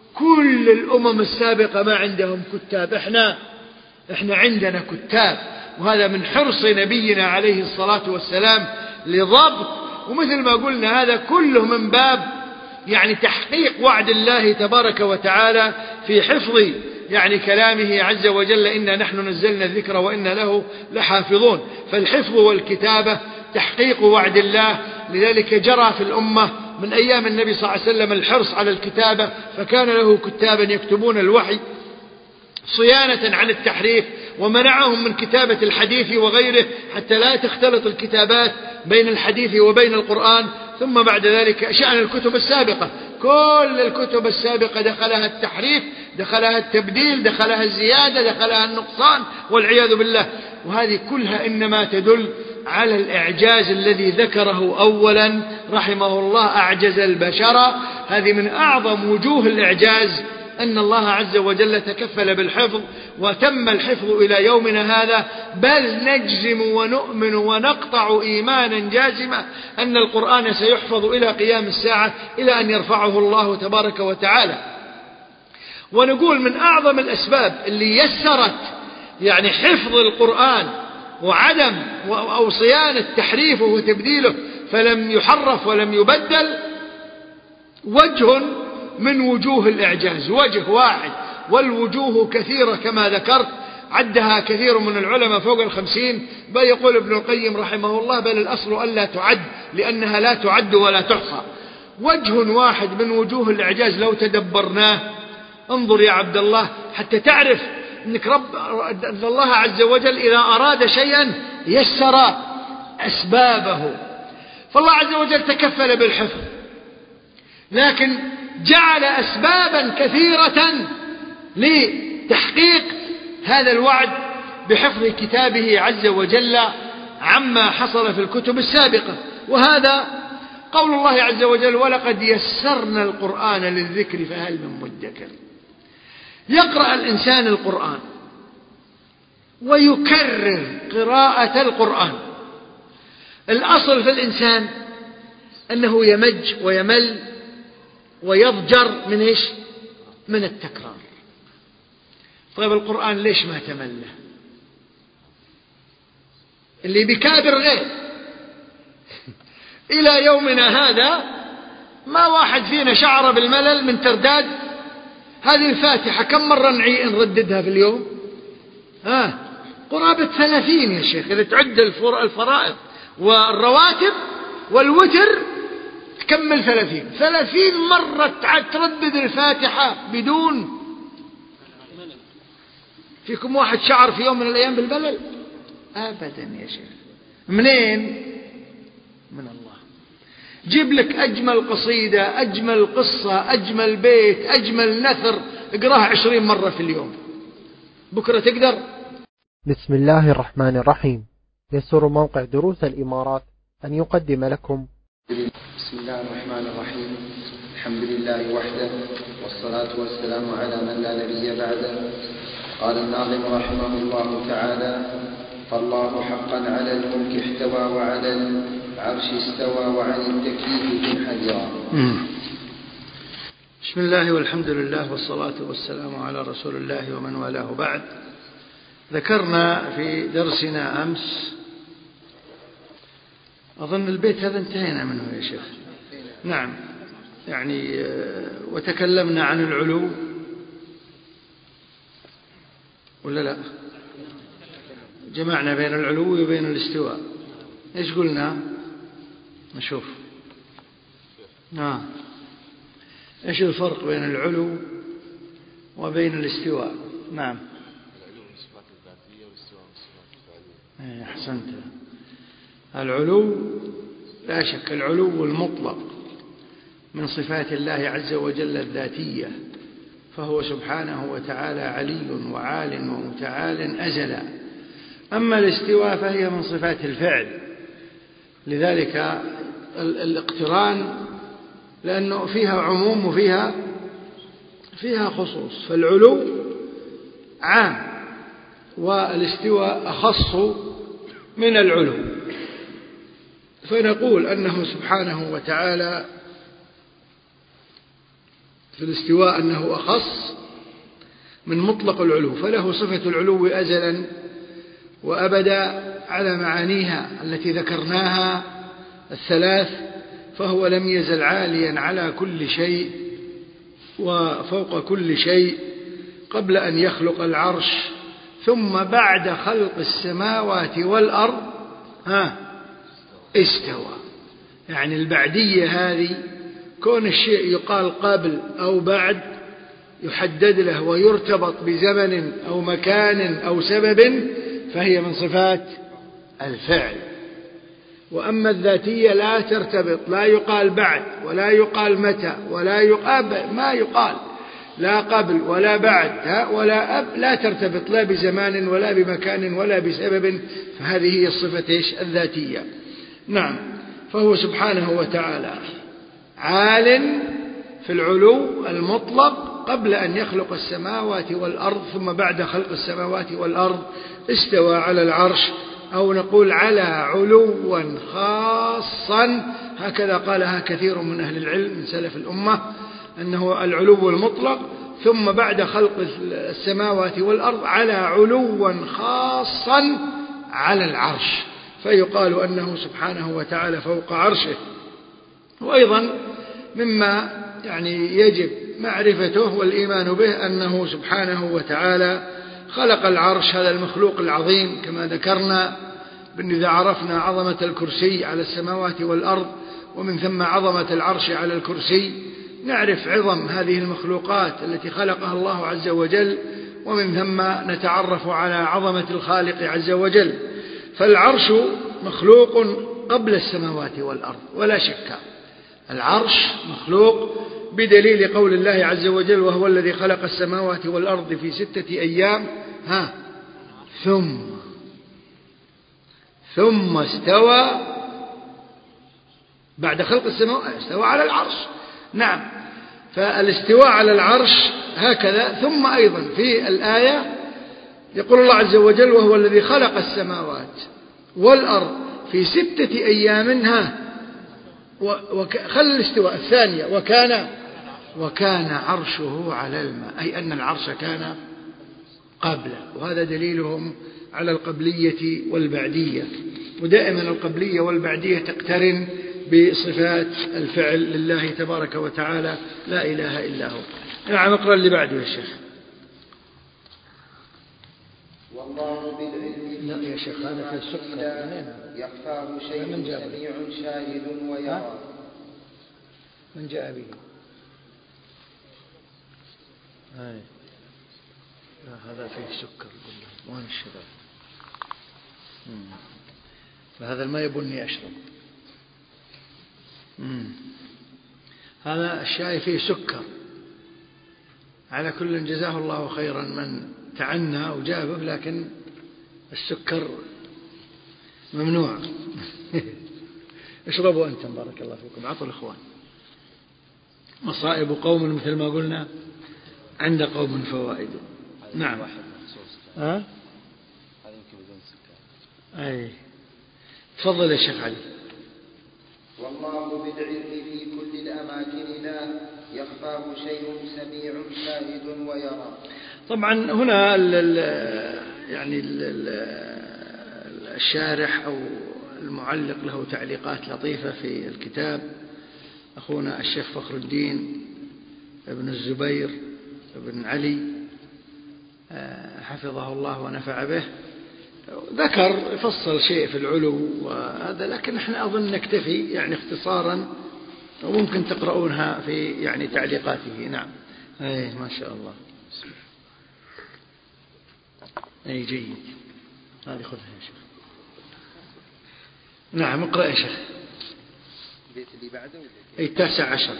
كل الأمم السابقة ما عندهم كتاب، إحنا إحنا عندنا كتاب، وهذا من حرص نبينا عليه الصلاة والسلام لضبط. ومثل ما قلنا هذا كله من باب يعني تحقيق وعد الله تبارك وتعالى في حفظ يعني كلامه عز وجل: إنا نحن نزلنا الذكر وإنا له لحافظون. فالحفظ والكتابة تحقيق وعد الله، لذلك جرى في الأمة من أيام النبي صلى الله عليه وسلم الحرص على الكتابة، فكان له كتابا يكتبون الوحي صيانة عن التحريف، ومنعهم من كتابة الحديث وغيره حتى لا تختلط الكتابات بين الحديث وبين القرآن. ثم بعد ذلك شأن الكتب السابقة، كل الكتب السابقة دخلها التحريف، دخلها التبديل، دخلها الزيادة، دخلها النقصان والعياذ بالله. وهذه كلها إنما تدل على الإعجاز الذي ذكره أولا رحمه الله: أعجز البشر. هذه من أعظم وجوه الإعجاز، أن الله عز وجل تكفل بالحفظ وتم الحفظ إلى يومنا هذا، بل نجزم ونؤمن ونقطع إيمانا جازما أن القرآن سيحفظ إلى قيام الساعة، إلى أن يرفعه الله تبارك وتعالى. ونقول من أعظم الأسباب اللي يسرت يعني حفظ القرآن وعدم أو صيانة تحريفه وتبديله فلم يحرف ولم يبدل وجه من وجوه الإعجاز، وجه واحد، والوجوه كثيرة كما ذكرت، عدها كثير من العلماء فوق الخمسين، بل يقول ابن القيم رحمه الله: بل الأصل ألا تعد، لأنها لا تعد ولا تحصى. وجه واحد من وجوه الإعجاز لو تدبرناه، انظر يا عبد الله حتى تعرف أنك رب أن الله عز وجل إذا أراد شيئا يسر أسبابه. فالله عز وجل تكفل بالحفظ، لكن جعل أسبابا كثيرة لتحقيق هذا الوعد بحفظ كتابه عز وجل عما حصل في الكتب السابقة. وهذا قول الله عز وجل: ولقد يسرنا القرآن للذكر فهل من مدكر. يقرأ الإنسان القرآن ويكرر قراءة القرآن. الأصل في الإنسان أنه يمج ويمل ويضجر من إيش؟ من التكرار. طيب القرآن ليش ما تمله؟ اللي بكابر غير. إلى يومنا هذا ما واحد فينا شعر بالملل من ترداد هذه الفاتحة. كم مرة نعي نرددها في اليوم؟ آه قرابة ثلاثين يا شيخ، إذا تعد الفرائض والرواتب والوتر تكمل ثلاثين ثلاثين مرة تردد الفاتحة بدون. فيكم واحد شعر في يوم من الأيام بالملل؟ أبدا يا شيخ. منين؟ من الله. جيب لك أجمل قصيدة، أجمل قصة، أجمل بيت، أجمل نثر، اقراه عشرين مرة في اليوم، بكرة تقدر؟
بسم الله الرحمن الرحيم. يسر موقع دروس الإمارات أن يقدم لكم
بسم الله الرحمن الرحيم. الحمد لله وحده، والصلاة والسلام على من لا نبي بعده. قال الناظم رحمه الله تعالى: فالله حقا على الملك احتوى، وعلى العرش استوى، وعن التكليف منحدرا.
بسم الله والحمد لله والصلاة والسلام على رسول الله ومن والاه. بعد، ذكرنا في درسنا أمس، أظن البيت هذا انتهينا منه يا شيخ. نعم، يعني وتكلمنا عن العلو ولا لا؟ جمعنا بين العلو وبين الاستواء. ايش قلنا؟ نشوف. نعم، ايش الفرق بين العلو وبين الاستواء؟ نعم،
العلو من الصفات الذاتية والاستواء من الصفات الفعلية.
أحسنت. العلو لا شك العلو المطلق من صفات الله عز وجل الذاتية، فهو سبحانه وتعالى علي وعال ومتعال أزلا. أما الاستواء فهي من صفات الفعل، لذلك الاقتران لأنه فيها عموم وفيها فيها خصوص، فالعلو عام والاستواء أخص من العلو. فنقول أنه سبحانه وتعالى في الاستواء أنه أخص من مطلق العلو، فله صفة العلو أزلا وأبدا على معانيها التي ذكرناها الثلاث، فهو لم يزل عاليا على كل شيء وفوق كل شيء قبل أن يخلق العرش، ثم بعد خلق السماوات والأرض ها استوى. يعني البعدية هذه كون الشيء يقال قبل أو بعد يحدد له ويرتبط بزمن أو مكان أو سبب، فهي من صفات الفعل. وأما الذاتية لا ترتبط، لا يقال بعد ولا يقال متى ولا يقال ما يقال لا قبل ولا بعد ولا أب، لا ترتبط لا بزمان ولا بمكان ولا بسبب، فهذه هي الصفة الذاتية. نعم، فهو سبحانه وتعالى عال في العلو المطلق قبل أن يخلق السماوات والأرض، ثم بعد خلق السماوات والأرض استوى على العرش، أو نقول على علوا خاصا، هكذا قالها كثير من أهل العلم من سلف الأمة، أنه العلو المطلق ثم بعد خلق السماوات والأرض على علوا خاصا على العرش، فيقال أنه سبحانه وتعالى فوق عرشه. وأيضا مما يعني يجب معرفته والإيمان به أنه سبحانه وتعالى خلق العرش، هذا المخلوق العظيم كما ذكرنا، بأن إذا عرفنا عظمة الكرسي على السماوات والأرض ومن ثم عظمة العرش على الكرسي نعرف عظم هذه المخلوقات التي خلقها الله عز وجل، ومن ثم نتعرف على عظمة الخالق عز وجل. فالعرش مخلوق قبل السماوات والأرض ولا شك، العرش مخلوق بدليل قول الله عز وجل: وهو الذي خلق السماوات والأرض في ستة أيام ها ثم ثم استوى بعد خلق السماوات استوى على العرش. نعم، فالاستواء على العرش هكذا. ثم أيضا في الآية يقول الله عز وجل: وهو الذي خلق السماوات والأرض في ستة أيام ها وخل الاستواء الثانية وكان وكان عرشه على الماء، أي أن العرش كان قبله. وهذا دليلهم على القبلية والبعدية، ودائما القبلية والبعدية تقترن بصفات الفعل لله تبارك وتعالى لا إله إلا هو. نعم، اقرأ اللي بعده يا شيخ.
والله بالعلم
لا يا شيخ، هذا في السكر
يخفاه شيء سميع شاهد ويرى.
من جاء به؟ هاي. لا، هذا فيه سكر. وين الشباب؟ فهذا الماء يبني أشرب. مم. هذا الشاي فيه سكر. على كل جزاه الله خيرا من تعنى وجابه، لكن السكر ممنوع. اشربوا أنتم بارك الله فيكم، عطوا الإخوان. مصائب قوم مثل ما قلنا عند قوم فوائد. نعم. ها؟ هذا يمكن بدون سكر. أي. تفضل يا شيخ علي.
والله بالعلم في كل الأماكن لا يخفاه شيء سميع شاهد ويرى.
طبعا هنا ال ال يعني ال ال الشارح أو المعلق له تعليقات لطيفة في الكتاب، أخونا الشيخ فخر الدين ابن الزبير ابن علي حفظه الله ونفع به، ذكر فصل شيء في العلو وهذا، لكن احنا أظن نكتفي يعني اختصارا، وممكن تقرؤونها في يعني تعليقاته. نعم. أي ما شاء الله. أي جيد، هذه خذها يا شيخ. نعم، اقرأ يا شيخ.
البيت اللي بعده
أي التاسع عشر.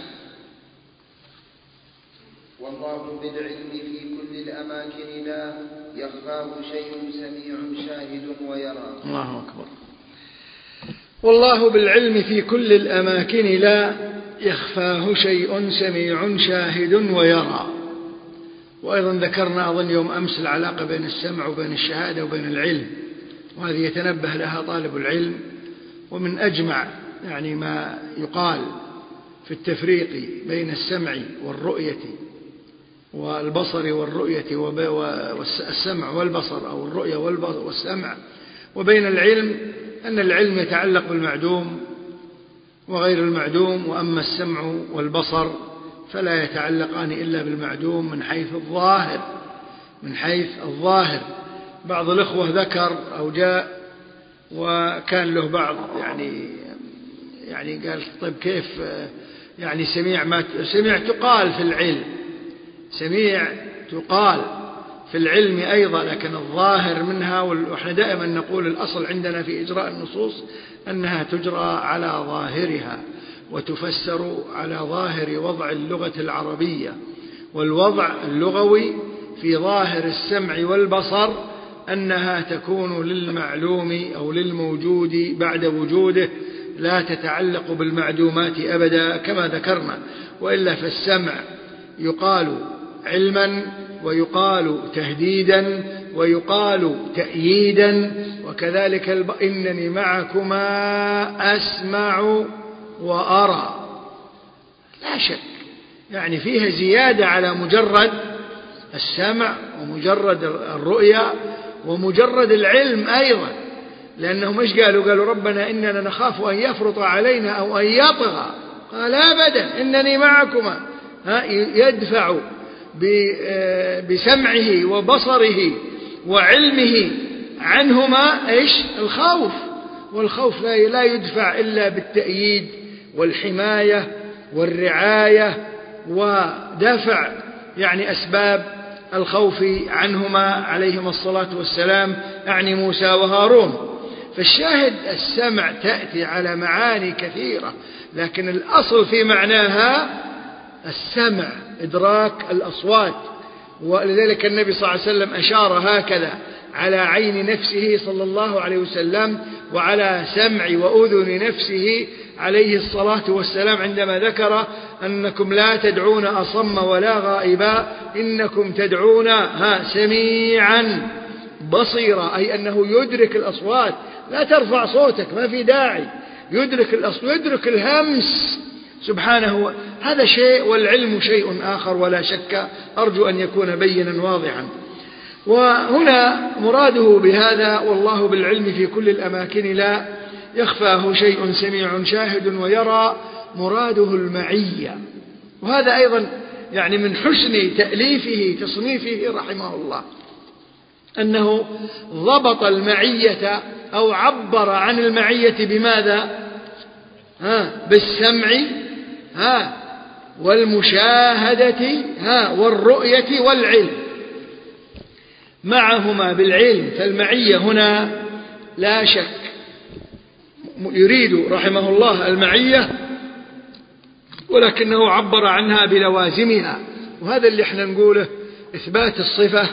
والله بالعلم في كل الأماكن لا يخفاه شيء سميع شاهد ويرى.
الله أكبر. والله بالعلم في كل الأماكن لا يخفاه شيء سميع شاهد ويرى. وأيضا ذكرنا أظن يوم أمس العلاقة بين السمع وبين الشهادة وبين العلم، وهذه يتنبه لها طالب العلم. ومن أجمع يعني ما يقال في في التفريق بين السمع والرؤية والبصر والرؤية والسمع والبصر أو الرؤية والسمع، وبين العلم أن العلم يتعلق بالمعدوم وغير المعدوم، وأما السمع والبصر فلا يتعلقان إلا بالمعدوم من حيث الظاهر من حيث الظاهر. بعض الإخوة ذكر أو جاء وكان له بعض يعني يعني قال طيب كيف يعني سميع ما سميع تقال في العلم سميع تقال في العلم أيضا، لكن الظاهر منها، ونحن دائما نقول الأصل عندنا في إجراء النصوص أنها تجرى على ظاهرها وتفسر على ظاهر وضع اللغة العربية، والوضع اللغوي في ظاهر السمع والبصر أنها تكون للمعلوم أو للموجود بعد وجوده، لا تتعلق بالمعدومات أبدا كما ذكرنا. وإلا فالسمع يقال علما ويقال تهديدا ويقال تأييدا، وكذلك الب... إنني معكما أسمع وأرى، لا شك يعني فيها زيادة على مجرد السمع ومجرد الرؤية ومجرد العلم أيضا، لأنهم إيش قالوا؟ قالوا ربنا إننا نخاف أن يفرط علينا أو أن يطغى، قال أبدا إنني معكما، يدفع بسمعه وبصره وعلمه عنهما إيش؟ الخوف، والخوف لا يدفع إلا بالتأييد والحماية والرعاية ودفع يعني أسباب الخوف عنهما عليهما الصلاة والسلام، أعني موسى وهارون. فالشاهد السمع تأتي على معاني كثيرة، لكن الأصل في معناها السمع إدراك الأصوات، ولذلك النبي صلى الله عليه وسلم أشار هكذا على عين نفسه صلى الله عليه وسلم وعلى سمع وأذن نفسه عليه الصلاة والسلام عندما ذكر أنكم لا تدعون أصم ولا غائبا إنكم تدعون ها سميعا بصيرا، أي أنه يدرك الأصوات، لا ترفع صوتك ما في داعي، يدرك الأصوات يدرك الهمس سبحانه. هذا شيء والعلم شيء آخر ولا شك، أرجو أن يكون بينا واضحا. وهنا مراده بهذا والله بالعلم في كل الأماكن لا يخفاه شيء سميع شاهد ويرى، مراده المعية. وهذا أيضا يعني من حسن تأليفه تصنيفه رحمه الله أنه ضبط المعية أو عبر عن المعية بماذا؟ ها بالسمع ها والمشاهدة ها والرؤية والعلم، معهما بالعلم. فالمعية هنا لا شك يريد رحمه الله المعية، ولكنه عبر عنها بلوازمها. وهذا اللي احنا نقوله إثبات الصفة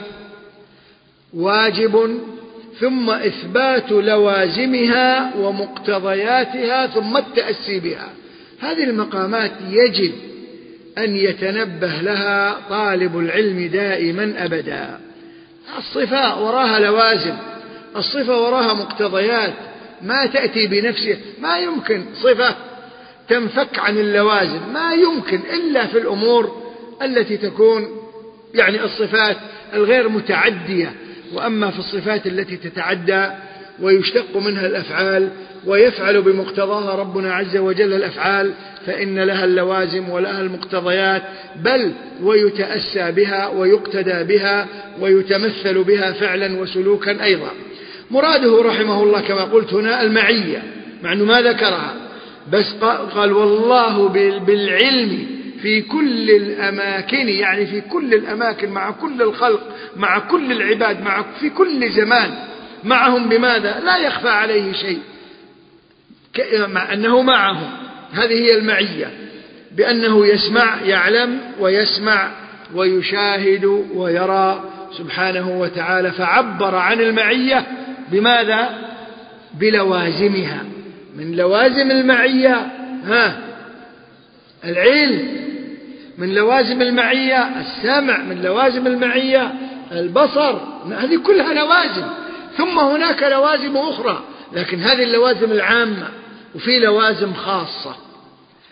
واجب، ثم إثبات لوازمها ومقتضياتها، ثم التأسي بها. هذه المقامات يجب أن يتنبه لها طالب العلم دائما أبدا. الصفة وراها لوازم، الصفة وراها مقتضيات، ما تأتي بنفسها، ما يمكن صفة تنفك عن اللوازم، ما يمكن إلا في الأمور التي تكون يعني الصفات الغير متعدية. وأما في الصفات التي تتعدى ويشتق منها الأفعال ويفعل بمقتضاها ربنا عز وجل الأفعال، فإن لها اللوازم ولها المقتضيات، بل ويتأسى بها ويقتدى بها ويتمثل بها فعلا وسلوكا أيضا. مراده رحمه الله كما قلت هنا المعية، مع أنه ما ذكرها، بس قال والله بالعلم في كل الأماكن، يعني في كل الأماكن مع كل الخلق مع كل العباد مع في كل زمان، معهم بماذا؟ لا يخفى عليه شيء، مع أنه معهم. هذه هي المعية، بأنه يسمع يعلم ويسمع ويشاهد ويرى سبحانه وتعالى. فعبر عن المعية بماذا؟ بلوازمها. من لوازم المعية ها العلم، من لوازم المعية السمع، من لوازم المعية البصر، هذه كلها لوازم. ثم هناك لوازم أخرى، لكن هذه اللوازم العامة، وفي لوازم خاصة.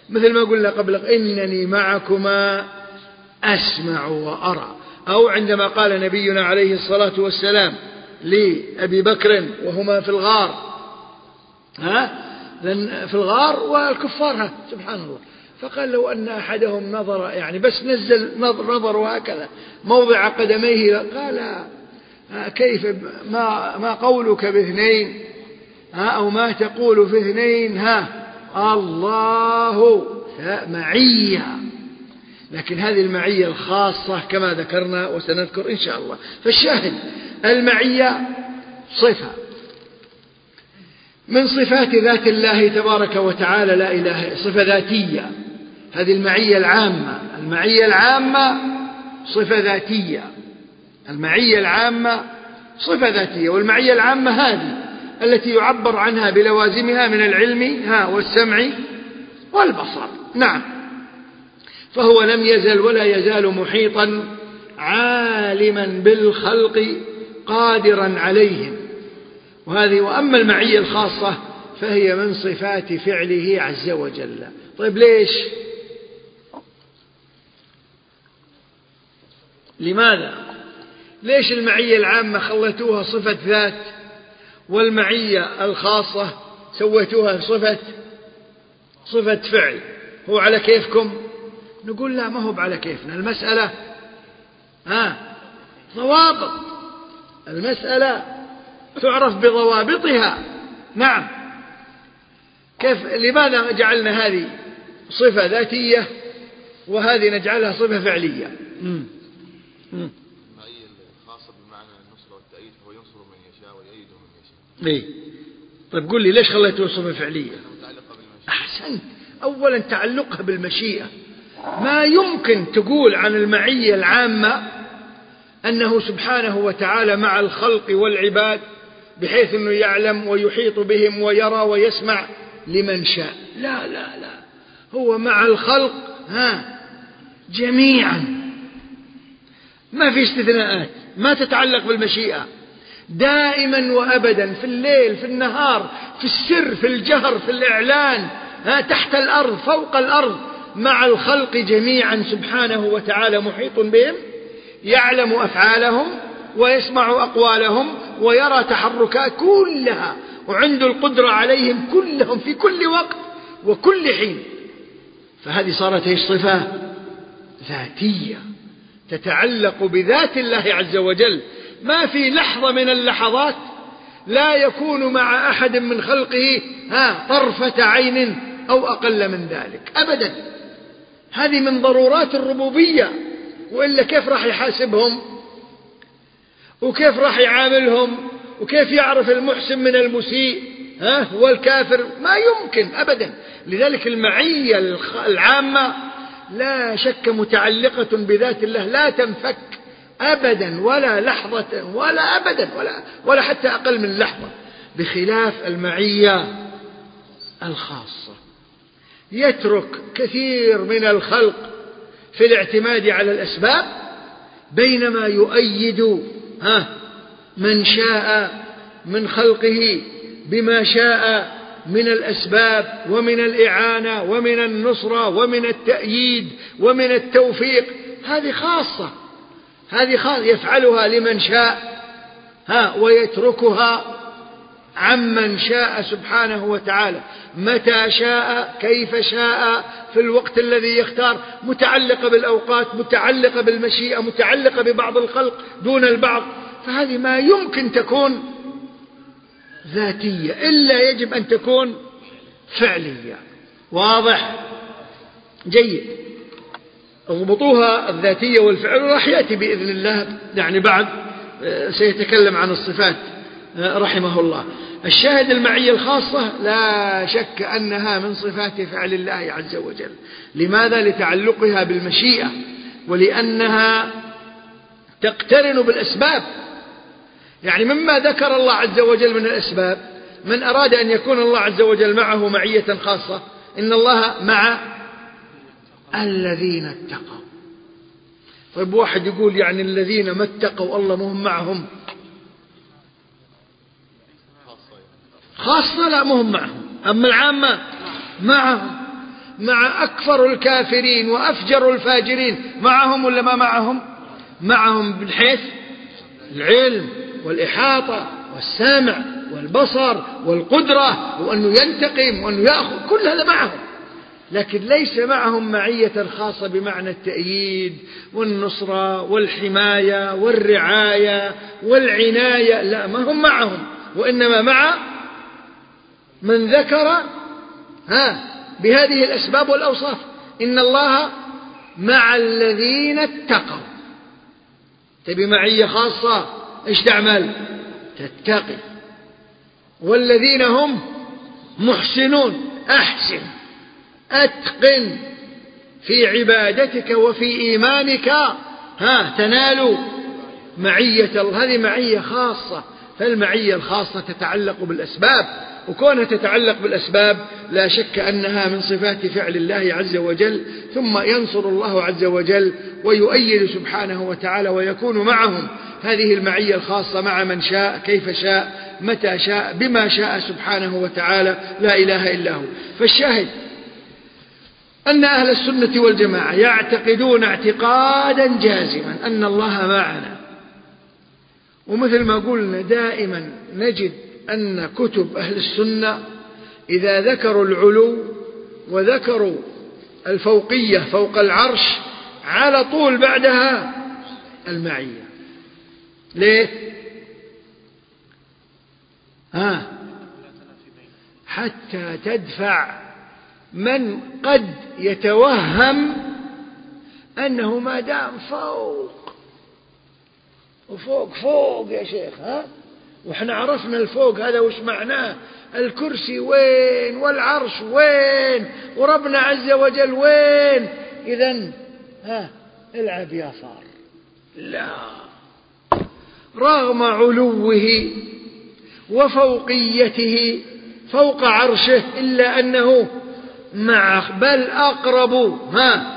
مثل ما قلنا قبل إنني معكما أسمع وأرى، أو عندما قال نبينا عليه الصلاة والسلام لأبي بكر وهما في الغار، ها لأن في الغار والكفار، ها سبحان الله، فقال لو أن أحدهم نظر يعني بس نزل نظر, نظر هكذا موضع قدميه، قال كيف ما, ما قولك باثنين، ها أو ما تقول في اثنين، ها الله معية. لكن هذه المعية الخاصة كما ذكرنا وسنذكر إن شاء الله. فالشاهد المعية صفة من صفات ذات الله تبارك وتعالى، لا إله، صفة ذاتية. هذه المعية العامة، المعية العامة صفة ذاتية، المعية العامة صفة ذاتية. والمعية العامة هذه التي يعبر عنها بلوازمها من العلم ها والسمع والبصر. نعم، فهو لم يزل ولا يزال محيطا عالما بالخلق قادرا عليهم. وهذه وأما المعية الخاصة فهي من صفات فعله عز وجل. طيب ليش؟ لماذا؟ ليش المعية العامة خلتوها صفة ذات والمعية الخاصة سويتوها صفة صفة فعل؟ هو على كيفكم؟ نقول لا، ما هو على كيفنا. المسألة ها ضوابط، المسألة تعرف بضوابطها. نعم، كيف لماذا جعلنا هذه صفة ذاتية وهذه نجعلها صفة فعلية؟ مم. مم.
المعية الخاصة بمعنى النصر والتأييد، هو ينصر من يشاء ويؤيد من يشاء.
إيه؟ طيب قل لي ليش خليتها صفة فعلية؟ أحسنت. أولا تعلقها بالمشيئة. ما يمكن تقول عن المعية العامة أنه سبحانه وتعالى مع الخلق والعباد بحيث أنه يعلم ويحيط بهم ويرى ويسمع لمن شاء. لا لا لا، هو مع الخلق ها جميعا، ما في استثناءات، ما تتعلق بالمشيئة، دائما وأبدا، في الليل في النهار، في السر في الجهر في الإعلان، ها تحت الأرض فوق الأرض، مع الخلق جميعا سبحانه وتعالى محيط بهم، يعلم أفعالهم ويسمع أقوالهم ويرى تحركات كلها، وعنده القدرة عليهم كلهم في كل وقت وكل حين. فهذه صارت ايش؟ صفة ذاتية تتعلق بذات الله عز وجل. ما في لحظة من اللحظات لا يكون مع أحد من خلقه ها طرفة عين أو أقل من ذلك أبدا. هذه من ضرورات الربوبية، وإلا كيف راح يحاسبهم وكيف راح يعاملهم وكيف يعرف المحسن من المسيء ها والكافر؟ ما يمكن أبدا. لذلك المعية العامة لا شك متعلقة بذات الله، لا تنفك أبدا ولا لحظة ولا أبدا ولا, ولا حتى أقل من لحظة، بخلاف المعية الخاصة. يترك كثير من الخلق في الاعتماد على الأسباب، بينما يؤيد ها من شاء من خلقه بما شاء من الأسباب ومن الإعانة ومن النصرة ومن التأييد ومن التوفيق. هذه خاصة، هذه خاصة يفعلها لمن شاء ها ويتركها عمن شاء سبحانه وتعالى متى شاء كيف شاء في الوقت الذي يختار، متعلقة بالأوقات، متعلقة بالمشيئة، متعلقة ببعض الخلق دون البعض. فهذه ما يمكن تكون ذاتية إلا يجب أن تكون فعلية. واضح؟ جيد. اضبطوها الذاتية والفعل، راح يأتي بإذن الله يعني بعد سيتكلم عن الصفات رحمه الله. الشاهد المعية الخاصة لا شك أنها من صفات فعل الله عز وجل. لماذا؟ لتعلقها بالمشيئة، ولأنها تقترن بالأسباب. يعني مما ذكر الله عز وجل من الأسباب، من أراد أن يكون الله عز وجل معه معية خاصة، إن الله مع الذين اتقوا. طيب واحد يقول يعني الذين ما اتقوا الله مهم معهم؟ خاصة لا مهم معهم، أما العامة معهم. مع أكفر الكافرين وأفجر الفاجرين، معهم ولا ما معهم؟ معهم من حيث العلم والإحاطة والسمع والبصر والقدرة، وأنه ينتقم وأنه يأخذ، كل هذا معهم، لكن ليس معهم معية خاصة بمعنى التأييد والنصرة والحماية والرعاية والعناية، لا، ما هم معهم، وإنما مع من ذكر ها بهذه الأسباب والأوصاف. إن الله مع الذين اتقوا. تبي معية خاصة إيش تعمل؟ تتقي. والذين هم محسنون، أحسن، أتقن في عبادتك وفي إيمانك، ها تنال معية الله. هذه معية خاصة. فالمعية الخاصة تتعلق بالأسباب، وكونها تتعلق بالأسباب لا شك أنها من صفات فعل الله عز وجل. ثم ينصر الله عز وجل ويؤيد سبحانه وتعالى ويكون معهم. هذه المعية الخاصة مع من شاء، كيف شاء، متى شاء، بما شاء سبحانه وتعالى، لا إله إلا هو. فالشاهد أن أهل السنة والجماعة يعتقدون اعتقادا جازما أن الله معنا. ومثل ما قلنا دائما نجد أن كتب أهل السنة إذا ذكروا العلو وذكروا الفوقية فوق العرش على طول بعدها المعية. ليه؟ ها حتى تدفع من قد يتوهم أنه ما دام فوق وفوق فوق يا شيخ، ها وإحنا عرفنا الفوق هذا وش معناه، الكرسي وين والعرش وين وربنا عز وجل وين، إذن ها العب يا صار. لا، رغم علوه وفوقيته فوق عرشه إلا أنه مع بل أقرب ها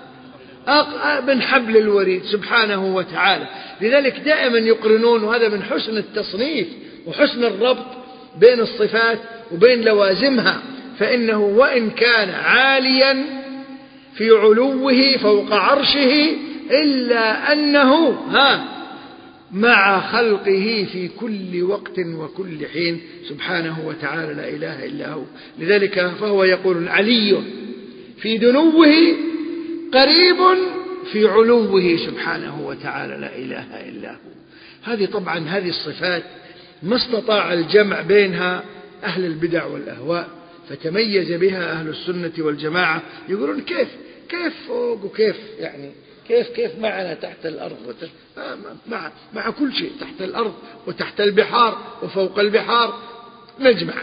من حبل الوريد سبحانه وتعالى. لذلك دائما يقرنون، وهذا من حسن التصنيف وحسن الربط بين الصفات وبين لوازمها. فإنه وإن كان عاليا في علوه فوق عرشه إلا أنه ها مع خلقه في كل وقت وكل حين سبحانه وتعالى، لا إله إلا هو. لذلك فهو يقول علي في دنوه قريب في علوه سبحانه وتعالى، لا إله إلا هو. هذه طبعا هذه الصفات ما استطاع الجمع بينها أهل البدع والأهواء، فتميز بها أهل السنة والجماعة. يقولون كيف كيف فوق وكيف يعني كيف كيف معنا تحت الأرض وتحت مع مع كل شيء تحت الأرض وتحت البحار وفوق البحار. نجمع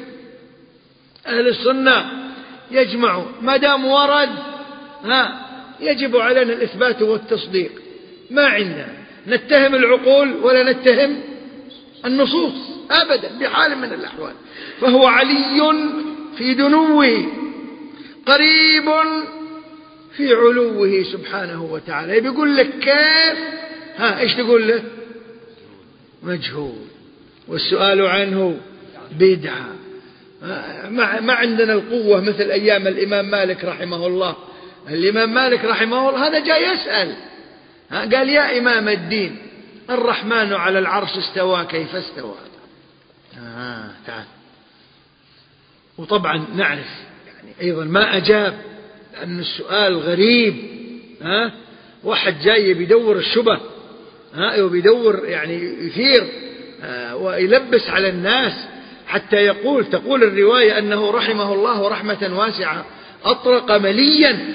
أهل السنة يجمعوا ما دام ورد ها يجب علينا الإثبات والتصديق. ما عندنا نتهم العقول ولا نتهم النصوص أبدا بحال من الأحوال. فهو علي في دنوه قريب في علوه سبحانه وتعالى. بيقول لك كيف، ها إيش تقول له؟ مجهول، والسؤال عنه بدعة. ما عندنا القوة مثل أيام الإمام مالك رحمه الله. الإمام مالك رحمه الله هذا جاء يسأل، قال يا إمام الدين الرحمن على العرش استوى كيف استوى؟ آه تعال. وطبعا نعرف يعني أيضا ما أجاب لأن السؤال غريب. ها واحد جاي بيدور الشبه، ها وبيدور يعني يثير ويلبس على الناس حتى يقول تقول الرواية أنه رحمه الله رحمة واسعة أطرق مليا.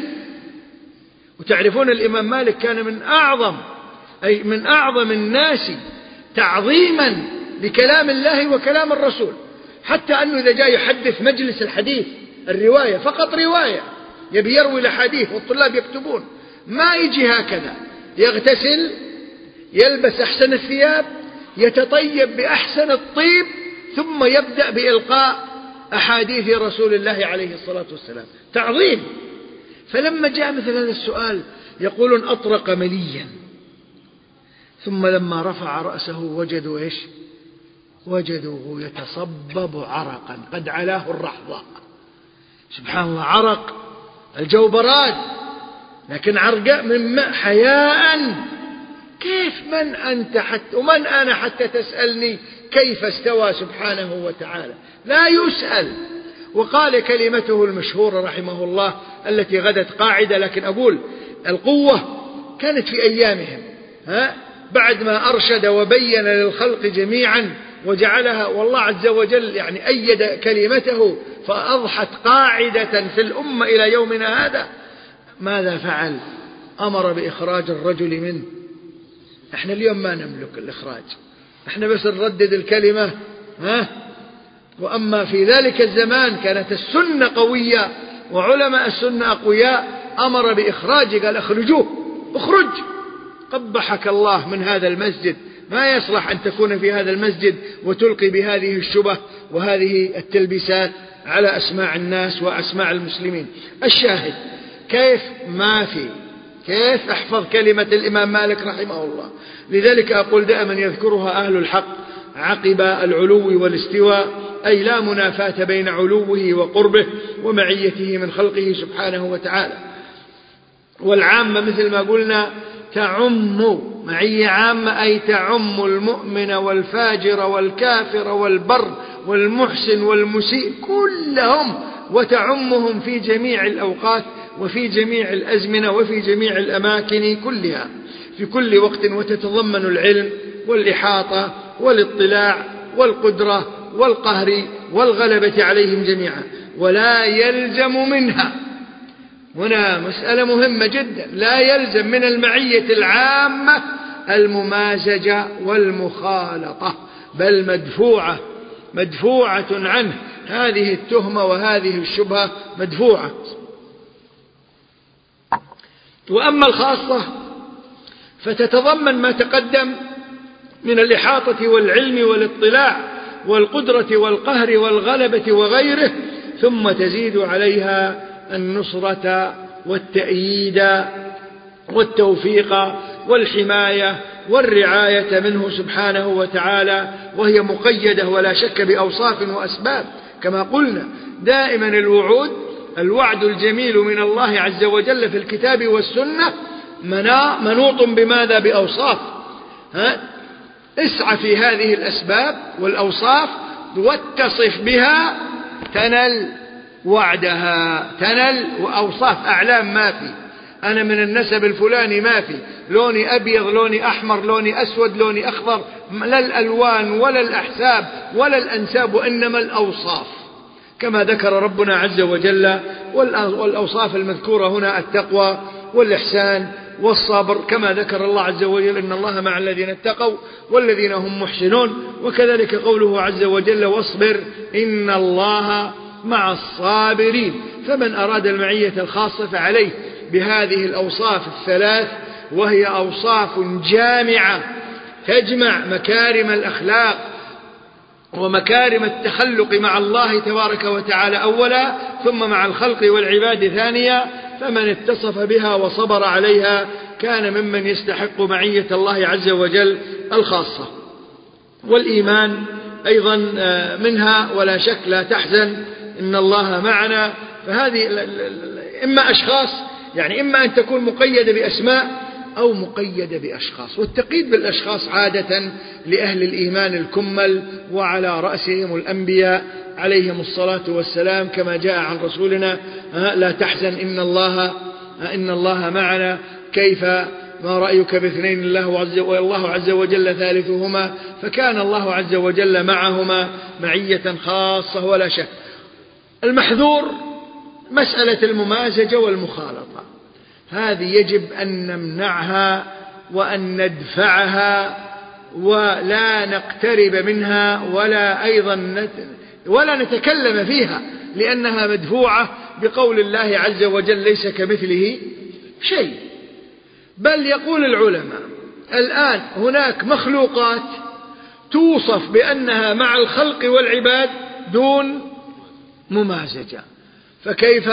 وتعرفون الإمام مالك كان من أعظم أي من أعظم الناس تعظيما لكلام الله وكلام الرسول، حتى أنه إذا جاء يحدث مجلس الحديث الرواية فقط رواية يبي يروي الحديث والطلاب يكتبون، ما يجي هكذا، يغتسل يلبس أحسن الثياب يتطيب بأحسن الطيب ثم يبدأ بإلقاء أحاديث رسول الله عليه الصلاة والسلام، تعظيم. فلما جاء مثل هذا السؤال يقولون أطرق مليا، ثم لما رفع رأسه وجدوا إيش؟ وجدوه يتصبب عرقا قد علاه الرحضاء. سبحان الله، عرق الجوبرات، لكن عرقاء من ماء حياء. كيف من أنت حتى ومن أنا حتى تسألني كيف استوى سبحانه وتعالى؟ لا يسأل. وقال كلمته المشهورة رحمه الله التي غدت قاعدة، لكن أقول القوة كانت في أيامهم، ها بعد ما أرشد وبين للخلق جميعا وجعلها، والله عز وجل يعني أيد كلمته فأضحت قاعدة في الأمة إلى يومنا هذا. ماذا فعل؟ أمر بإخراج الرجل منه. احنا اليوم ما نملك الإخراج، احنا بس نردد الكلمة، ها. وأما في ذلك الزمان كانت السنة قوية وعلماء السنة أقوياء، أمر بإخراجه، قال اخرجوه، اخرج قبحك الله من هذا المسجد، ما يصلح أن تكون في هذا المسجد وتلقي بهذه الشبه وهذه التلبيسات على أسماع الناس وأسماع المسلمين. الشاهد كيف ما في كيف احفظ كلمة الإمام مالك رحمه الله. لذلك أقول دائما يذكرها أهل الحق عقب العلو والاستواء، أي لا منافاة بين علوه وقربه ومعيته من خلقه سبحانه وتعالى. والعامة مثل ما قلنا تعم، معية عامة أي تعم المؤمن والفاجر والكافر والبر والمحسن والمسيء كلهم، وتعمهم في جميع الأوقات وفي جميع الأزمنة وفي جميع الأماكن كلها في كل وقت، وتتضمن العلم والإحاطة والاطلاع والقدرة والقهر والغلبة عليهم جميعا. ولا يلزم منها، هنا مسألة مهمة جدا، لا يلزم من المعية العامة الممازجة والمخالطة، بل مدفوعة مدفوعة عنه هذه التهمة وهذه الشبهة مدفوعة. وأما الخاصة فتتضمن ما تقدم من الإحاطة والعلم والاطلاع والقدرة والقهر والغلبة وغيره، ثم تزيد عليها النصرة والتأييد والتوفيق والحماية والرعاية منه سبحانه وتعالى، وهي مقيدة ولا شك بأوصاف وأسباب. كما قلنا دائما الوعود الوعد الجميل من الله عز وجل في الكتاب والسنة منوط بماذا؟ بأوصاف. ها؟ اسعى في هذه الأسباب والأوصاف واتصف بها تنل وعدها، تنل. وأوصاف أعلام ما في، أنا من النسب الفلاني ما في، لوني أبيض لوني أحمر لوني أسود لوني أخضر، لا الألوان ولا الأحساب ولا الأنساب، وإنما الأوصاف كما ذكر ربنا عز وجل. والأوصاف المذكورة هنا التقوى والإحسان والصبر، كما ذكر الله عز وجل إن الله مع الذين اتقوا والذين هم محسنون. وكذلك قوله عز وجل واصبر إن الله مع الصابرين. فمن أراد المعية الخاصة فعليه بهذه الأوصاف الثلاث، وهي أوصاف جامعة تجمع مكارم الأخلاق ومكارم التخلق مع الله تبارك وتعالى أولا، ثم مع الخلق والعباد ثانيا. فمن اتصف بها وصبر عليها كان ممن يستحق معية الله عز وجل الخاصة. والإيمان أيضا منها ولا شك، لا تحزن إن الله معنا. فهذه إما أشخاص، يعني إما أن تكون مقيدة بأسماء أو مقيدة بأشخاص. والتقييد بالأشخاص عادة لأهل الإيمان الكمل، وعلى رأسهم الأنبياء عليهم الصلاة والسلام، كما جاء عن رسولنا لا تحزن إن الله إن الله معنا، كيف ما رأيك باثنين الله عز والله عز وجل ثالثهما. فكان الله عز وجل معهما معية خاصة ولا شك. المحذور مسألة الممازجة والمخالطة، هذه يجب أن نمنعها وأن ندفعها ولا نقترب منها ولا أيضا نت ولا نتكلم فيها، لأنها مدفوعة بقول الله عز وجل ليس كمثله شيء. بل يقول العلماء الآن هناك مخلوقات توصف بأنها مع الخلق والعباد دون ممازجة، فكيف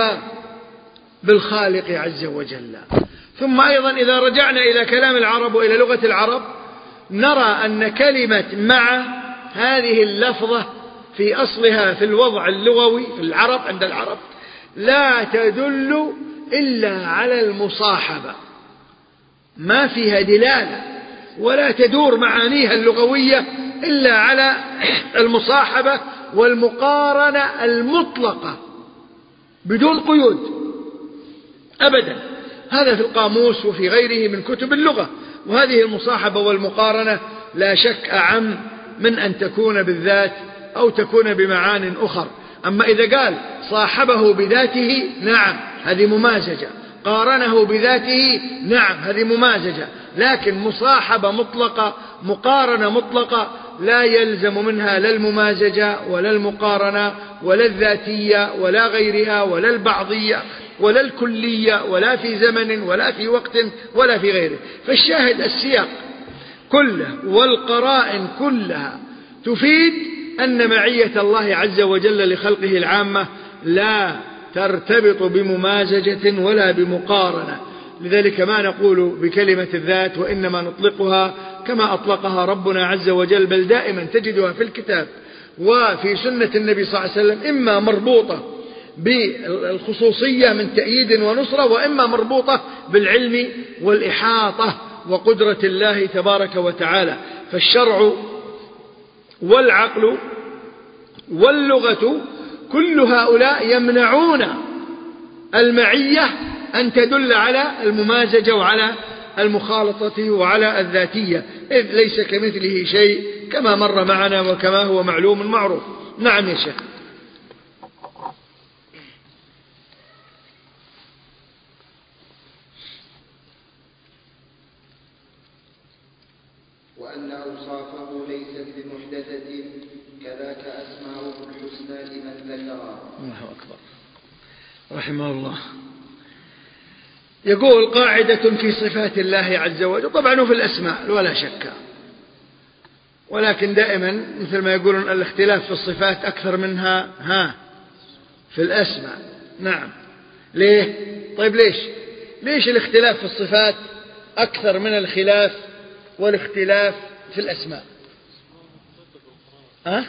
بالخالق عز وجل؟ ثم أيضا إذا رجعنا إلى كلام العرب وإلى لغة العرب نرى أن كلمة مع هذه اللفظة في أصلها في الوضع اللغوي في العرب عند العرب لا تدل إلا على المصاحبة، ما فيها دلالة ولا تدور معانيها اللغوية إلا على المصاحبة والمقارنة المطلقة بدون قيود أبدا. هذا في القاموس وفي غيره من كتب اللغة. وهذه المصاحبة والمقارنة لا شك أعم من أن تكون بالذات أو تكون بمعان أخر. أما إذا قال صاحبه بذاته، نعم هذه ممازجة، قارنه بذاته، نعم هذه ممازجة، لكن مصاحبة مطلقة مقارنة مطلقة لا يلزم منها لا الممازجة ولا المقارنة ولا الذاتية ولا غيرها ولا البعضية ولا الكلية ولا في زمن ولا في وقت ولا في غيره. فالشاهد السياق كله والقرائن كلها تفيد أن معية الله عز وجل لخلقه العامة لا ترتبط بممازجة ولا بمقارنة. لذلك ما نقول بكلمة الذات وإنما نطلقها كما أطلقها ربنا عز وجل، بل دائما تجدها في الكتاب وفي سنة النبي صلى الله عليه وسلم إما مربوطة بالخصوصية من تأييد ونصرة، وإما مربوطة بالعلم والإحاطة وقدرة الله تبارك وتعالى. فالشرع والعقل واللغة كل هؤلاء يمنعون المعية أن تدل على الممازجة وعلى المخالطة وعلى الذاتية، إذ ليس كمثله شيء كما مر معنا وكما هو معلوم معروف. نعم يا شيخ.
وأن أوصافه ليست بمحدثة كذاك أسماؤه الحسنى لمن ذكرها.
الله أكبر. رحمه الله. يقول قاعدة في صفات الله عز وجل، طبعا في الأسماء ولا شك، ولكن دائما مثل ما يقولون الاختلاف في الصفات أكثر منها ها في الأسماء. نعم. ليه؟ طيب ليش ليش الاختلاف في الصفات أكثر من الخلاف والاختلاف في الأسماء؟ أه؟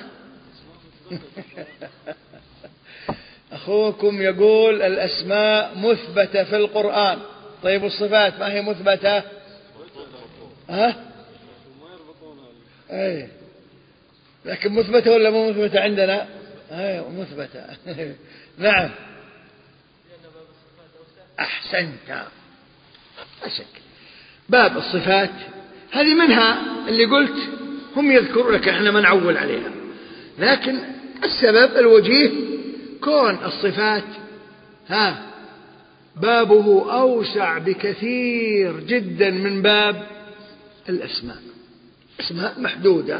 أخوكم يقول الأسماء مثبتة في القرآن، طيب الصفات ما هي مثبتة؟ أه؟ أي لكن مثبتة ولا مو مثبتة عندنا؟ أي مثبتة. نعم أحسنت. أشك باب الصفات هذه منها اللي قلت هم يذكرون لك احنا ما نعول عليها، لكن السبب الوجيه كون الصفات ها بابه أوسع بكثير جدا من باب الأسماء. أسماء محدودة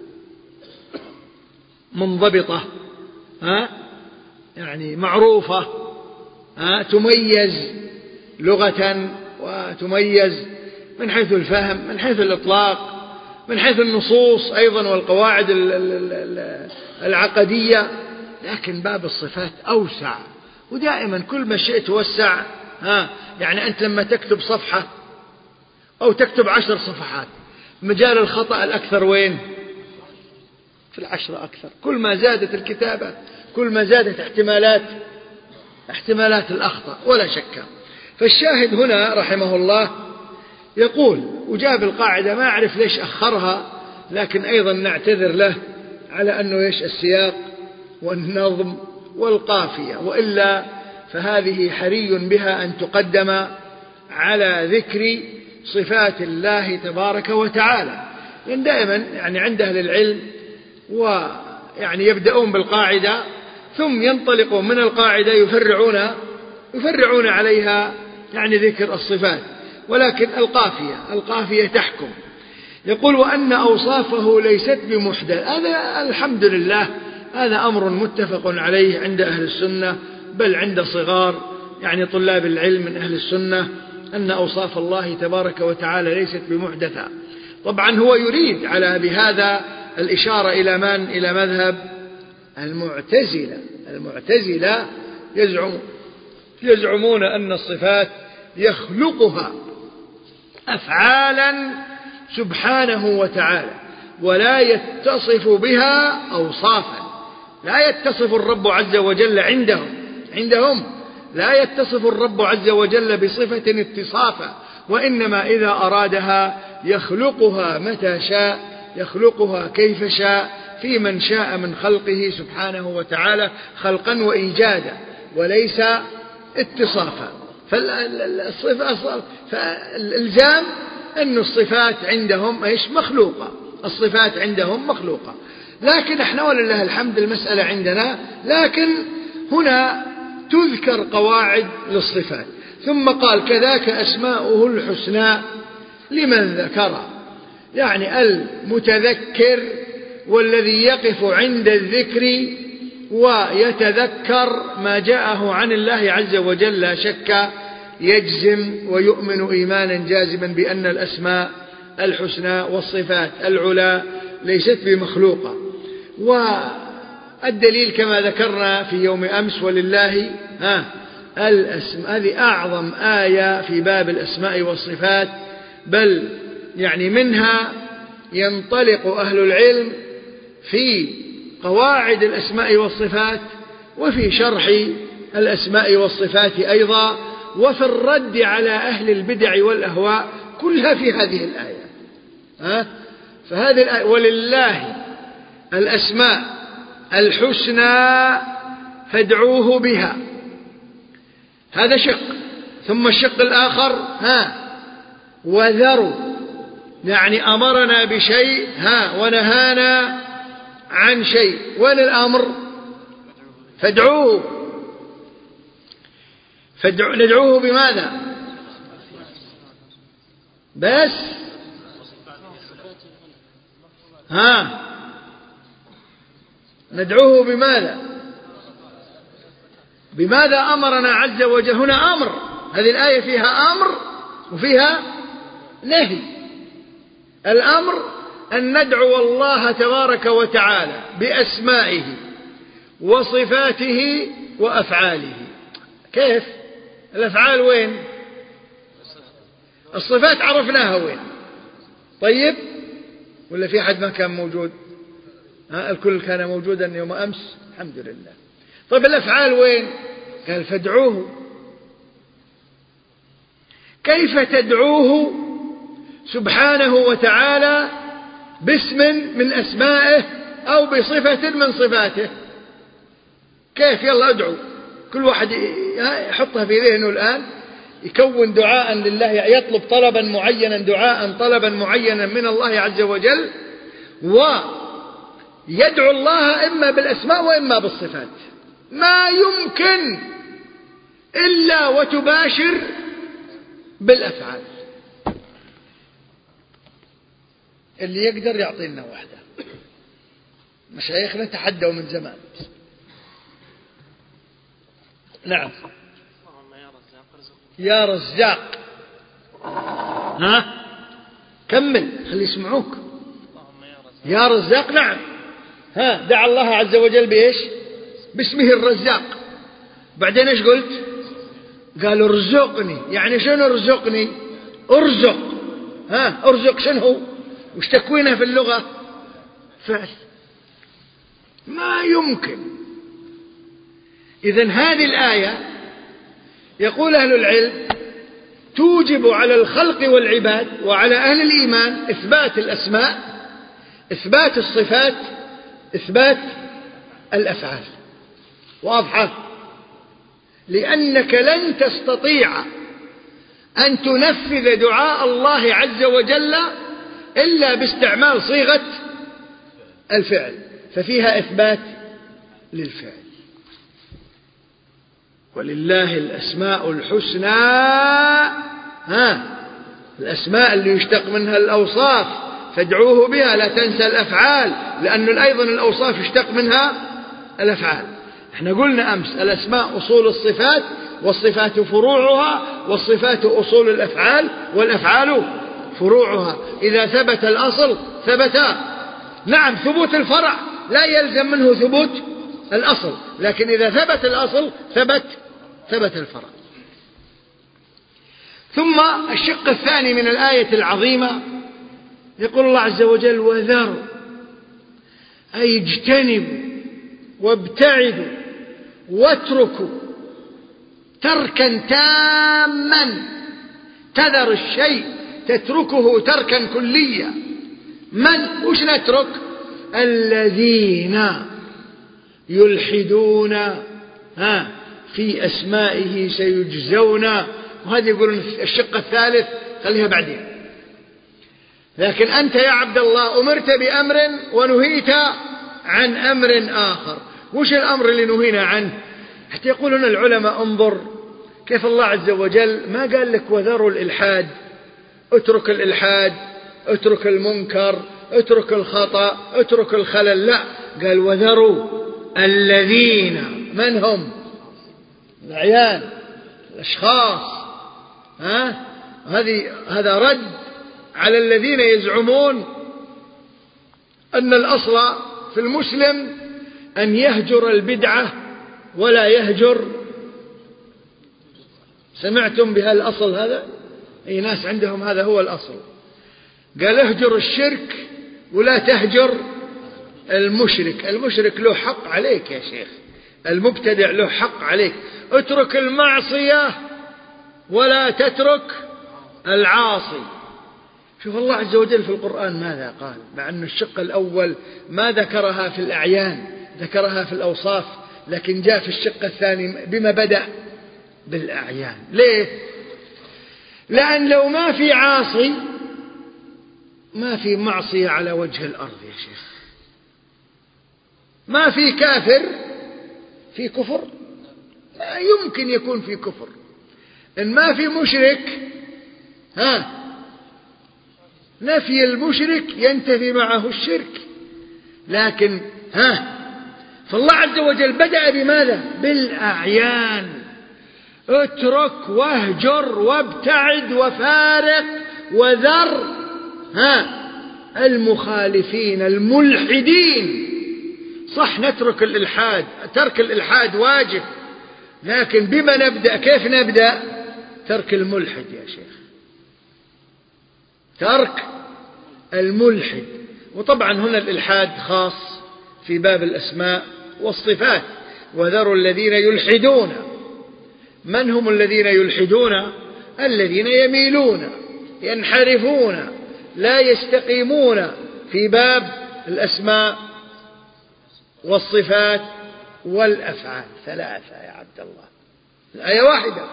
منضبطة، ها يعني معروفة، ها تميز لغة وتميز من حيث الفهم، من حيث الإطلاق، من حيث النصوص أيضا والقواعد العقدية. لكن باب الصفات أوسع، ودائما كل ما شئت وسع. ها يعني أنت لما تكتب صفحة أو تكتب عشر صفحات مجال الخطأ الأكثر وين؟ في العشرة أكثر. كل ما زادت الكتابة كل ما زادت احتمالات احتمالات الأخطاء ولا شك. فالشاهد هنا رحمه الله يقول وجاب القاعدة، ما أعرف ليش أخرها، لكن أيضا نعتذر له على أنه إيش السياق والنظم والقافية، وإلا فهذه حري بها أن تقدم على ذكر صفات الله تبارك وتعالى. لأن دائما يعني عند أهل العلم ويعني يبدأون بالقاعدة ثم ينطلقون من القاعدة يفرعون يفرعون عليها يعني ذكر الصفات، ولكن القافية القافية تحكم. يقول وأن أوصافه ليست بمحدث. هذا الحمد لله هذا أمر متفق عليه عند أهل السنة، بل عند صغار يعني طلاب العلم من أهل السنة، أن أوصاف الله تبارك وتعالى ليست بمحدثة. طبعا هو يريد على بهذا الإشارة إلى من؟ إلى مذهب المعتزلة. المعتزلة يزعم يزعمون أن الصفات يخلقها أفعالا سبحانه وتعالى ولا يتصف بها أوصافا. لا يتصف الرب عز وجل عندهم عندهم لا يتصف الرب عز وجل بصفة اتصافا، وإنما إذا أرادها يخلقها متى شاء، يخلقها كيف شاء، في من شاء من خلقه سبحانه وتعالى خلقا وإيجادا، وليس اتصافا. فالإلزام أن الصفات عندهم إيش؟ مخلوقة. الصفات عندهم مخلوقة، لكن احنا ولله الحمد المسألة عندنا، لكن هنا تذكر قواعد للصفات. ثم قال كذاك أسماؤه الحسنى لمن ذكر، يعني المتذكر والذي يقف عند الذكر ويتذكر ما جاءه عن الله عز وجل لا شك يجزم ويؤمن إيمانا جازما بأن الأسماء الحسنى والصفات العلى ليست بمخلوقة. والدليل كما ذكرنا في يوم أمس ولله ها الأسماء، هذه أعظم آية في باب الأسماء والصفات، بل يعني منها ينطلق أهل العلم في قواعد الأسماء والصفات، وفي شرح الأسماء والصفات أيضا، وفي الرد على أهل البدع والأهواء، كلها في هذه الآية. ها؟ فهذه الآية ولله الأسماء الحسنى فادعوه بها، هذا شق. ثم الشق الآخر ها وذروا، يعني أمرنا بشيء ها ونهانا عن شيء، وين الأمر؟ فادعوه. فادعو ندعوه بماذا؟ بس ها ندعوه بماذا؟ بماذا أمرنا عز وجل؟ هنا أمر، هذه الآية فيها أمر وفيها نهي. الأمر أن ندعو الله تبارك وتعالى بأسمائه وصفاته وأفعاله. كيف؟ الأفعال وين؟ الصفات عرفناها وين؟ طيب، ولا في أحد ما كان موجود؟ ها الكل كان موجودا يوم أمس الحمد لله. طيب الأفعال وين؟ قال فادعوه. كيف تدعوه سبحانه وتعالى باسم من أسمائه أو بصفة من صفاته؟ كيف؟ يلا ادعو، كل واحد يحطها في ذهنه الآن، يكون دعاء لله، يطلب طلبا معينا، دعاء طلبا معينا من الله عز وجل، ويدعو الله إما بالأسماء وإما بالصفات. ما يمكن إلا وتباشر بالأفعال. اللي يقدر يعطينا واحدة. مشايخنا تحدوا من زمان. نعم يا رزاق. ها كمل خلي يسمعوك. يا رزاق. نعم. ها دعا الله عز وجل بإيش؟ باسمه الرزاق. بعدين إيش قلت؟ قال ارزقني. يعني شنو ارزقني؟ ارزق. ها ارزق شنو؟ وش تكوينها في اللغة؟ فعل. ما يمكن. إذن هذه الآية يقول أهل العلم توجب على الخلق والعباد وعلى أهل الإيمان إثبات الأسماء، إثبات الصفات، إثبات الأفعال. واضحة؟ لأنك لن تستطيع أن تنفذ دعاء الله عز وجل إلا باستعمال صيغة الفعل، ففيها إثبات للفعل. ولله الأسماء الحسنى، ها الأسماء اللي يشتق منها الأوصاف، فادعوه بها، لا تنسى الأفعال، لأن أيضا الأوصاف يشتق منها الأفعال. احنا قلنا أمس الأسماء أصول الصفات، والصفات فروعها، والصفات أصول الأفعال، والأفعال فروعها. إذا ثبت الأصل ثبتا. نعم ثبوت الفرع لا يلزم منه ثبوت الأصل، لكن إذا ثبت الأصل ثبت ثبت الفرع. ثم الشق الثاني من الآية العظيمة يقول الله عز وجل وذروا، أي اجتنبوا وابتعدوا واتركوا تركا تاما، تذر الشيء تتركه تركا كليا. من وش نترك؟ الذين يلحدون ها في أسمائه سيجزون. وهذا يقولون الشق الثالث خليها بعدين. لكن أنت يا عبد الله أمرت بأمر ونهيت عن أمر آخر. وش الأمر اللي نهينا عنه؟ حتى يقولون العلماء انظر كيف الله عز وجل ما قال لك وذروا الإلحاد، اترك الإلحاد، اترك المنكر، اترك الخطأ، اترك الخلل، لا، قال وذروا الذين. من هم؟ الأعيان، الأشخاص. ها؟ هذه هذا رد على الذين يزعمون أن الأصل في المسلم أن يهجر البدعة ولا يهجر. سمعتم بهالأصل هذا؟ أي ناس عندهم هذا هو الأصل. قال اهجر الشرك ولا تهجر المشرك. المشرك له حق عليك يا شيخ، المبتدع له حق عليك. اترك المعصية ولا تترك العاصي. شوف الله عز وجل في القرآن ماذا قال، مع أن الشق الأول ما ذكرها في الأعيان، ذكرها في الأوصاف، لكن جاء في الشق الثاني بما بدأ بالأعيان. ليه؟ لأن لو ما في عاصي ما في معصية على وجه الأرض يا شيخ. ما في كافر في كفر، لا يمكن يكون في كفر. إن ما في مشرك، ها، نفي المشرك ينتفي معه الشرك. لكن ها، فالله عز وجل بدأ بماذا؟ بالأعيان. اترك واهجر وابتعد وفارق وذر ها المخالفين الملحدين. صح نترك الإلحاد، ترك الإلحاد واجب، لكن بما نبدأ؟ كيف نبدأ؟ ترك الملحد يا شيخ، ترك الملحد. وطبعا هنا الإلحاد خاص في باب الأسماء والصفات. وذروا الذين يلحدون. من هم الذين يلحدون؟ الذين يميلون، ينحرفون، لا يستقيمون في باب الأسماء والصفات والأفعال. ثلاثة يا عبد الله، الآية واحدة،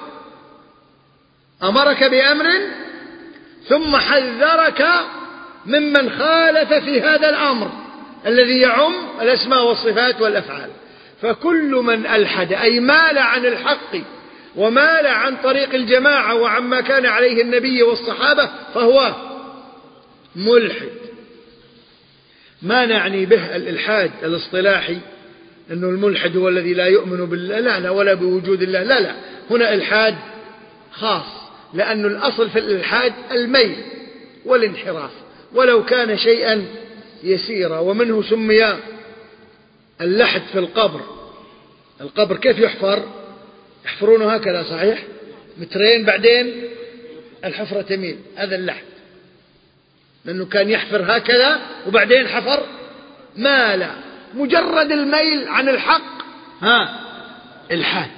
أمرك بأمر ثم حذرك ممن خالف في هذا الأمر الذي يعم الأسماء والصفات والأفعال. فكل من ألحد أي مال عن الحق ومال عن طريق الجماعة وعما كان عليه النبي والصحابة فهو ملحد. ما نعني به الإلحاد الاصطلاحي أنه الملحد هو الذي لا يؤمن بالله، لا لا، ولا بوجود الله، لا لا. هنا إلحاد خاص، لأن الأصل في الإلحاد الميل والانحراف ولو كان شيئا يسيرا. ومنه سمي اللحد في القبر. القبر كيف يحفر؟ يحفرونه هكذا صحيح، مترين بعدين الحفرة تميل، هذا اللحد، لأنه كان يحفر هكذا وبعدين حفر مال. مجرد الميل عن الحق ها الحاد.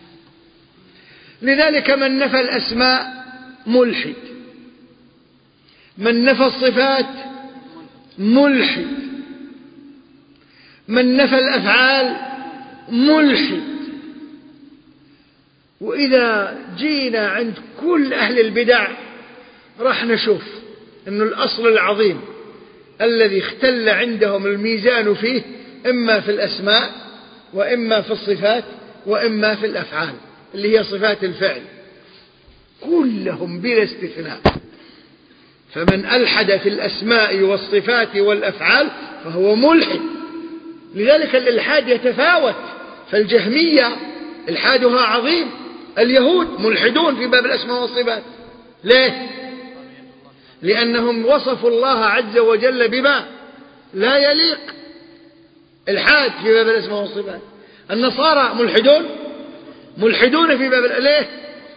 لذلك من نفى الأسماء ملحد، من نفى الصفات ملحد، من نفى الأفعال ملحد. وإذا جينا عند كل أهل البدع راح نشوف أن الأصل العظيم الذي اختل عندهم الميزان فيه إما في الأسماء وإما في الصفات وإما في الأفعال اللي هي صفات الفعل، كلهم بلا استثناء. فمن ألحد في الأسماء والصفات والأفعال فهو ملحد. لذلك الإلحاد يتفاوت، فالجهمية إلحادها عظيم، اليهود ملحدون في باب الأسماء والصفات. ليه؟ لأنهم وصفوا الله عز وجل بما لا يليق، الحاد في باب الأسماء والصفات. النصارى ملحدون ملحدون في باب، ليه؟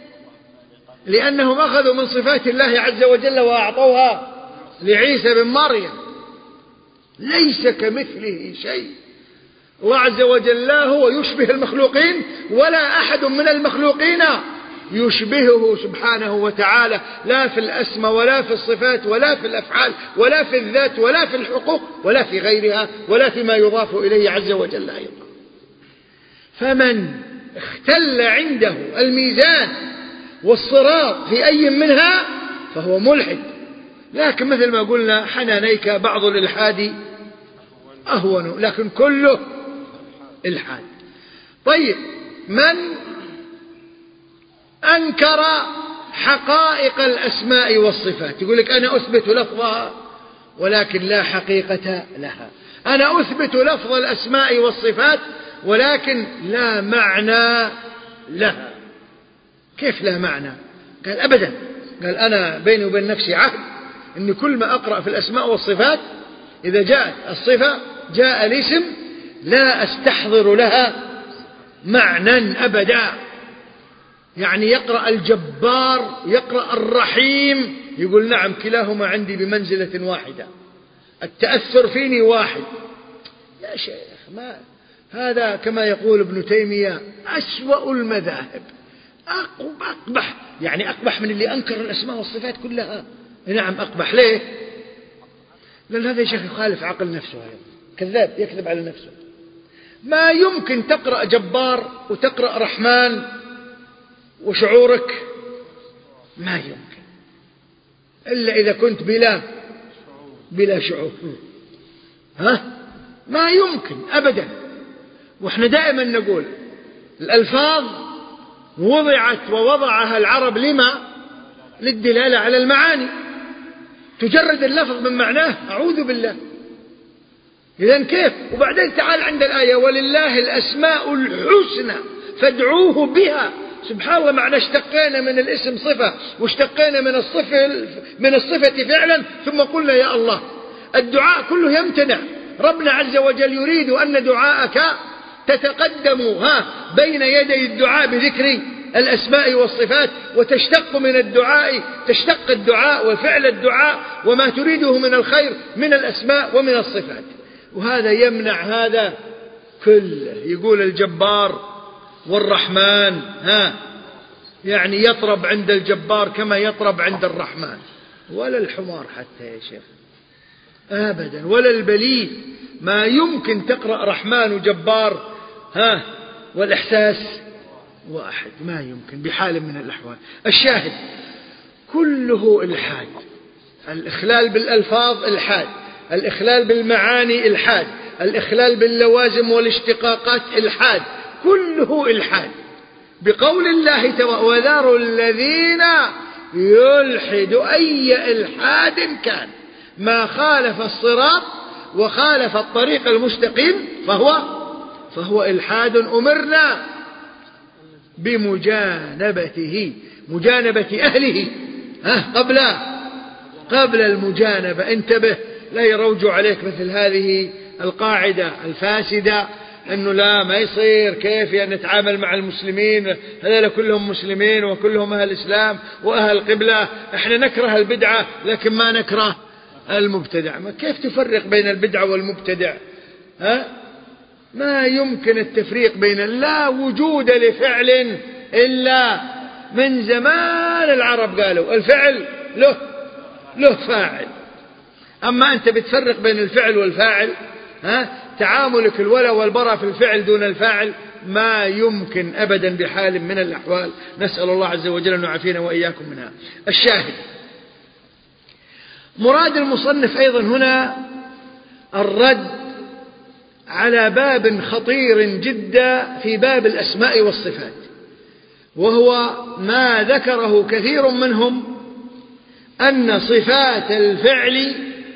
لأنهم أخذوا من صفات الله عز وجل وأعطوها لعيسى بن مريم، ليس كمثله شيء الله عز وجل لا هو يشبه المخلوقين ولا أحد من المخلوقين يشبهه سبحانه وتعالى، لا في الأسماء ولا في الصفات ولا في الأفعال ولا في الذات ولا في الحقوق ولا في غيرها ولا فيما يضاف إليه عز وجل أيضا. فمن اختل عنده الميزان والصراط في أي منها فهو ملحد. لكن مثل ما قلنا حنانيك بعض الإلحاد أهون، لكن كله إلحاد. طيب، من أنكر حقائق الأسماء والصفات، يقول لك أنا أثبت لفظها ولكن لا حقيقة لها، أنا أثبت لفظ الأسماء والصفات ولكن لا معنى لها. كيف لا معنى؟ قال أبدا، قال أنا بيني وبين نفسي عهد أن كل ما أقرأ في الأسماء والصفات إذا جاءت الصفة جاء الاسم لا أستحضر لها معنى أبدا. يعني يقرأ الجبار يقرأ الرحيم يقول نعم كلاهما عندي بمنزلة واحدة، التأثر فيني واحد. يا شيخ، ما هذا كما يقول ابن تيمية أسوأ المذاهب، أقبح، يعني أقبح من اللي أنكر الأسماء والصفات كلها. نعم أقبح. ليه؟ لأن هذا يا شيخ يخالف عقل نفسه، كذاب يكذب على نفسه. ما يمكن تقرأ جبار وتقرأ رحمن وشعورك ما يمكن إلا إذا كنت بلا بلا شعور. ها؟ ما يمكن أبدا. وإحنا دائما نقول الألفاظ وضعت ووضعها العرب لما؟ للدلالة على المعاني. تجرد اللفظ من معناه أعوذ بالله. إذن كيف؟ وبعدين تعال عند الآية ولله الأسماء الحسنى فادعوه بها. سبحان الله، معنى اشتقينا من الاسم صفة واشتقينا من الصفة من الصفة فعلا ثم قلنا يا الله. الدعاء كله يمتنع. ربنا عز وجل يريد أن دعاءك تتقدم ها بين يدي الدعاء بذكر الأسماء والصفات، وتشتق من الدعاء تشتق الدعاء وفعل الدعاء وما تريده من الخير من الأسماء ومن الصفات. وهذا يمنع هذا كله. يقول الجبار والرحمن ها يعني يطرب عند الجبار كما يطرب عند الرحمن، ولا الحمار حتى يا شيخ أبدا، ولا البليد. ما يمكن تقرأ رحمن وجبار ها والإحساس واحد، ما يمكن بحال من الأحوال. الشاهد كله إلحاد. الإخلال بالألفاظ إلحاد، الإخلال بالمعاني إلحاد، الإخلال باللوازم والاشتقاقات إلحاد، كله إلحاد. بقول الله تعالى وذروا الذين يلحد أي إلحاد كان، ما خالف الصراط وخالف الطريق المستقيم فهو فهو إلحاد. أمرنا بمجانبته، مجانبة أهله ها قبل قبل المجانبة. انتبه لا يروجوا عليك مثل هذه القاعدة الفاسدة أنه لا ما يصير كيف يعني نتعامل مع المسلمين، هذول كلهم مسلمين وكلهم أهل الإسلام وأهل قبلة، احنا نكره البدعة لكن ما نكره المبتدع. ما كيف تفرق بين البدعة والمبتدع؟ ها؟ ما يمكن التفريق بين، لا وجود لفعل إلا من زمان العرب قالوا الفعل له له فاعل. أما أنت بتفرق بين الفعل والفاعل، ها؟ تعاملك الولا والبرا في الفعل دون الفاعل ما يمكن أبدا بحال من الأحوال. نسأل الله عز وجل أن يعافينا وإياكم منها. الشاهد مراد المصنف أيضا هنا الرد على باب خطير جدا في باب الأسماء والصفات، وهو ما ذكره كثير منهم أن صفات الفعل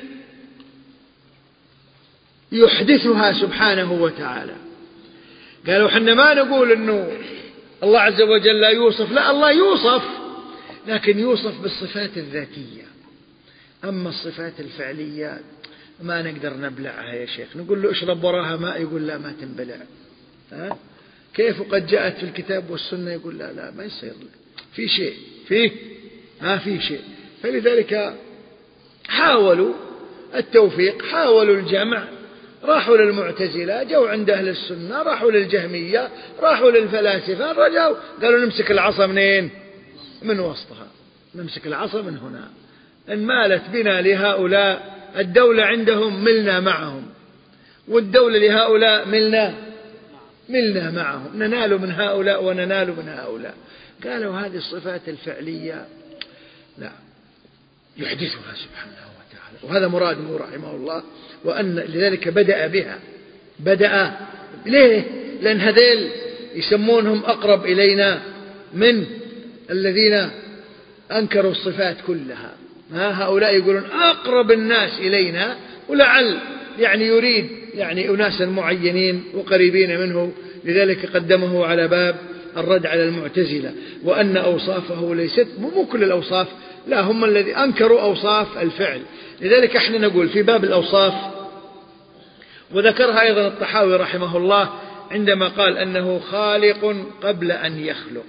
يحدثها سبحانه وتعالى. قالوا حنا ما نقول أنه الله عز وجل لا يوصف، لا الله يوصف لكن يوصف بالصفات الذاتية. أما الصفات الفعلية ما نقدر نبلعها يا شيخ. نقول له اشرب وراها ماء يقول لا ما تنبلع. ها؟ كيف قد جاءت في الكتاب والسنة يقول لا لا ما يصير في شيء فيه ما في شيء. فلذلك حاولوا التوفيق، حاولوا الجمع، راحوا للمعتزلة، جو عند أهل السنة، راحوا للجهمية، راحوا للفلاسفة، رجعوا قالوا نمسك العصا منين؟ من وسطها، نمسك العصا من هنا. إن مالت بنا لهؤلاء الدولة عندهم ملنا معهم، والدولة لهؤلاء ملنا ملنا معهم، ننال من هؤلاء وننال من هؤلاء. قالوا هذه الصفات الفعلية لا يحدثها سبحانه وتعالى، وهذا مراده رحمه الله، وأن لذلك بدأ بها. بدأ ليه؟ لأن هذيل يسمونهم أقرب إلينا من الذين أنكروا الصفات كلها. هؤلاء يقولون أقرب الناس إلينا، ولعل يعني يريد يعني أناسا معينين وقريبين منه، لذلك قدمه على باب الرد على المعتزلة، وأن أوصافه ليست مو كل الأوصاف، لا، هم الذي أنكروا أوصاف الفعل. لذلك احنا نقول في باب الأوصاف، وذكرها أيضا الطحاوي رحمه الله عندما قال أنه خالق قبل أن يخلق،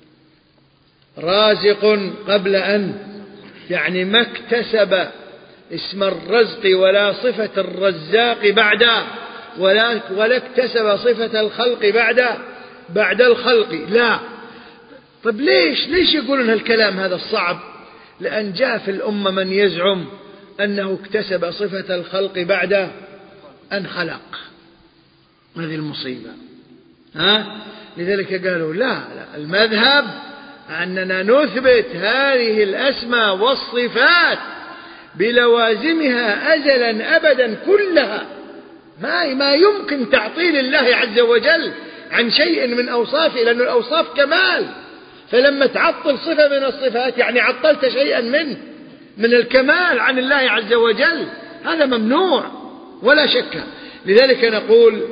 رازق قبل أن، يعني ما اكتسب اسم الرزق ولا صفة الرزاق بعد، ولا, ولا اكتسب صفة الخلق بعد بعد الخلق، لا. طب ليش ليش يقولون هالكلام هذا الصعب؟ لأن جاء في الأمة من يزعم أنه اكتسب صفة الخلق بعد أن خلق، هذه المصيبة. ها؟ لذلك قالوا لا, لا المذهب أننا نثبت هذه الأسماء والصفات بلوازمها أزلا أبدا كلها، ما ما يمكن تعطيل الله عز وجل عن شيء من أوصافه، لأن الأوصاف كمال، فلما تعطل صفة من الصفات يعني عطلت شيئا من من الكمال عن الله عز وجل، هذا ممنوع ولا شك. لذلك نقول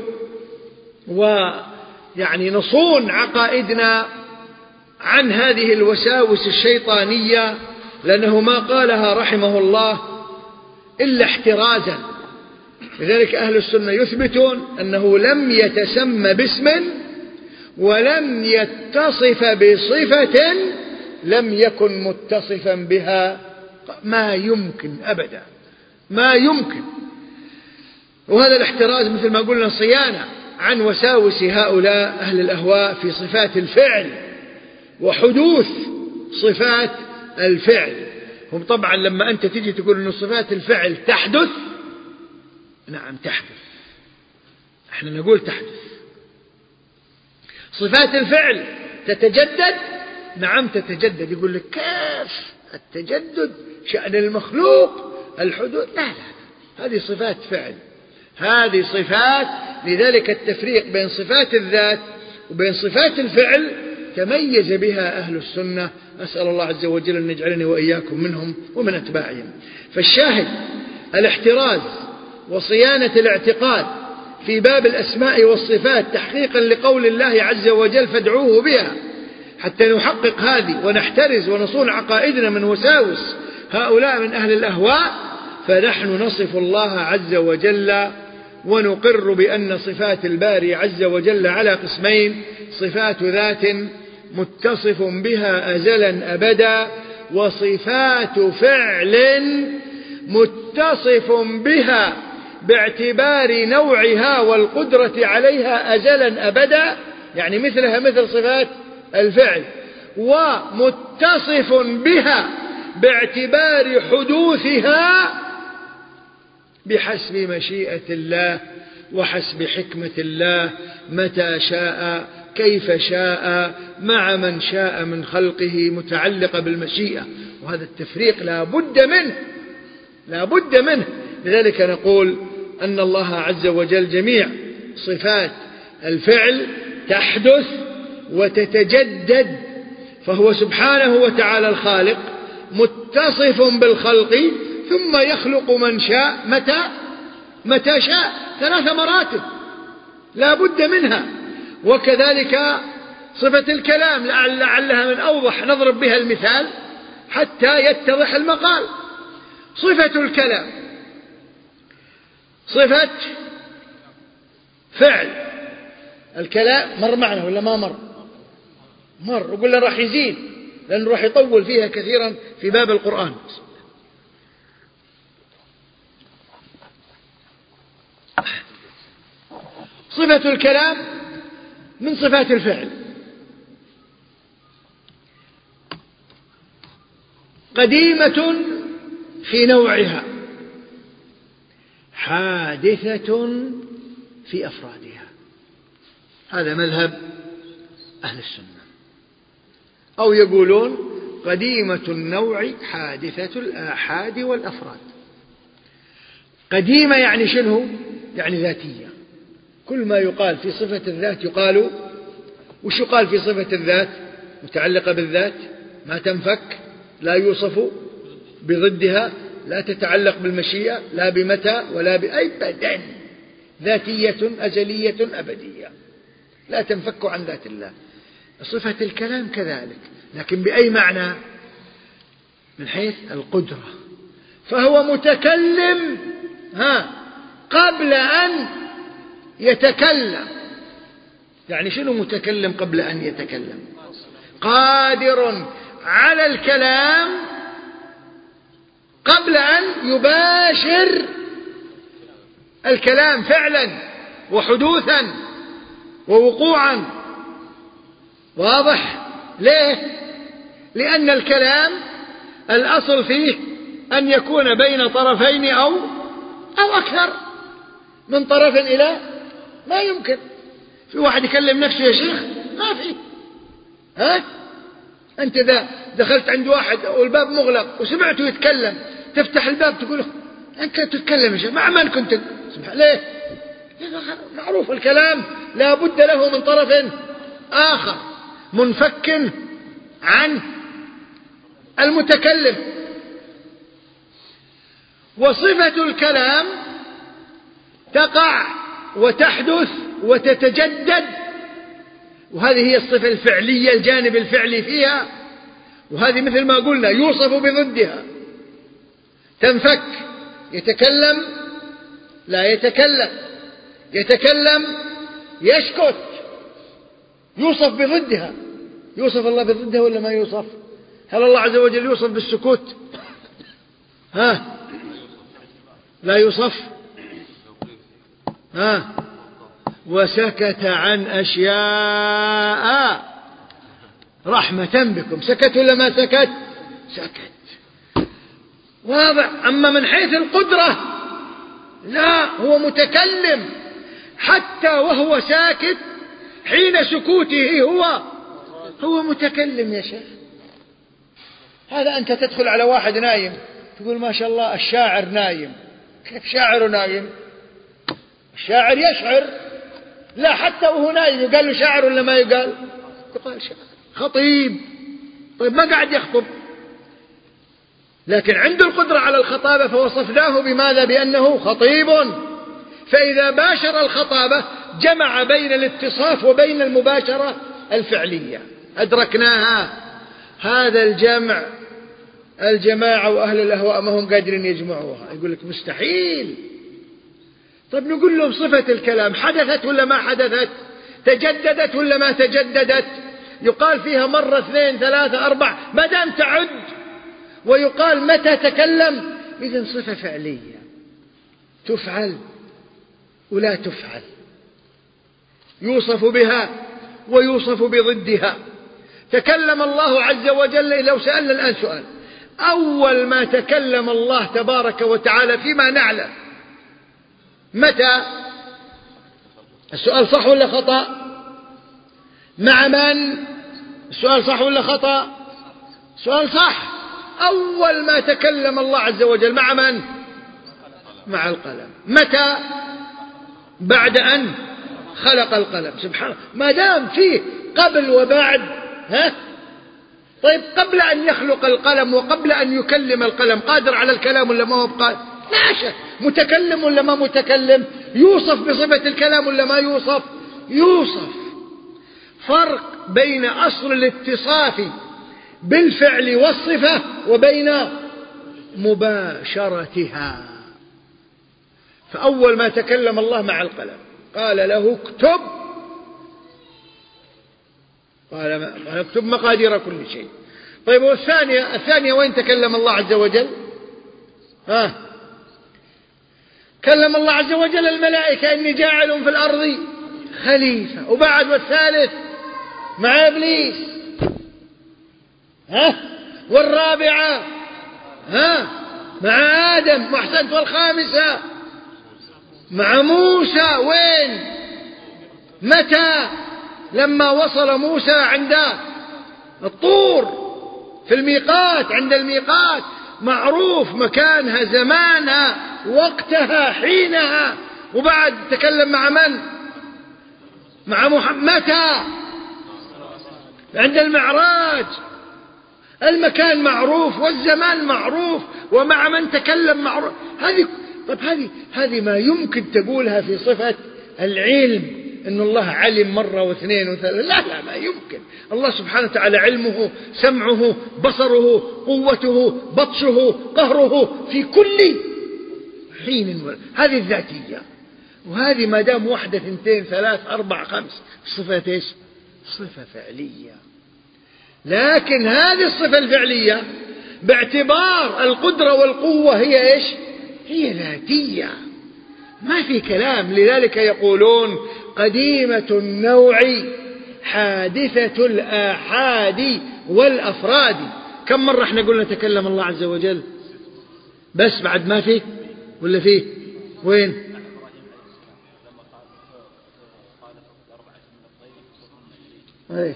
ويعني نصون عقائدنا عن هذه الوساوس الشيطانية، لأنه ما قالها رحمه الله إلا احترازا. لذلك أهل السنة يثبتون أنه لم يتسمى باسم ولم يتصف بصفة لم يكن متصفا بها، ما يمكن أبدا، ما يمكن. وهذا الاحتراز مثل ما قلنا صيانة عن وساوس هؤلاء أهل الأهواء في صفات الفعل وحدوث صفات الفعل. هم طبعا لما أنت تجي تقول أن صفات الفعل تحدث، نعم تحدث، احنا نقول تحدث. صفات الفعل تتجدد، نعم تتجدد. يقول لك كيف التجدد شأن المخلوق الحدوث؟ لا لا، هذه صفات فعل، هذه صفات. لذلك التفريق بين صفات الذات وبين صفات الفعل تميز بها أهل السنة. أسأل الله عز وجل أن يجعلني وإياكم منهم ومن أتباعهم. فالشاهد الاحتراز وصيانة الاعتقاد في باب الأسماء والصفات تحقيقا لقول الله عز وجل فادعوه بها، حتى نحقق هذه ونحترز ونصون عقائدنا من وساوس هؤلاء من أهل الأهواء. فنحن نصف الله عز وجل ونقر بأن صفات الباري عز وجل على قسمين: صفات ذات متصف بها أزلا أبدا، وصفات فعل متصف بها باعتبار نوعها والقدرة عليها أزلا أبدا، يعني مثلها مثل صفات الفعل، ومتصف بها باعتبار حدوثها بحسب مشيئة الله وحسب حكمة الله، متى شاء كيف شاء مع من شاء من خلقه، متعلقة بالمشيئة. وهذا التفريق لا بد منه، لا بد منه. لذلك نقول أن الله عز وجل جميع صفات الفعل تحدث وتتجدد، فهو سبحانه وتعالى الخالق متصف بالخلق، ثم يخلق من شاء متى متى شاء، ثلاث مراتب لا بد منها. وكذلك صفة الكلام، لعل لعلها من أوضح نضرب بها المثال حتى يتضح المقال. صفة الكلام صفة فعل. الكلام مر معنا ولا ما مر؟ مر، وقلنا راح يزيد لأنه راح يطول فيها كثيرا في باب القرآن. صفة الكلام من صفات الفعل. قديمة في نوعها، حادثة في أفرادها. هذا مذهب أهل السنة. أو يقولون قديمة النوع حادثة الآحاد والأفراد. قديمة يعني شنو؟ يعني ذاتية. كل ما يقال في صفة الذات يقال. وش يقال في صفة الذات؟ متعلقة بالذات، ما تنفك، لا يوصف بضدها، لا تتعلق بالمشيئة، لا بمتى ولا بأي بدن، ذاتية أزلية أبدية، لا تنفك عن ذات الله. صفة الكلام كذلك، لكن بأي معنى؟ من حيث القدرة، فهو متكلم ها قبل أن يتكلم. يعني شنو متكلم قبل أن يتكلم؟ قادر على الكلام قبل أن يباشر الكلام فعلا وحدوثا ووقوعا. واضح؟ ليه؟ لأن الكلام الأصل فيه أن يكون بين طرفين أو أو أكثر من طرف إلى ما يمكن. في واحد يكلم نفسه يا شيخ؟ ما في. ها؟ أنت إذا دخلت عند واحد والباب مغلق وسمعته يتكلم، تفتح الباب تقول أنت تتكلم يا شيخ، مع من كنت؟ سبحان ليه؟ معروف الكلام لا بد له من طرف آخر منفك عن المتكلم. وصفة الكلام تقع وتحدث وتتجدد، وهذه هي الصفة الفعلية، الجانب الفعلي فيها. وهذه مثل ما قلنا يوصف بضدها. تنفك، يتكلم لا يتكلم، يتكلم يسكت، يوصف بضدها. يوصف الله بضدها ولا ما يوصف؟ هل الله عز وجل يوصف بالسكوت؟ ها؟ لا يوصف. ها؟ وسكت عن أشياء رحمة بكم. سكت ولا ما سكت؟ سكت. واضح. أما من حيث القدرة لا، هو متكلم حتى وهو ساكت، حين سكوته هو هو متكلم يا شيخ. هذا أنت تدخل على واحد نايم تقول ما شاء الله الشاعر نايم. كيف شاعر نايم؟ الشاعر يشعر. لا، حتى وهو نايم يقال له شاعر ولا ما يقال؟ يقال شاعر. خطيب. طيب ما قاعد يخطب، لكن عنده القدرة على الخطابة، فوصفناه بماذا؟ بأنه خطيب. فإذا باشر الخطابة جمع بين الاتصاف وبين المباشرة الفعلية. أدركناها. هذا الجمع الجماعة وأهل الأهواء ما هم قادرين يجمعوها. يقول لك مستحيل. طيب نقول لهم صفة الكلام حدثت ولا ما حدثت؟ تجددت ولا ما تجددت؟ يقال فيها مرة اثنين ثلاثة أربع ما دام تعد، ويقال متى تكلم. إذن صفة فعلية تفعل ولا تفعل، يوصف بها ويوصف بضدها. تكلم الله عز وجل. لو سألنا الآن سؤال، أول ما تكلم الله تبارك وتعالى فيما نعلم متى؟ السؤال صح ولا خطأ؟ مع من؟ السؤال صح ولا خطأ؟ سؤال صح. أول ما تكلم الله عز وجل مع من؟ مع القلم. متى؟ بعد أن خلق القلم. سبحان الله. ما دام فيه قبل وبعد. ها؟ طيب قبل أن يخلق القلم وقبل أن يكلم القلم قادر على الكلام ولا ما هو بقادر؟ لا شك. متكلم ولا ما متكلم؟ يوصف بصفة الكلام ولا ما يوصف؟ يوصف. فرق بين أصل الاتصاف بالفعل والصفة وبين مباشرتها. فأول ما تكلم الله مع القلم قال له اكتب، قال اكتب مقادير كل شيء. طيب والثانية الثانية وين تكلم الله عز وجل؟ ها؟ كلم الله عز وجل الملائكة إني جاعل في الأرض خليفة. وبعد والثالث مع إبليس، ها؟ والرابعة ها مع آدم، وأحسنت، والخامسة مع موسى. وين؟ متى؟ لما وصل موسى عند الطور في الميقات، عند الميقات معروف مكانها، زمانها، وقتها، حينها. وبعد تكلم مع من؟ مع محمد. متى؟ عند المعراج. المكان معروف والزمان معروف ومع من تكلم معروف. هذه طب هذه هذه ما يمكن تقولها في صفة العلم، إن الله علم مرة واثنين وثلاثة. لا لا ما يمكن. الله سبحانه وتعالى علمه، سمعه، بصره، قوته، بطشه، قهره في كل حين. هذه الذاتية. وهذه ما دام واحدة اثنتين ثلاث أربع خمس، صفة إيش؟ صفة فعلية. لكن هذه الصفة الفعلية باعتبار القدرة والقوة هي إيش؟ هي ذاتية، ما في كلام. لذلك يقولون قديمة النوع حادثة الآحاد والأفراد. كم مرة احنا قلنا تكلم الله عز وجل؟ بس بعد ما فيه ولا فيه؟ وين؟ ايه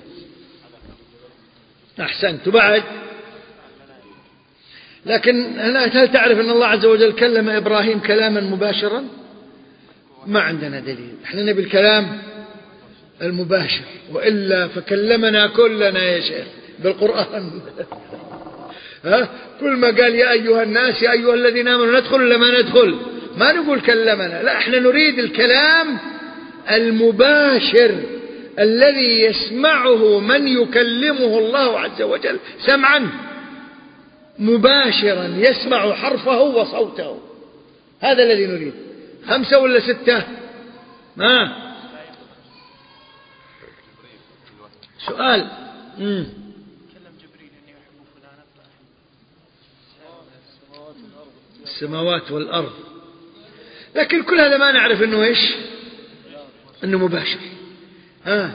أحسنت. وبعد لكن هل تعرف أن الله عز وجل كلم إبراهيم كلاما مباشرا؟ ما عندنا دليل. احنا نبي الكلام المباشر، وإلا فكلمنا كلنا يا شيخ بالقرآن. ها؟ كل ما قال يا أيها الناس يا أيها الذين آمنوا ندخل ولا ما ندخل، ما نقول كلمنا. لا، احنا نريد الكلام المباشر الذي يسمعه من يكلمه الله عز وجل سمعا مباشرا، يسمع حرفه وصوته. هذا الذي نريد. خمسة ولا ستة؟ ما سؤال. مم. السماوات والأرض. لكن كل هذا ما نعرف أنه إيش؟ أنه مباشر. آه.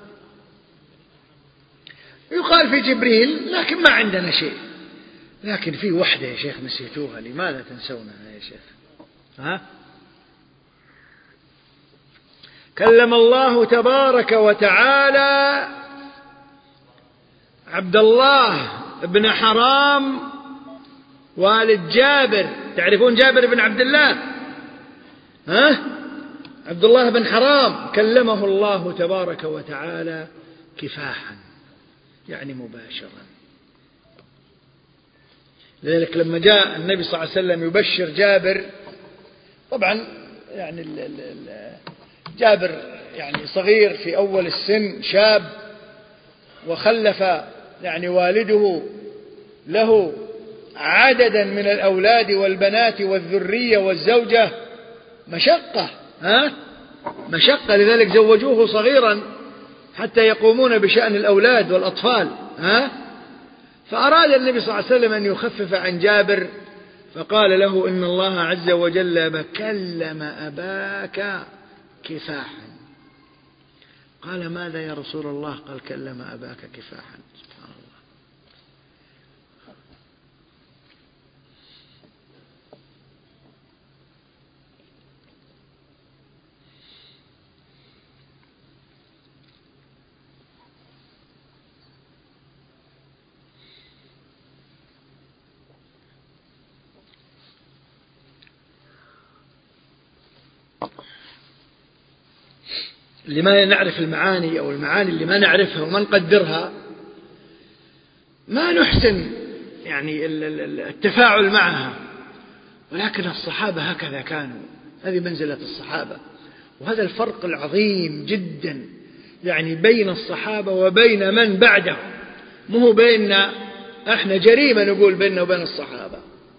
يقال في جبريل، لكن ما عندنا شيء. لكن في وحدة يا شيخ نسيتوها، لماذا تنسونها يا شيخ؟ ها؟ كلم الله تبارك وتعالى عبد الله بن حرام والد جابر. تعرفون جابر بن عبد الله؟ ها؟ عبد الله بن حرام كلمه الله تبارك وتعالى كفاحا، يعني مباشرا. لذلك لما جاء النبي صلى الله عليه وسلم يبشر جابر، طبعا يعني ال ال ال جابر يعني صغير في أول السن، شاب، وخلف يعني والده له عددا من الأولاد والبنات والذرية والزوجة. مشقة، ها؟ مشقة. لذلك زوجوه صغيرا حتى يقومون بشأن الأولاد والأطفال، ها؟ فأراد النبي صلى الله عليه وسلم أن يخفف عن جابر، فقال له إن الله عز وجل كلم أباك كفاحا. قال ماذا يا رسول الله؟ قال كلم أباك كفاحا. سبحان الله. اللي ما نعرف المعاني أو المعاني اللي ما نعرفها وما نقدرها ما نحسن يعني التفاعل معها. ولكن الصحابة هكذا كانوا، هذه منزلة الصحابة. وهذا الفرق العظيم جدا يعني بين الصحابة وبين من بعده. مو بيننا احنا جريمة نقول بيننا وبين الصحابة.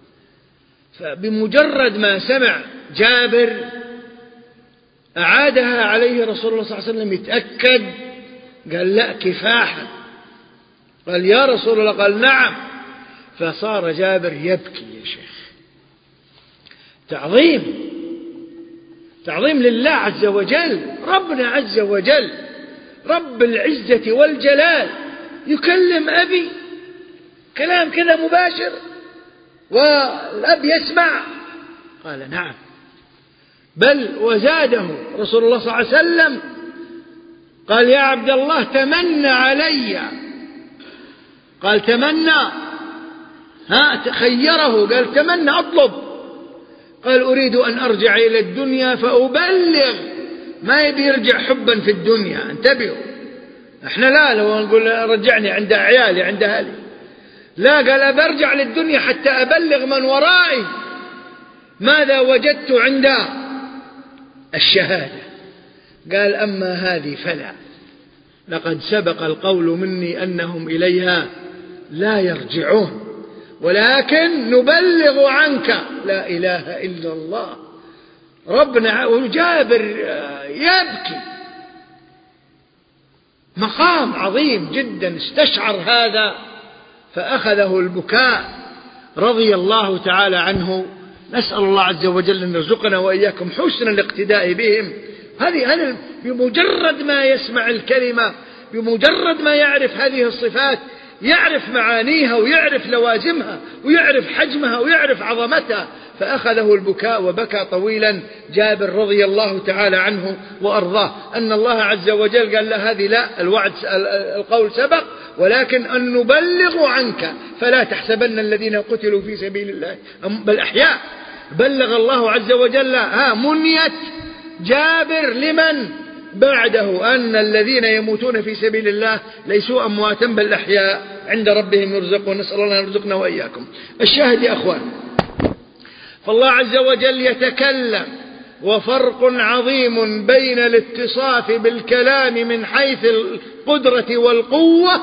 فبمجرد ما سمع جابر أعادها عليه رسول الله صلى الله عليه وسلم يتأكد، قال لا كفاحا. قال يا رسول الله، قال نعم. فصار جابر يبكي يا شيخ، تعظيم تعظيم لله عز وجل. ربنا عز وجل رب العزة والجلال يكلم أبي كلام كذا مباشر والأب يسمع؟ قال نعم. بل وزاده رسول الله صلى الله عليه وسلم قال يا عبد الله تمنى علي. قال تمنى، ها تخيره، قال تمنى أطلب. قال أريد أن أرجع إلى الدنيا فأبلغ. ما يبي يرجع حبا في الدنيا، انتبهوا. احنا لا لو نقول رجعني عند عيالي عند أهلي، لا، قال أبرجع للدنيا حتى أبلغ من ورائي ماذا وجدت عند الشهادة. قال أما هذه فلا، لقد سبق القول مني أنهم إليها لا يرجعون، ولكن نبلغ عنك لا إله إلا الله. ربنا وجابر يبكي، مقام عظيم جدا، استشعر هذا فأخذه البكاء رضي الله تعالى عنه. نسأل الله عز وجل أن يرزقنا وإياكم حسن الاقتداء بهم. هذه هذا بمجرد ما يسمع الكلمة، بمجرد ما يعرف هذه الصفات، يعرف معانيها ويعرف لوازمها ويعرف حجمها ويعرف عظمتها. فأخذه البكاء وبكى طويلا جابر رضي الله تعالى عنه وأرضاه. أن الله عز وجل قال له هذه لا، الوعد القول سبق، ولكن أن نبلغ عنك فلا تحسبن الذين قتلوا في سبيل الله بل أحياء. بلغ الله عز وجل ها منية جابر لمن بعده أن الذين يموتون في سبيل الله ليسوا أمواتا بل أحياء عند ربهم يرزقون. نسأل الله أن يرزقنا وإياكم. الشاهد يا أخوان، فالله عز وجل يتكلم، وفرق عظيم بين الاتصاف بالكلام من حيث القدرة والقوة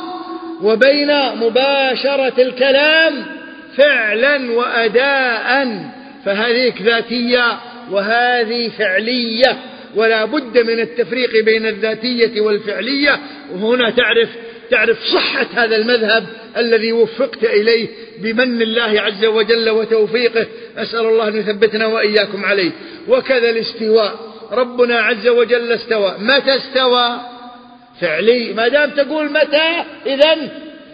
وبين مباشرة الكلام فعلا وأداء. فهذه ذاتية وهذه فعلية، ولا بد من التفريق بين الذاتية والفعلية. وهنا تعرف تعرف صحة هذا المذهب الذي وفقت إليه بمن الله عز وجل وتوفيقه. أسأل الله أن يثبتنا وإياكم عليه. وكذا الاستواء، ربنا عز وجل استوى. متى استوى؟ فعلي. ما دام تقول متى إذن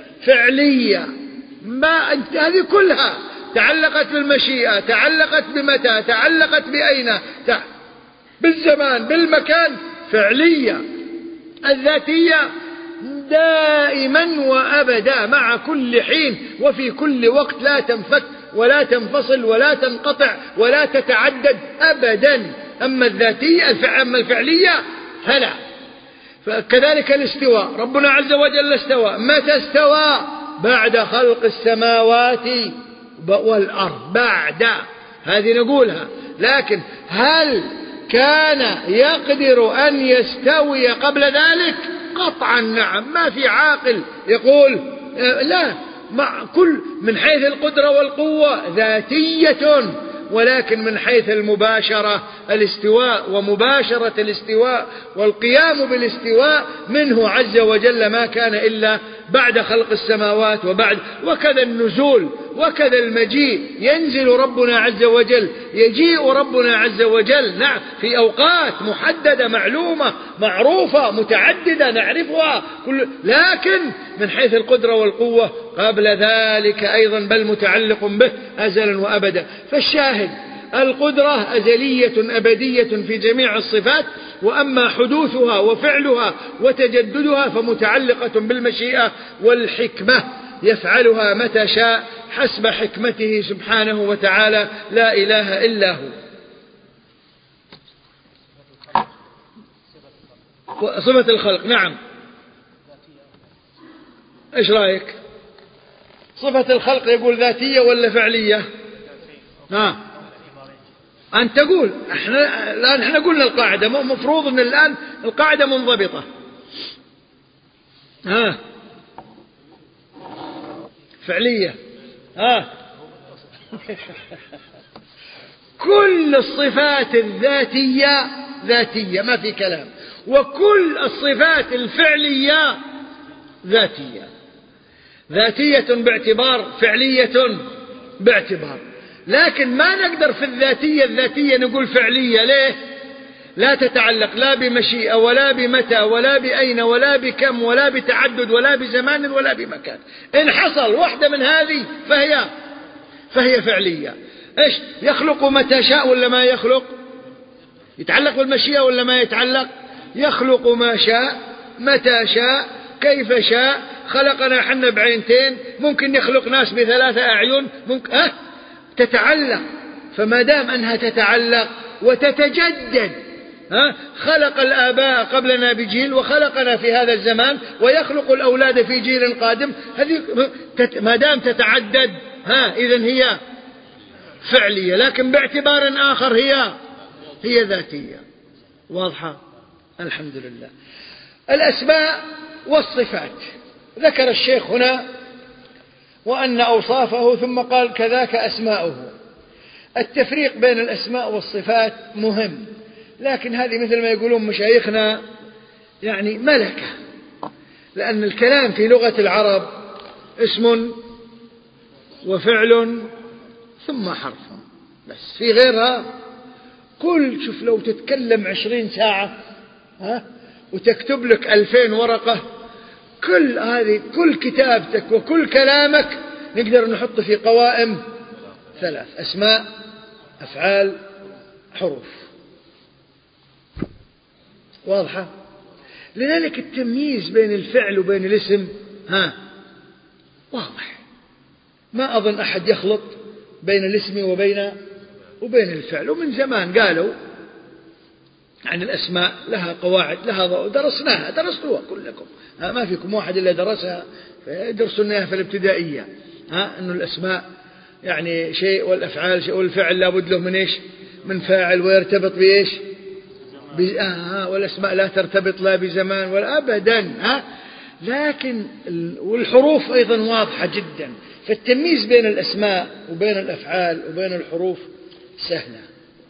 فعلية. ما هذه كلها تعلقت بالمشيئة، تعلقت بمتى، تعلقت بأين، تع... بالزمان بالمكان، فعلية. الذاتية دائما وأبدا مع كل حين وفي كل وقت، لا تنفك ولا تنفصل ولا تنقطع ولا تتعدد أبدا. أما الذاتية أما الفعلية فلا. فكذلك الاستواء، ربنا عز وجل استوى. متى استوى؟ بعد خلق السماوات والأرض، بعد هذه نقولها. لكن هل كان يقدر أن يستوي قبل ذلك؟ قطعا نعم. ما في عاقل يقول لا. مع كل من حيث القدرة والقوة ذاتية، ولكن من حيث المباشرة الاستواء ومباشرة الاستواء والقيام بالاستواء منه عز وجل ما كان إلا بعد خلق السماوات وبعد. وكذا النزول وكذا المجيء، ينزل ربنا عز وجل، يجيء ربنا عز وجل نعم في أوقات محددة معلومة معروفة متعددة نعرفها كل، لكن من حيث القدرة والقوة قبل ذلك أيضا، بل متعلق به أزلا وأبدا. فالشاهد القدرة أزلية أبدية في جميع الصفات، وأما حدوثها وفعلها وتجددها فمتعلقة بالمشيئة والحكمة، يفعلها متى شاء حسب حكمته سبحانه وتعالى، لا إله إلا هو. صفة الخلق نعم، إيش رأيك؟ صفة الخلق يقول ذاتية ولا فعلية؟ ها أنت تقول. احنا الآن احنا قلنا القاعدة، مفروض أن الآن القاعدة منضبطة. ها فعلية. ها كل الصفات الذاتية ذاتية ما في كلام، وكل الصفات الفعلية ذاتية. ذاتية باعتبار، فعلية باعتبار. لكن ما نقدر في الذاتية الذاتية نقول فعلية. ليه؟ لا تتعلق لا بمشيئة ولا بمتى ولا بأين ولا بكم ولا بتعدد ولا بزمان ولا بمكان. إن حصل واحدة من هذه فهي فهي فعلية. إيش يخلق متى شاء ولا ما يخلق؟ يتعلق بالمشيئة ولا ما يتعلق؟ يخلق ما شاء متى شاء كيف شاء. خلقنا حنا بعينتين، ممكن يخلق ناس بثلاثة أعين، ممكن أه تتعلق. فما دام أنها تتعلق وتتجدد، ها خلق الآباء قبلنا بجيل وخلقنا في هذا الزمان ويخلق الأولاد في جيل قادم، هذه ما دام تتعدد ها إذن هي فعلية، لكن باعتبار آخر هي هي ذاتية. واضحة؟ الحمد لله. الأسماء والصفات ذكر الشيخ هنا وأن أوصافه ثم قال كذاك أسماؤه. التفريق بين الأسماء والصفات مهم، لكن هذه مثل ما يقولون مشايخنا يعني ملكة، لأن الكلام في لغة العرب اسم وفعل ثم حرف بس، في غيرها كل شوف لو تتكلم عشرين ساعة ها وتكتب لك ألفين ورقة، كل هذه كل كتابتك وكل كلامك نقدر نحط في قوائم ثلاث: أسماء، أفعال، حروف. واضحة؟ لذلك التمييز بين الفعل وبين الاسم ها واضح. ما أظن أحد يخلط بين الاسم وبين وبين الفعل. ومن زمان قالوا عن الأسماء لها قواعد لها درسناها درستوها كلكم، ما فيكم واحد إلا درسها، درسناها في الابتدائية، ها إنه الأسماء يعني شيء والأفعال شيء والفعل لابد له من إيش؟ من فاعل ويرتبط بإيش؟ آه والأسماء لا ترتبط لا بزمان ولا أبدا. ها لكن والحروف أيضا واضحة جدا، فالتمييز بين الأسماء وبين الأفعال وبين الحروف سهلة.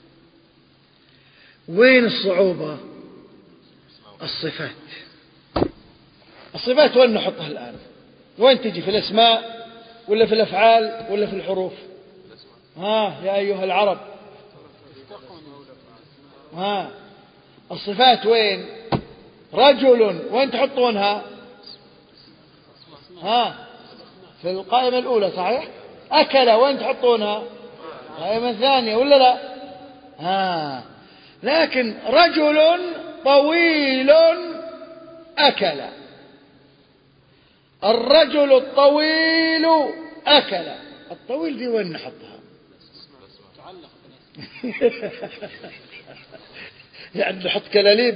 وين الصعوبة؟ الصفات. الصفات وين نحطها الآن؟ وين تجي؟ في الأسماء ولا في الأفعال ولا في الحروف؟ ها يا أيها العرب، ها الصفات وين؟ رجل وين تحطونها؟ ها في القائمة الأولى صحيح؟ أكل وين تحطونها؟ القائمة الثانية ولا لا؟ ها لكن رجل طويل أكل، الرجل الطويل أكل، الطويل دي وين نحطها؟ يعني نحط كلاليب.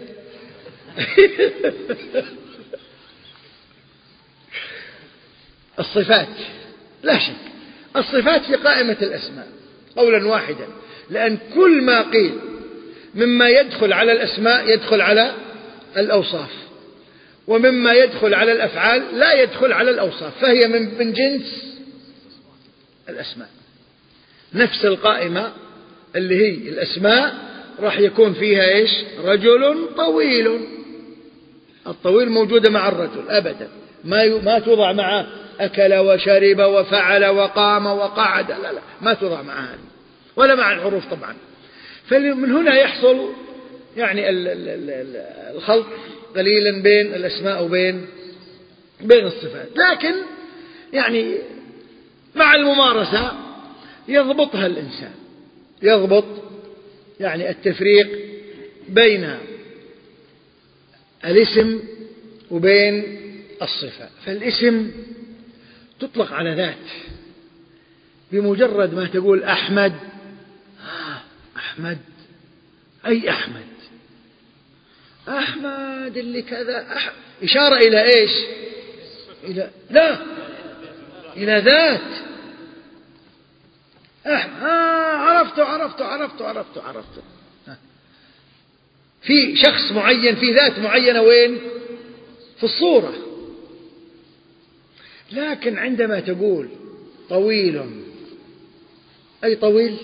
الصفات لا شك الصفات في قائمة الأسماء قولا واحدا، لأن كل ما قيل مما يدخل على الأسماء يدخل على الأوصاف، ومما يدخل على الأفعال لا يدخل على الأوصاف، فهي من من جنس الأسماء. نفس القائمة اللي هي الأسماء راح يكون فيها إيش؟ رجل طويل، الطويل موجودة مع الرجل أبدا، ما ما توضع مع أكل وشرب وفعل وقام وقعد، لا لا ما توضع مع هذه ولا مع الحروف طبعا. فمن هنا يحصل يعني الخلط قليلا بين الأسماء وبين بين الصفات، لكن يعني مع الممارسة يضبطها الإنسان، يضبط يعني التفريق بين الاسم وبين الصفة. فالاسم تطلق على ذات، بمجرد ما تقول أحمد، أحمد أي أحمد؟ أحمد اللي كذا أح... إشارة إلى إيش؟ إلى لا إلى ذات. أح... آه عرفته عرفته عرفته عرفته عرفته في شخص معين، في ذات معينة، وين؟ في الصورة. لكن عندما تقول طويل، أي طويل؟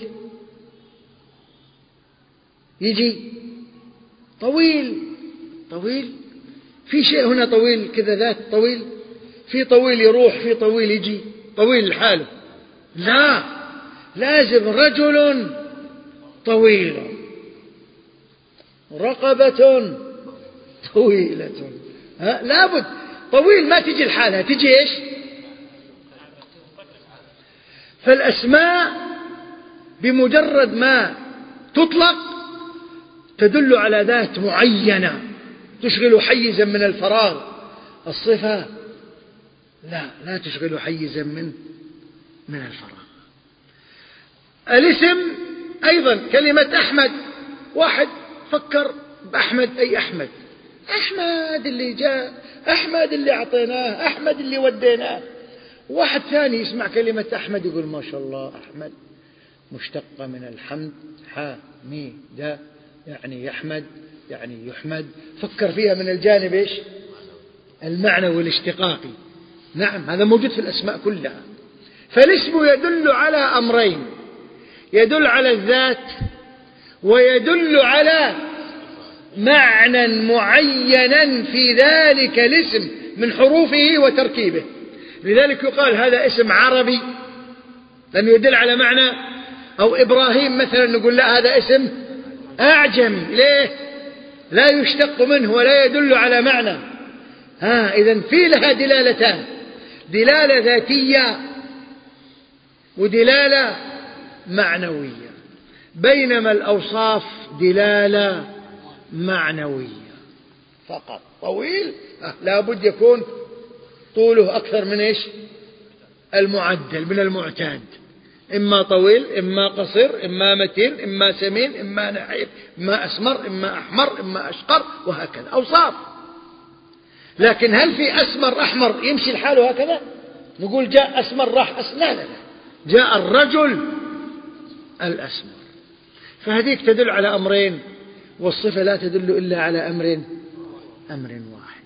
يجي طويل طويل في شيء هنا طويل كذا ذات طويل، في طويل يروح في طويل يجي طويل لحاله، لا لازم رجل طويل. رقبة طويلة. ها لابد طويل، ما تجي الحالة، تجي إيش؟ فالأسماء بمجرد ما تطلق تدل على ذات معينة تشغل حيزا من الفراغ. الصفة لا لا تشغل حيزا من من الفراغ. الاسم أيضا كلمة أحمد، واحد فكر بأحمد أي أحمد، أحمد اللي جاء، أحمد اللي أعطيناه، أحمد اللي وديناه. واحد ثاني يسمع كلمة أحمد يقول ما شاء الله أحمد مشتقة من الحمد، حا مي دا، يعني يحمد يعني يحمد. فكر فيها من الجانب إيش؟ المعنوي والاشتقاقي. نعم هذا موجود في الأسماء كلها. فالاسم يدل على أمرين، يدل على الذات ويدل على معنى معينا في ذلك الاسم من حروفه وتركيبه. لذلك يقال هذا اسم عربي لأنه يدل على معنى. أو إبراهيم مثلا نقول لا هذا اسم أعجمي، ليه؟ لا يشتق منه ولا يدل على معنى. ها إذن في لها دلالتان، دلالة ذاتية ودلالة معنوية، بينما الأوصاف دلالة معنوية فقط. طويل لا بد يكون طوله أكثر من إيش؟ المعدل من المعتاد، إما طويل إما قصير إما متين إما سمين إما نحيف إما أسمر إما أحمر إما أشقر وهكذا أوصاف. لكن هل في أسمر أحمر يمشي الحال هكذا نقول جاء أسمر راح أسمر؟ لا لا لا، جاء الرجل الأسمر. فهذيك تدل على أمرين، والصفة لا تدل إلا على أمر أمر واحد.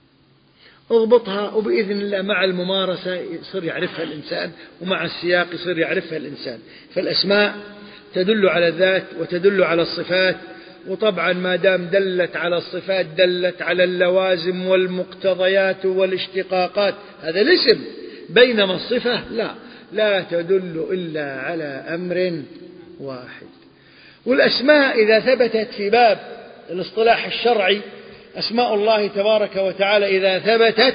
اضبطها وبإذن الله مع الممارسة يصير يعرفها الإنسان، ومع السياق يصير يعرفها الإنسان. فالأسماء تدل على الذات وتدل على الصفات، وطبعا ما دام دلت على الصفات دلت على اللوازم والمقتضيات والاشتقاقات، هذا الاسم. بينما الصفة لا لا تدل إلا على أمر واحد. والأسماء إذا ثبتت في باب الاصطلاح الشرعي، أسماء الله تبارك وتعالى إذا ثبتت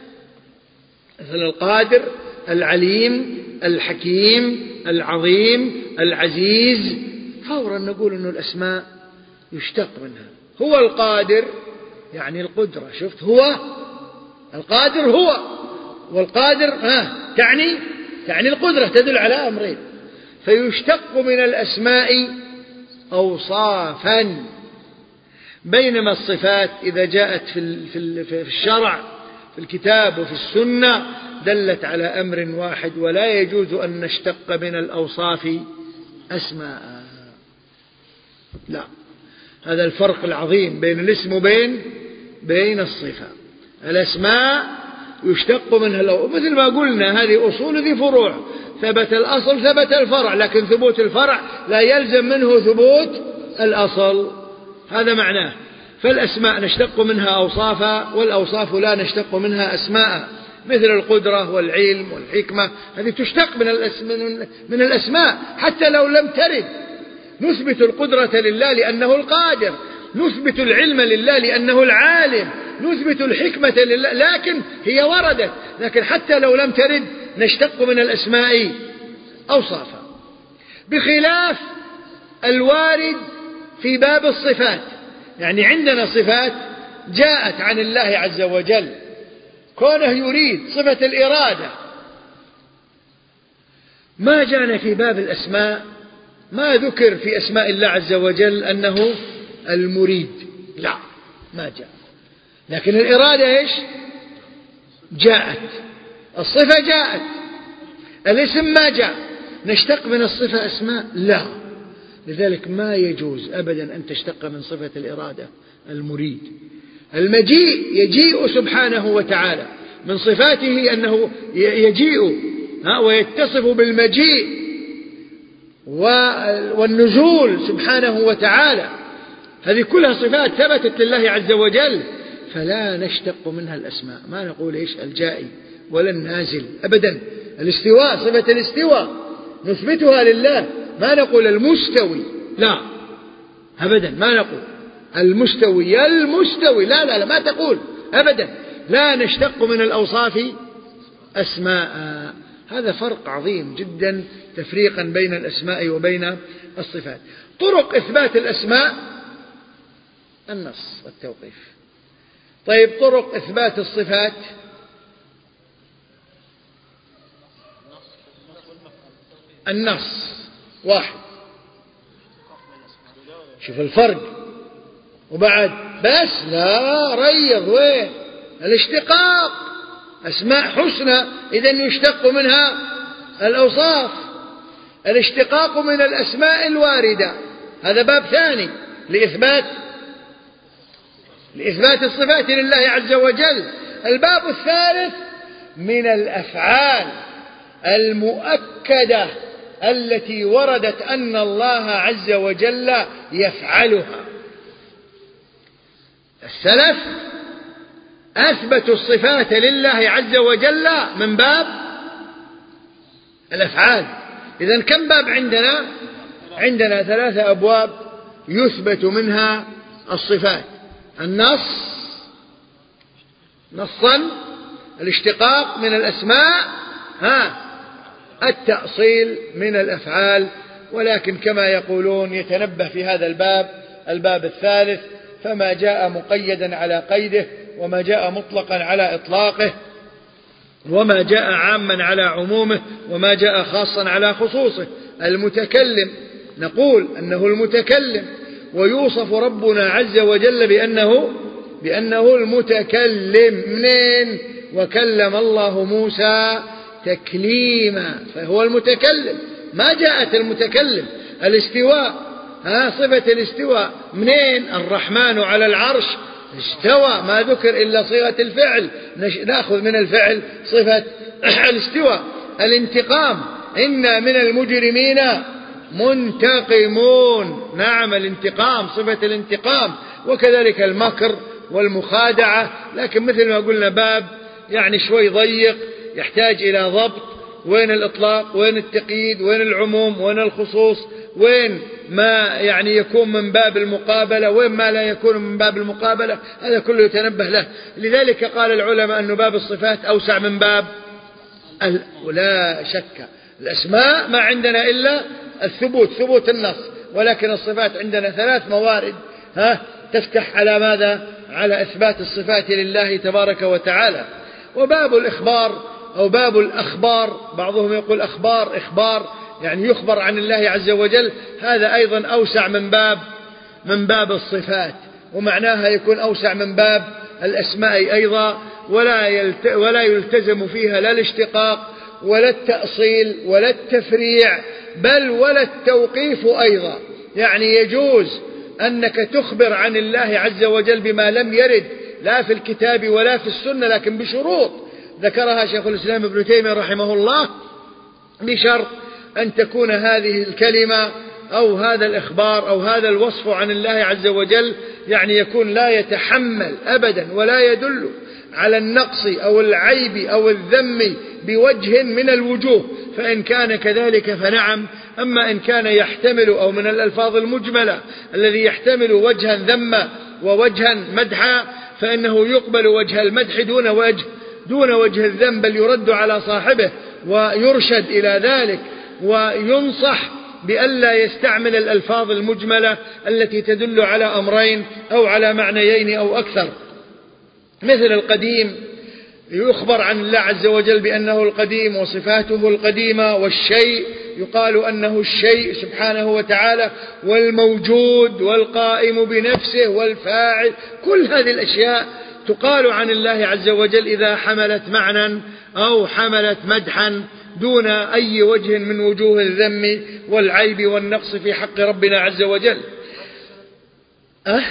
مثل القادر العليم الحكيم العظيم العزيز، فورا نقول أن الأسماء يشتق منها. هو القادر يعني القدرة، شفت هو القادر هو، والقادر ها تعني تعني القدرة، تدل على أمرين. فيشتق من الأسماء أوصافا، بينما الصفات إذا جاءت في في الشرع في الكتاب وفي السنة دلت على أمر واحد، ولا يجوز أن نشتق من الأوصاف أسماء. لا، هذا الفرق العظيم بين الاسم وبين بين الصفة. الأسماء يشتق منها لو مثل ما قلنا هذه أصول ذي فروع، ثبت الأصل ثبت الفرع، لكن ثبوت الفرع لا يلزم منه ثبوت الأصل، هذا معناه. فالأسماء نشتق منها أوصافا، والأوصاف لا نشتق منها أسماء، مثل القدرة والعلم والحكمة، هذه تشتق من من الأسماء حتى لو لم ترد. نثبت القدرة لله لأنه القادر، نثبت العلم لله لأنه العالم، نثبت الحكمة لله، لكن هي وردت، لكن حتى لو لم ترد نشتق من الأسماء أوصافا، بخلاف الوارد في باب الصفات. يعني عندنا صفات جاءت عن الله عز وجل، كونه يريد صفة الإرادة. ما جاءنا في باب الأسماء، ما ذكر في أسماء الله عز وجل أنه المريد، لا ما جاء، لكن الإرادة إيش جاءت، الصفة جاءت، الاسم ما جاء. نشتق من الصفة أسماء؟ لا. لذلك ما يجوز أبدا أن تشتق من صفة الإرادة المريد. المجيء يجيء سبحانه وتعالى، من صفاته أنه يجيء ويتصف بالمجيء والنزول سبحانه وتعالى، هذه كلها صفات ثبتت لله عز وجل، فلا نشتق منها الأسماء. ما نقول إيش الجائي ولا النازل أبدا. الاستواء صفة الاستواء نثبتها لله، ما نقول المستوي، لا أبدا ما نقول. المستوي المستوي لا لا لا ما تقول أبدا لا نشتق من الأوصاف أسماء. هذا فرق عظيم جدا تفريقا بين الأسماء وبين الصفات. طرق إثبات الأسماء النص والتوقيف. طيب طرق إثبات الصفات النص واحد. شوف الفرق. وبعد بس لا ريض وين الاشتقاق. أسماء حسنى إذن يشتق منها الأوصاف. الاشتقاق من الأسماء الواردة هذا باب ثاني لإثبات لإثبات الصفات لله عز وجل. الباب الثالث من الأفعال المؤكدة التي وردت أن الله عز وجل يفعلها. السلف أثبتوا الصفات لله عز وجل من باب الأفعال. إذن كم باب عندنا؟ عندنا ثلاثة أبواب يثبت منها الصفات: النص نصا، الاشتقاق من الأسماء، ها التأصيل من الأفعال. ولكن كما يقولون يتنبه في هذا الباب الباب الثالث، فما جاء مقيدا على قيده، وما جاء مطلقا على إطلاقه، وما جاء عاما على عمومه، وما جاء خاصا على خصوصه. المتكلم نقول أنه المتكلم، ويوصف ربنا عز وجل بأنه بأنه المتكلم. منين؟ وكلم الله موسى تكليما، فهو المتكلم. ما جاءت المتكلم. الاستواء، ها صفة الاستواء منين؟ الرحمن على العرش استوى، ما ذكر إلا صيغة الفعل، نأخذ من الفعل صفة الاستواء. الانتقام، إنا من المجرمين منتقمون، نعم الانتقام صفة الانتقام. وكذلك المكر والمخادعة. لكن مثل ما قلنا باب يعني شوي ضيق يحتاج إلى ضبط. وين الإطلاق، وين التقييد، وين العموم، وين الخصوص، وين ما يعني يكون من باب المقابلة، وين ما لا يكون من باب المقابلة، هذا كله يتنبه له. لذلك قال العلماء أن باب الصفات أوسع من باب ال... ولا شك الأسماء ما عندنا إلا الثبوت، ثبوت النص. ولكن الصفات عندنا ثلاث موارد ها تفتح على ماذا؟ على إثبات الصفات لله تبارك وتعالى. وباب الإخبار أو باب الأخبار، بعضهم يقول أخبار إخبار يعني يخبر عن الله عز وجل، هذا أيضا أوسع من باب من باب الصفات، ومعناها يكون أوسع من باب الأسماء أيضا. ولا يلت ولا يلتزم فيها لا الاشتقاق ولا التأصيل ولا التفريع، بل ولا التوقيف أيضا. يعني يجوز أنك تخبر عن الله عز وجل بما لم يرد لا في الكتاب ولا في السنة، لكن بشروط ذكرها شيخ الإسلام ابن تيمية رحمه الله، بشرط أن تكون هذه الكلمة أو هذا الإخبار أو هذا الوصف عن الله عز وجل يعني يكون لا يتحمل أبدا ولا يدل على النقص أو العيب أو الذم بوجه من الوجوه، فإن كان كذلك فنعم. أما إن كان يحتمل أو من الألفاظ المجملة الذي يحتمل وجها ذم ووجها مدحا، فإنه يقبل وجه المدح دون وجه دون وجه الذم، بل يرد على صاحبه ويرشد إلى ذلك، وينصح بألا يستعمل الألفاظ المجملة التي تدل على أمرين أو على معنيين أو أكثر. مثل القديم، يخبر عن الله عز وجل بأنه القديم وصفاته القديمة، والشيء يقال أنه الشيء سبحانه وتعالى، والموجود والقائم بنفسه والفاعل، كل هذه الأشياء تقال عن الله عز وجل إذا حملت معنى أو حملت مدحا دون أي وجه من وجوه الذم والعيب والنقص في حق ربنا عز وجل. أه؟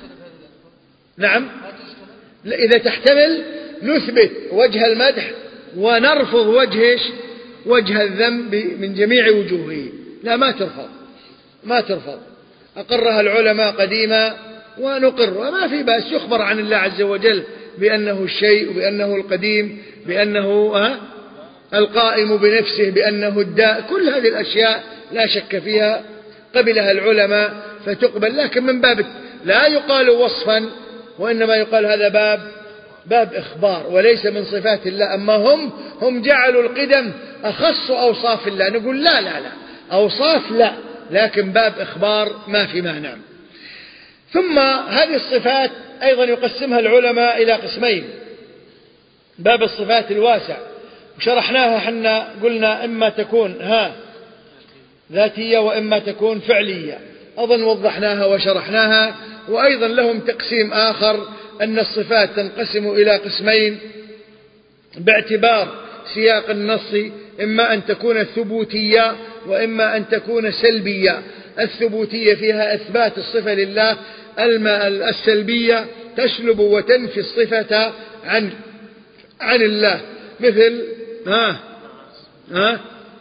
نعم، إذا تحتمل نثبت وجه المدح ونرفض وجهش وجه الذم من جميع وجوهه. لا، ما ترفض ما ترفض أقرها العلماء قديما ونقر، وما في بأس يخبر عن الله عز وجل بأنه الشيء، وبأنه القديم، بأنه أه؟ القائم بنفسه، بأنه الداء، كل هذه الأشياء لا شك فيها قبلها العلماء فتقبل. لكن من باب لا يقال وصفا، وإنما يقال هذا باب باب إخبار وليس من صفات الله. أما هم هم جعلوا القدم أخص أوصاف الله، نقول لا لا لا، أوصاف لا، لكن باب إخبار ما في مانع. ثم هذه الصفات أيضا يقسمها العلماء إلى قسمين، باب الصفات الواسع وشرحناها حنا، قلنا إما تكون ها ذاتية وإما تكون فعلية، أظن وضحناها وشرحناها. وأيضا لهم تقسيم آخر أن الصفات تنقسم إلى قسمين باعتبار سياق النص، إما أن تكون ثبوتية وإما أن تكون سلبية. الثبوتية فيها إثبات الصفة لله، السلبية تسلب وتنفي الصفة عن عن الله، مثل ها ها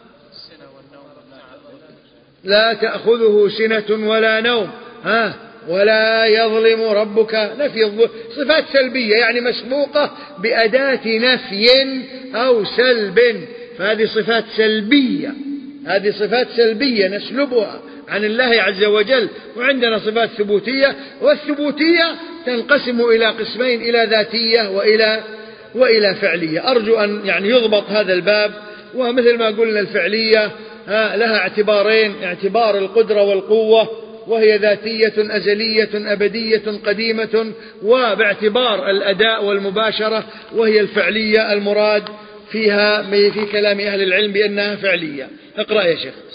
لا تأخذه سنة ولا نوم، ها ولا يظلم ربك، نفي الظلم، صفات سلبية يعني مسبوقة بأداة نفي أو سلب، فهذه صفات سلبية، هذه صفات سلبية نسلبها عن الله عز وجل. وعندنا صفات ثبوتية، والثبوتية تنقسم إلى قسمين، إلى ذاتية وإلى وإلى فعلية. أرجو أن يعني يضبط هذا الباب. ومثل ما قلنا الفعلية لها اعتبارين، اعتبار القدرة والقوة وهي ذاتية أزلية أبدية قديمة، وباعتبار الأداء والمباشرة وهي الفعلية المراد فيها في كلام أهل العلم بأنها فعلية. اقرأ يا شيخ.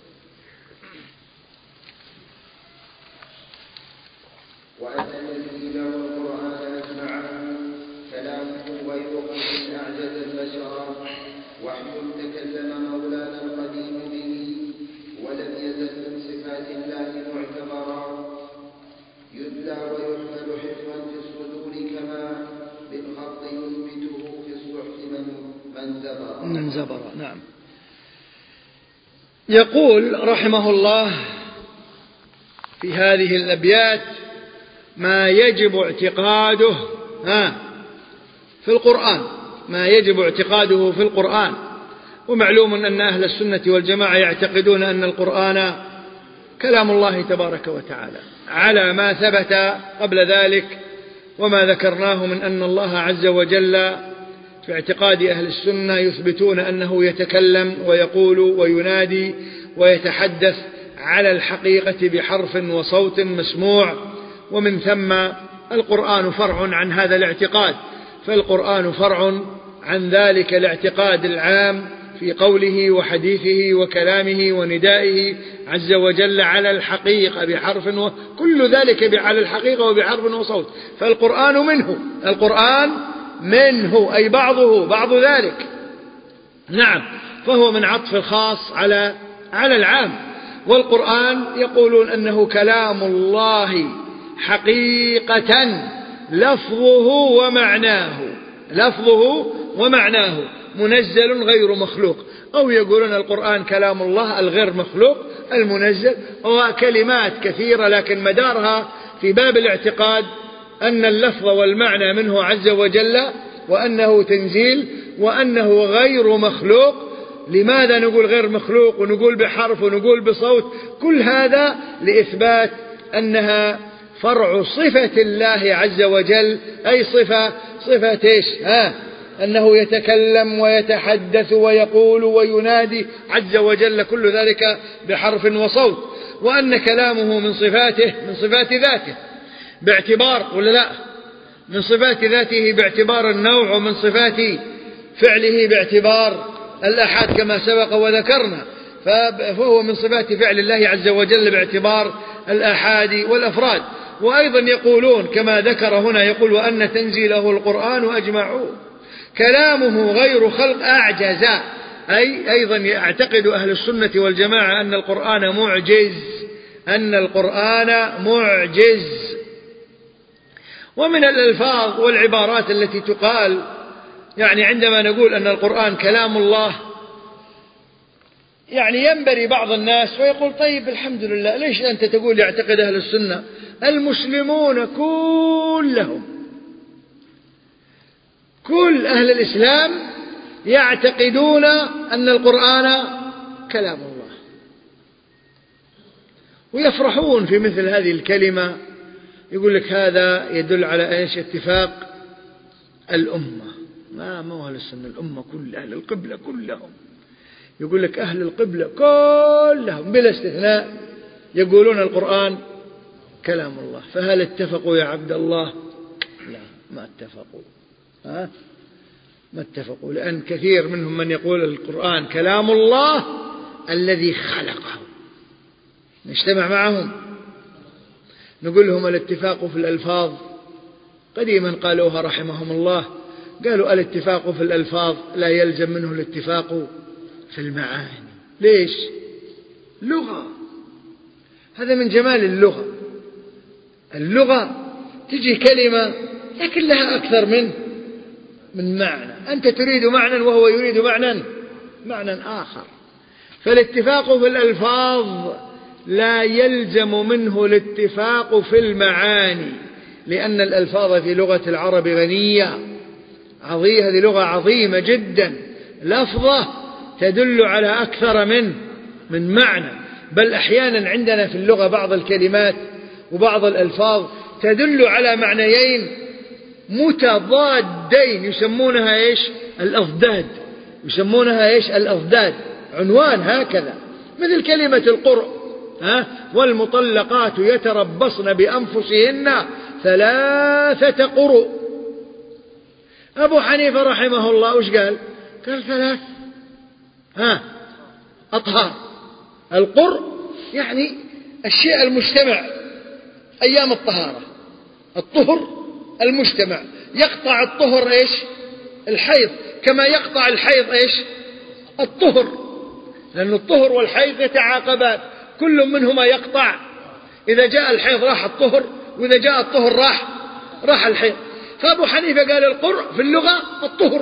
وأن الإنجيل والقرآن أجمعا كلامه غير قول أعجز البشر، وحي تكلم مولانا القديم به، ولم يزل من صفات الله معتبرا، يتلى ويحمل حفظا في الصدور كما بالخط يثبته في الصحف من زبر
من زبر. نعم. يقول رحمه الله في هذه الأبيات ما يجب اعتقاده ها في القرآن، ما يجب اعتقاده في القرآن. ومعلوم أن أهل السنة والجماعة يعتقدون أن القرآن كلام الله تبارك وتعالى على ما ثبت قبل ذلك وما ذكرناه من أن الله عز وجل في اعتقاد أهل السنة يثبتون أنه يتكلم ويقول وينادي ويتحدث على الحقيقة بحرف وصوت مسموع، ومن ثم القرآن فرع عن هذا الاعتقاد، فالقرآن فرع عن ذلك الاعتقاد العام في قوله وحديثه وكلامه وندائه عز وجل على الحقيقة بحرف، وكل ذلك على الحقيقة وبحرف وصوت. فالقرآن منه، القرآن منه أي بعضه بعض ذلك. نعم، فهو من عطف الخاص على على العام. والقرآن يقولون أنه كلام الله حقيقة لفظه ومعناه، لفظه ومعناه منزل غير مخلوق، أو يقولون القرآن كلام الله الغير مخلوق المنزل، وكلمات كثيرة لكن مدارها في باب الاعتقاد أن اللفظ والمعنى منه عز وجل، وأنه تنزيل، وأنه غير مخلوق. لماذا نقول غير مخلوق ونقول بحرف ونقول بصوت؟ كل هذا لإثبات أنها فرع صفة الله عز وجل، أي صفة صفة إيش؟ ها أنه يتكلم ويتحدث ويقول وينادي عز وجل، كل ذلك بحرف وصوت. وأن كلامه من صفاته، من صفات ذاته باعتبار ولا لا؟ من صفات ذاته باعتبار النوع، ومن صفات فعله باعتبار الأحد كما سبق وذكرنا، فهو من صفات فعل الله عز وجل باعتبار الآحاد والأفراد. وأيضا يقولون كما ذكر هنا، يقول وأن تنزيله القرآن أجمع كلامه غير خلق أعجز، أي أيضا يعتقد أهل السنة والجماعة أن القرآن معجز، أن القرآن معجز. ومن الألفاظ والعبارات التي تقال يعني عندما نقول أن القرآن كلام الله، يعني ينبري بعض الناس ويقول طيب الحمد لله، ليش أنت تقول يعتقد أهل السنة؟ المسلمون كلهم، كل أهل الإسلام يعتقدون أن القرآن كلام الله، ويفرحون في مثل هذه الكلمة يقول لك هذا يدل على إيش؟ اتفاق الأمة. ما ما هو أهل السنة، الأمة كل أهل القبلة كلهم. يقول لك أهل القبلة كلهم بلا استثناء يقولون القرآن كلام الله. فهل اتفقوا يا عبد الله؟ لا، ما اتفقوا. ها؟ ما اتفقوا، لأن كثير منهم من يقول القرآن كلام الله الذي خلقه. نجتمع معهم نقول لهم الاتفاق في الألفاظ. قديما قالوها رحمهم الله، قالوا الاتفاق في الألفاظ لا يلزم منه الاتفاق في المعاني. ليش؟ لغة، هذا من جمال اللغة. اللغة تجي كلمة لكن لها أكثر من من معنى، أنت تريد معنى وهو يريد معنى معنى آخر. فالاتفاق في الألفاظ لا يلزم منه الاتفاق في المعاني، لأن الألفاظ في لغة العرب غنية عظيمة، هذه لغة عظيمة جدا، لفظة تدل على أكثر من من معنى. بل أحيانا عندنا في اللغة بعض الكلمات وبعض الألفاظ تدل على معنيين متضادين، يسمونها إيش؟ الأضداد. يسمونها إيش؟ الأضداد، عنوان هكذا، مثل كلمة القرء، ها؟ والمطلقات يتربصن بأنفسهن ثلاثة قروء. أبو حنيفة رحمه الله وش قال؟ قال ثلاث ها أطهار. القرء يعني الشيء المجتمع أيام الطهارة، الطهر المجتمع، يقطع الطهر إيش؟ الحيض، كما يقطع الحيض إيش؟ الطهر، لأن الطهر والحيض يتعاقبان، كل منهما يقطع. إذا جاء الحيض راح الطهر، وإذا جاء الطهر راح راح الحيض. فأبو حنيفة قال القرء في اللغة الطهر.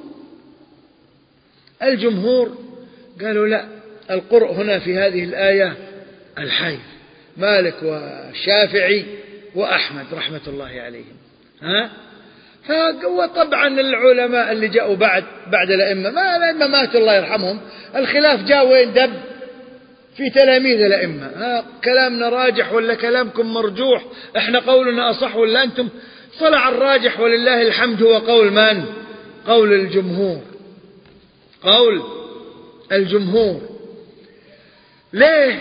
الجمهور قالوا لا، القرء هنا في هذه الآية الحيض. مالك والشافعي وأحمد رحمة الله عليهم. ها؟ فطبعا العلماء اللي جاءوا بعد بعد الأئمة، ما الأئمة ماتوا الله يرحمهم، الخلاف جاء وين؟ دب في تلاميذ الأئمة. ها كلامنا راجح ولا كلامكم مرجوح؟ احنا قولنا أصح ولا أنتم؟ طلع الراجح ولله الحمد هو قول من؟ قول الجمهور. قول الجمهور. ليه؟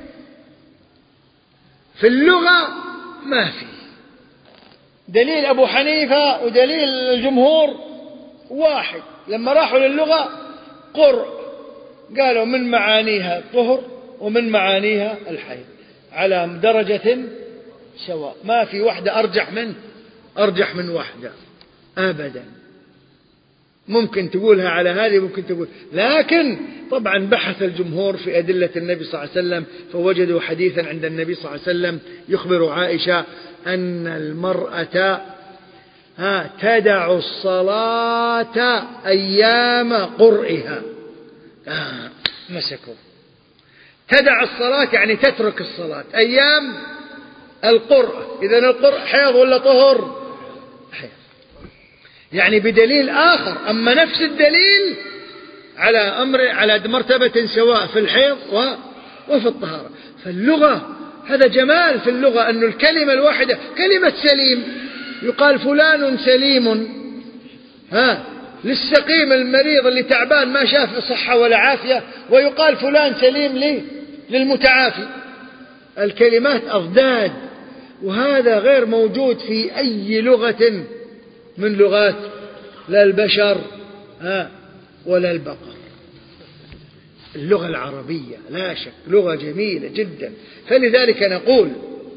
في اللغة ما في دليل أبو حنيفة ودليل الجمهور واحد. لما راحوا للغة قرء قالوا من معانيها الطهر ومن معانيها الحيض على درجة سواء، ما في واحدة أرجح من أرجح من واحدة أبدا. ممكن تقولها على هذه، ممكن تقول، لكن طبعا بحث الجمهور في أدلة النبي صلى الله عليه وسلم فوجدوا حديثا عند النبي صلى الله عليه وسلم يخبر عائشة أن المرأة ها تدع الصلاة أيام قرئها. آه مسكوا، تدع الصلاة يعني تترك الصلاة أيام القرء. إذن القرء حيض ولا طهر؟ حيض، يعني بدليل آخر. أما نفس الدليل على أمر على مرتبة سواء في الحيض وفي الطهارة. فاللغة هذا جمال في اللغة، أن الكلمة الواحدة كلمة سليم يقال فلان سليم، ها للسقيم المريض اللي تعبان ما شاف صحة ولا عافية، ويقال فلان سليم ليه؟ للمتعافي. الكلمات أضداد، وهذا غير موجود في أي لغة من لغات لا البشر ها ولا البقر. اللغة العربية لا شك لغة جميلة جدا. فلذلك نقول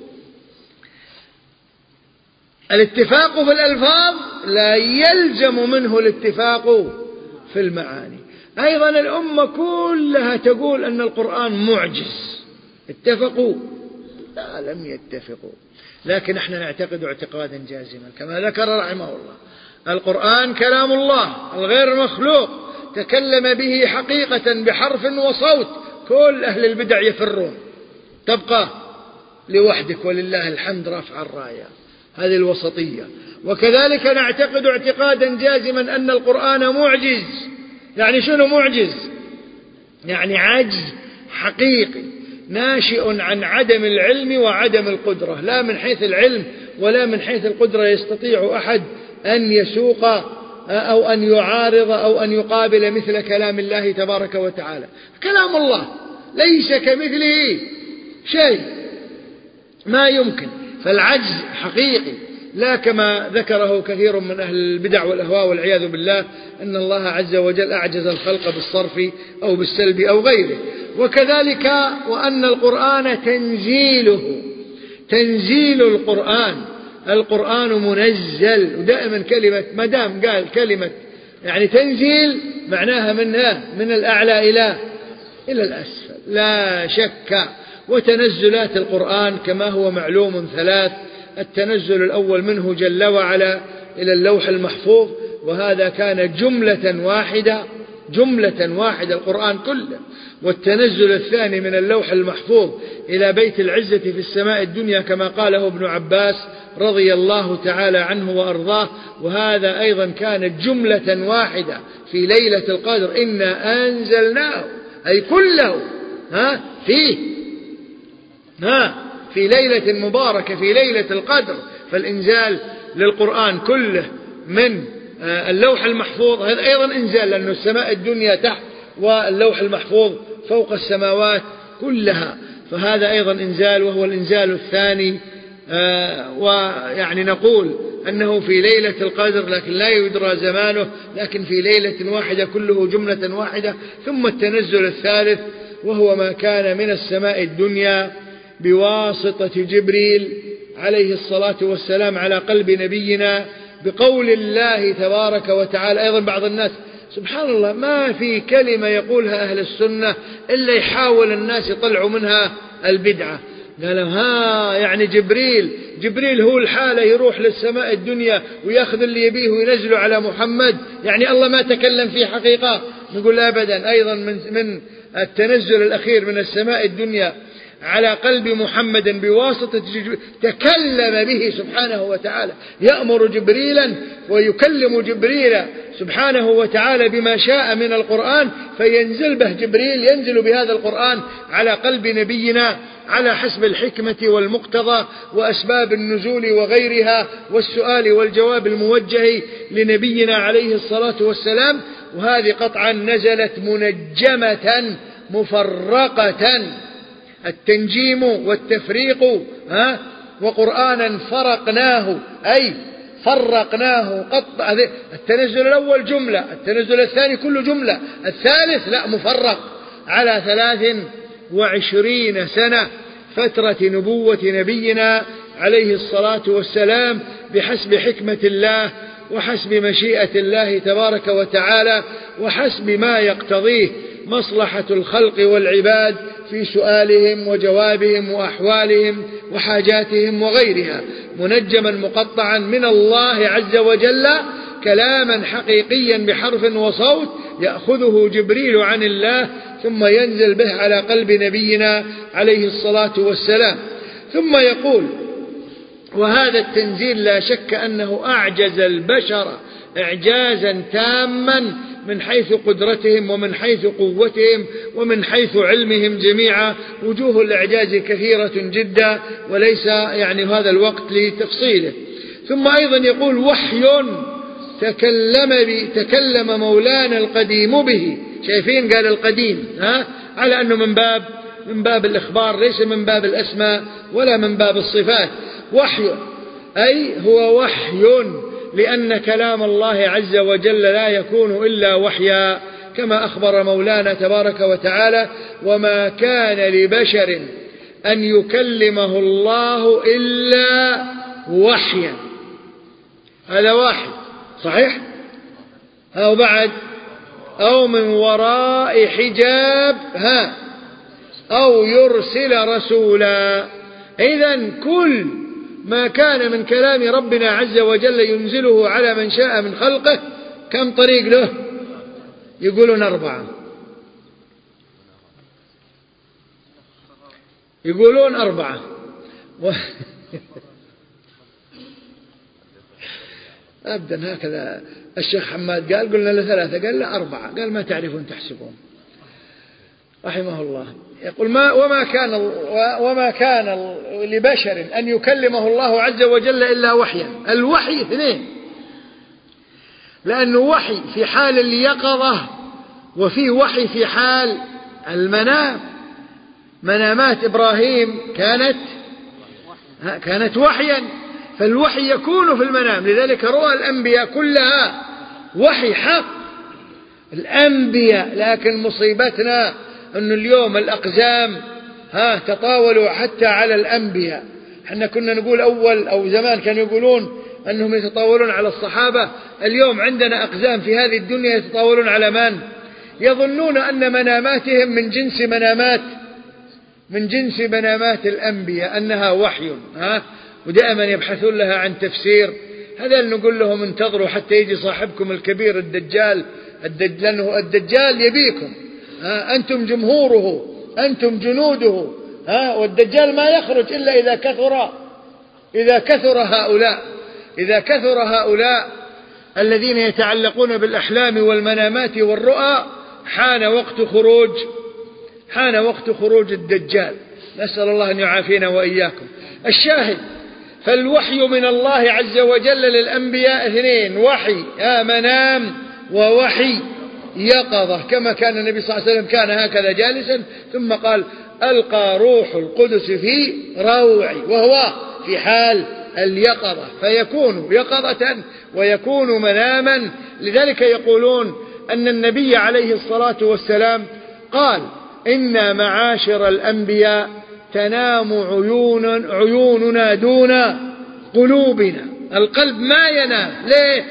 الاتفاق في الألفاظ لا يلزم منه الاتفاق في المعاني. أيضا الأمة كلها تقول أن القرآن معجز. اتفقوا؟ لا، لم يتفقوا. لكن احنا نعتقد اعتقادا جازما كما ذكر رحمه الله، القرآن كلام الله الغير مخلوق، تكلم به حقيقة بحرف وصوت. كل أهل البدع يفرون، تبقى لوحدك ولله الحمد رفع الراية. هذه الوسطية. وكذلك نعتقد اعتقادا جازما أن القرآن معجز. يعني شنو معجز؟ يعني عجز حقيقي، ناشئ عن عدم العلم وعدم القدرة، لا من حيث العلم ولا من حيث القدرة يستطيع أحد أن يسوق أو أن يعارض أو أن يقابل مثل كلام الله تبارك وتعالى. كلام الله ليس كمثله شيء، ما يمكن، فالعجز حقيقي، لا كما ذكره كثير من أهل البدع والأهواء والعياذ بالله أن الله عز وجل أعجز الخلق بالصرف أو بالسلب أو غيره. وكذلك وأن القرآن تنزيله، تنزيل القرآن، القرآن منزل. ودائما كلمة ما دام قال كلمة يعني تنزيل معناها منها من الأعلى إلى إلى الأسفل لا شك. وتنزلات القرآن كما هو معلوم ثلاث: التنزل الأول منه جل وعلا إلى اللوح المحفوظ، وهذا كان جملة واحدة، جملة واحدة القرآن كله. والتنزل الثاني من اللوح المحفوظ إلى بيت العزة في السماء الدنيا كما قاله ابن عباس رضي الله تعالى عنه وأرضاه، وهذا أيضا كانت جملة واحدة في ليلة القدر. إنا أنزلناه أي كله ها فيه ها في ليلة مباركة في ليلة القدر. فالإنزال للقرآن كله من اللوح المحفوظ هذا أيضا إنزال، لأن السماء الدنيا تحت واللوح المحفوظ فوق السماوات كلها، فهذا أيضا إنزال وهو الإنزال الثاني. آه ويعني نقول أنه في ليلة القدر لكن لا يدرى زمانه، لكن في ليلة واحدة كله جملة واحدة. ثم التنزل الثالث وهو ما كان من السماء الدنيا بواسطة جبريل عليه الصلاة والسلام على قلب نبينا بقول الله تبارك وتعالى. أيضا بعض الناس سبحان الله ما في كلمة يقولها أهل السنة إلا يحاول الناس يطلعوا منها البدعة. قالوا ها يعني جبريل جبريل هو الحالة يروح للسماء الدنيا ويأخذ اللي يبيه وينزله على محمد، يعني الله ما تكلم فيه حقيقة. نقول أبدا. أيضا من, من التنزل الأخير من السماء الدنيا على قلب محمد بواسطة جبريل تكلم به سبحانه وتعالى، يأمر جبريلا ويكلم جبريل سبحانه وتعالى بما شاء من القرآن، فينزل به جبريل ينزل بهذا القرآن على قلب نبينا على حسب الحكمة والمقتضى وأسباب النزول وغيرها والسؤال والجواب الموجه لنبينا عليه الصلاة والسلام. وهذه قطعا نزلت منجمة مفرقة، التنجيم والتفريق ها وقرآنا فرقناه أي فرقناه قطع. التنزل الأول جملة، التنزل الثاني كله جملة، الثالث لا مفرق على ثلاث وعشرين سنة فترة نبوة نبينا عليه الصلاة والسلام بحسب حكمة الله وحسب مشيئة الله تبارك وتعالى وحسب ما يقتضيه مصلحة الخلق والعباد في سؤالهم وجوابهم وأحوالهم وحاجاتهم وغيرها، منجما مقطعا من الله عز وجل كلاما حقيقيا بحرف وصوت يأخذه جبريل عن الله ثم ينزل به على قلب نبينا عليه الصلاة والسلام. ثم يقول: وهذا التنزيل لا شك أنه أعجز البشر إعجازا تاما من حيث قدرتهم ومن حيث قوتهم ومن حيث علمهم جميعا. وجوه الإعجاز كثيرة جدا وليس يعني هذا الوقت لتفصيله. ثم أيضا يقول: وحي تكلم, بي تكلم مولانا القديم به. شايفين قال القديم ها على أنه من باب من باب الإخبار ليس من باب الأسماء ولا من باب الصفات. وحي أي هو وحي، لأن كلام الله عز وجل لا يكون إلا وحيا كما أخبر مولانا تبارك وتعالى: وما كان لبشر أن يكلمه الله إلا وحيا. هذا واحد صحيح؟ أو بعد أو من وراء حجاب ها أو يرسل رسولا. إذن كل ما كان من كلام ربنا عز وجل ينزله على من شاء من خلقه كم طريق له؟ يقولون أربعة، يقولون أربعة و... أبدا هكذا الشيخ حماد قال، قلنا له ثلاثة، قال لا أربعة، قال ما تعرفون تحسبون رحمه الله. يقول ما وما كان وما كان لبشر أن يكلمه الله عز وجل إلا وحيا. الوحي اثنين، لأنه وحي في حال اليقظة وفي وحي في حال المنام. منامات إبراهيم كانت كانت وحيا، فالوحي يكون في المنام، لذلك رؤى الأنبياء كلها وحي حق الأنبياء. لكن مصيبتنا أن اليوم الأقزام ها تطاولوا حتى على الأنبياء. احنا كنا نقول أول أو زمان كانوا يقولون أنهم يتطاولون على الصحابة، اليوم عندنا أقزام في هذه الدنيا يتطاولون على من؟ يظنون أن مناماتهم من جنس منامات من جنس منامات الأنبياء، أنها وحي، ها ودائما يبحثون لها عن تفسير. هذا نقول لهم انتظروا حتى يجي صاحبكم الكبير الدجال، الدجال لأنه الدجال يبيكم، ها أنتم جمهوره، أنتم جنوده، ها والدجال ما يخرج إلا إذا كثر إذا كثر هؤلاء إذا كثر هؤلاء الذين يتعلقون بالأحلام والمنامات والرؤى، حان وقت خروج حان وقت خروج الدجال. نسأل الله أن يعافينا وإياكم. الشاهد، فالوحي من الله عز وجل للأنبياء اثنين، وحي منام ووحي يقظة، كما كان النبي صلى الله عليه وسلم كان هكذا جالسا ثم قال ألقى روح القدس في روعي، وهو في حال اليقظة، فيكون يقظة ويكون مناما. لذلك يقولون أن النبي عليه الصلاة والسلام قال إن معاشر الأنبياء تنام عيون عيوننا دون قلوبنا. القلب ما ينام، ليه؟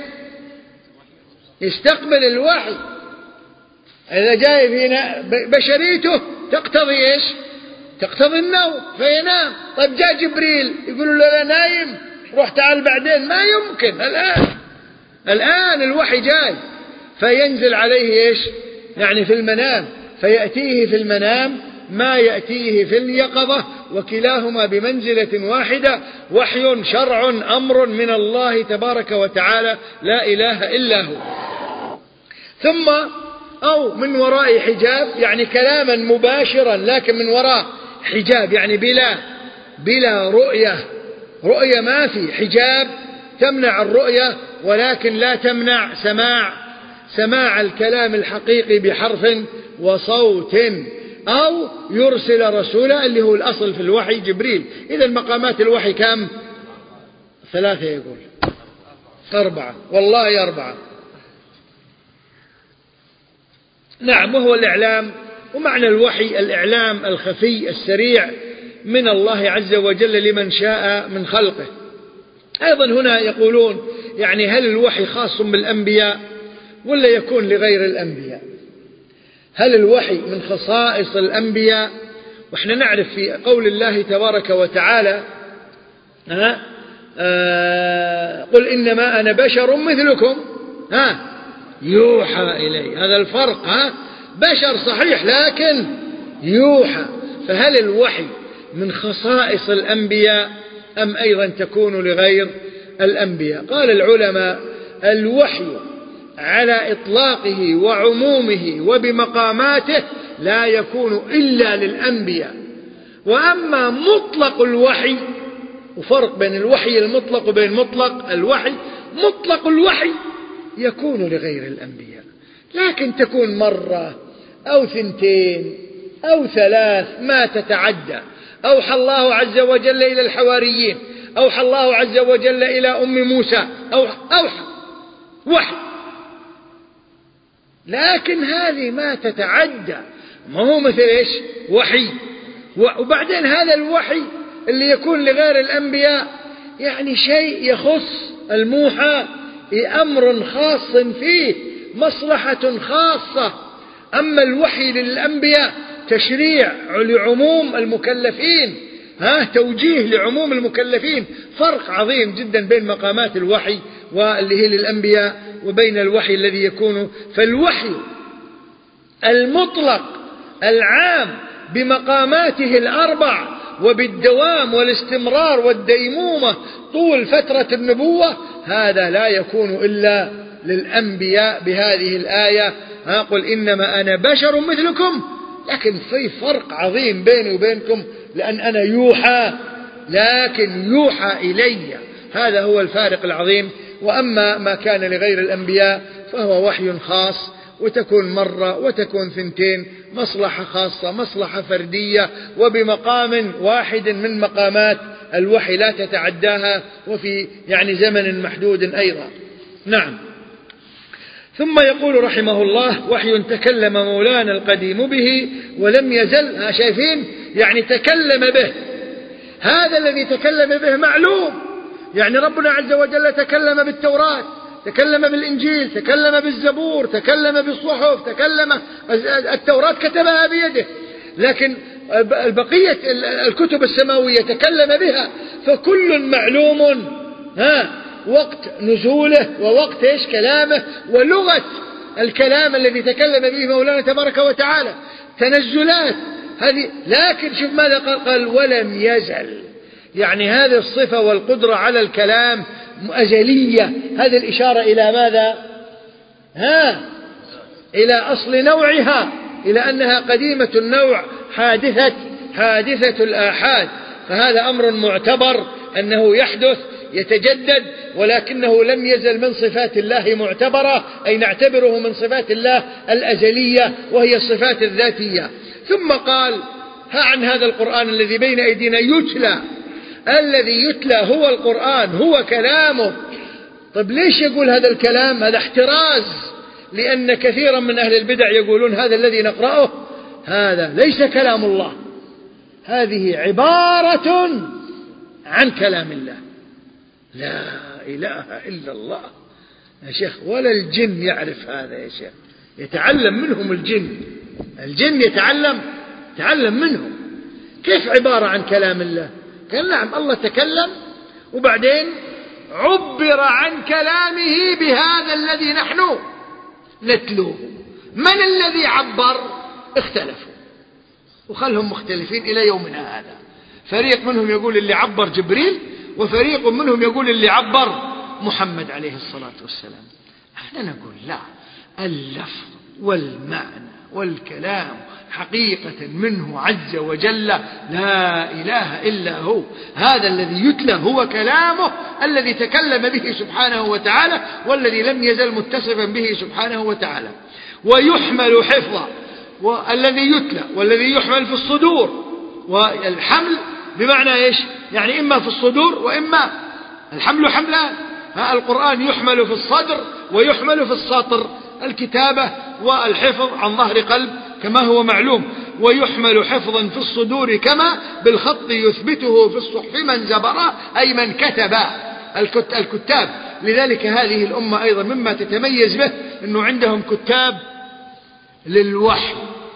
يستقبل الوحي. إذا جاء فينا بشريته تقتضي إيش؟ تقتضي النوم فينام. طيب جاء جبريل يقول له لا نايم، روح تعال بعدين، ما يمكن. الآن الآن الوحي جاي فينزل عليه إيش؟ يعني في المنام، فيأتيه في المنام ما يأتيه في اليقظة، وكلاهما بمنزلة واحدة، وحي شرع أمر من الله تبارك وتعالى لا إله إلا هو. ثم أو من وراء حجاب، يعني كلاما مباشرا لكن من وراء حجاب، يعني بلا بلا رؤية. رؤية ما في، حجاب تمنع الرؤية ولكن لا تمنع سماع سماع الكلام الحقيقي بحرف وصوت، أو يرسل رسولا اللي هو الأصل في الوحي جبريل. إذا مقامات الوحي كم؟ ثلاثة، يقول أربعة، والله أربعة. نعم، وهو الإعلام، ومعنى الوحي الإعلام الخفي السريع من الله عز وجل لمن شاء من خلقه. أيضا هنا يقولون يعني هل الوحي خاص بالأنبياء ولا يكون لغير الأنبياء؟ هل الوحي من خصائص الأنبياء؟ وإحنا نعرف في قول الله تبارك وتعالى ها آه قل إنما أنا بشر مثلكم ها يوحى إلي. هذا الفرق، ها بشر صحيح لكن يوحى. فهل الوحي من خصائص الأنبياء أم أيضا تكون لغير الأنبياء؟ قال العلماء الوحي على إطلاقه وعمومه وبمقاماته لا يكون إلا للأنبياء. وأما مطلق الوحي، وفرق بين الوحي المطلق وبين مطلق الوحي، مطلق الوحي يكون لغير الأنبياء، لكن تكون مرة أو ثنتين أو ثلاث ما تتعدى. أوحى الله عز وجل إلى الحواريين، أوحى الله عز وجل إلى أم موسى، أوحى, أوحى وحي، لكن هذه ما تتعدى، ما هو مثل إيش؟ وحي. وبعدين هذا الوحي اللي يكون لغير الأنبياء يعني شيء يخص الموحى، أمر خاص فيه، مصلحة خاصة. أما الوحي للأنبياء تشريع لعموم المكلفين، ها توجيه لعموم المكلفين. فرق عظيم جدا بين مقامات الوحي واللي هي للأنبياء وبين الوحي الذي يكون. فالوحي المطلق العام بمقاماته الأربع وبالدوام والاستمرار والديمومة طول فترة النبوة، هذا لا يكون إلا للأنبياء بهذه الآية. قل إنما أنا بشر مثلكم لكن في فرق عظيم بيني وبينكم، لأن أنا يوحى لكن يوحى إلي، هذا هو الفارق العظيم. وأما ما كان لغير الأنبياء فهو وحي خاص، وتكون مرة وتكون ثنتين، مصلحة خاصة مصلحة فردية، وبمقام واحد من مقامات الوحي لا تتعداها، وفي يعني زمن محدود أيضا. نعم. ثم يقول رحمه الله: وحي تكلم مولانا القديم به ولم يزل. شايفين؟ يعني تكلم به، هذا الذي تكلم به معلوم، يعني ربنا عز وجل تكلم بالتوراة، تكلم بالإنجيل، تكلم بالزبور، تكلم بالصحف، تكلم التوراة كتبها بيده، لكن البقية الكتب السماوية تكلم بها، فكل معلوم ها وقت نزوله ووقت إيش كلامه ولغة الكلام الذي تكلم به مولانا تبارك وتعالى، تنزلات هذه. لكن شوف ماذا قال؟ قال: ولم يزل، يعني هذه الصفة والقدرة على الكلام أزلية. هذه الإشارة إلى ماذا؟ ها إلى أصل نوعها، إلى أنها قديمة النوع، حادثة حادثة الآحاد. فهذا أمر معتبر أنه يحدث يتجدد، ولكنه لم يزل من صفات الله معتبرة، أي نعتبره من صفات الله الأزلية وهي الصفات الذاتية. ثم قال: ها عن هذا القرآن الذي بين أيدينا يتلى، الذي يتلى هو القرآن، هو كلامه. طيب ليش يقول هذا الكلام؟ هذا احتراز، لأن كثيرا من أهل البدع يقولون هذا الذي نقرأه هذا ليس كلام الله، هذه عبارة عن كلام الله. لا إله إلا الله يا شيخ، ولا الجن يعرف هذا يا شيخ، يتعلم منهم الجن، الجن يتعلم تعلم منهم. كيف عبارة عن كلام الله؟ قال نعم، الله تكلم وبعدين عبر عن كلامه بهذا الذي نحن نتلوه. من الذي عبر؟ اختلفوا وخلهم مختلفين إلى يومنا هذا، فريق منهم يقول اللي عبر جبريل، وفريق منهم يقول اللي عبر محمد عليه الصلاة والسلام. احنا نقول لا، اللفظ والمعنى والكلام حقيقة منه عز وجل، لا إله إلا هو. هذا الذي يتلى هو كلامه الذي تكلم به سبحانه وتعالى، والذي لم يزل متصفا به سبحانه وتعالى. ويحمل حفظا، والذي يتلى والذي يحمل في الصدور. والحمل بمعنى إيش؟ يعني إما في الصدور وإما الحمل حملان. القرآن يحمل في الصدر ويحمل في السطر، الكتابة والحفظ عن ظهر قلب كما هو معلوم. ويحمل حفظا في الصدور كما بالخط يثبته في الصحف من زبر، أي من كتب الكتاب. لذلك هذه الأمة أيضا مما تتميز به أنه عندهم كتاب للوحي.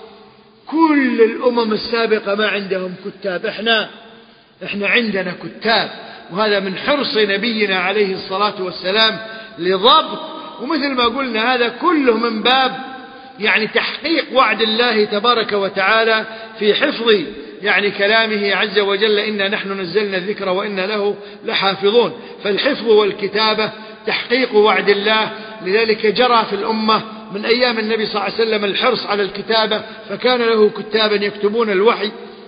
كل الأمم السابقة ما عندهم كتاب، احنا احنا عندنا كتاب، وهذا من حرص نبينا عليه الصلاة والسلام لضبط. ومثل ما قلنا هذا كله من باب يعني تحقيق وعد الله تبارك وتعالى في حفظ يعني كلامه عز وجل: إنا نحن نزلنا الذكر وإنا له لحافظون. فالحفظ والكتابة تحقيق وعد الله. لذلك جرى في الأمة من أيام النبي صلى الله عليه وسلم الحرص على الكتابة، فكان له كتابا يكتبون الوحي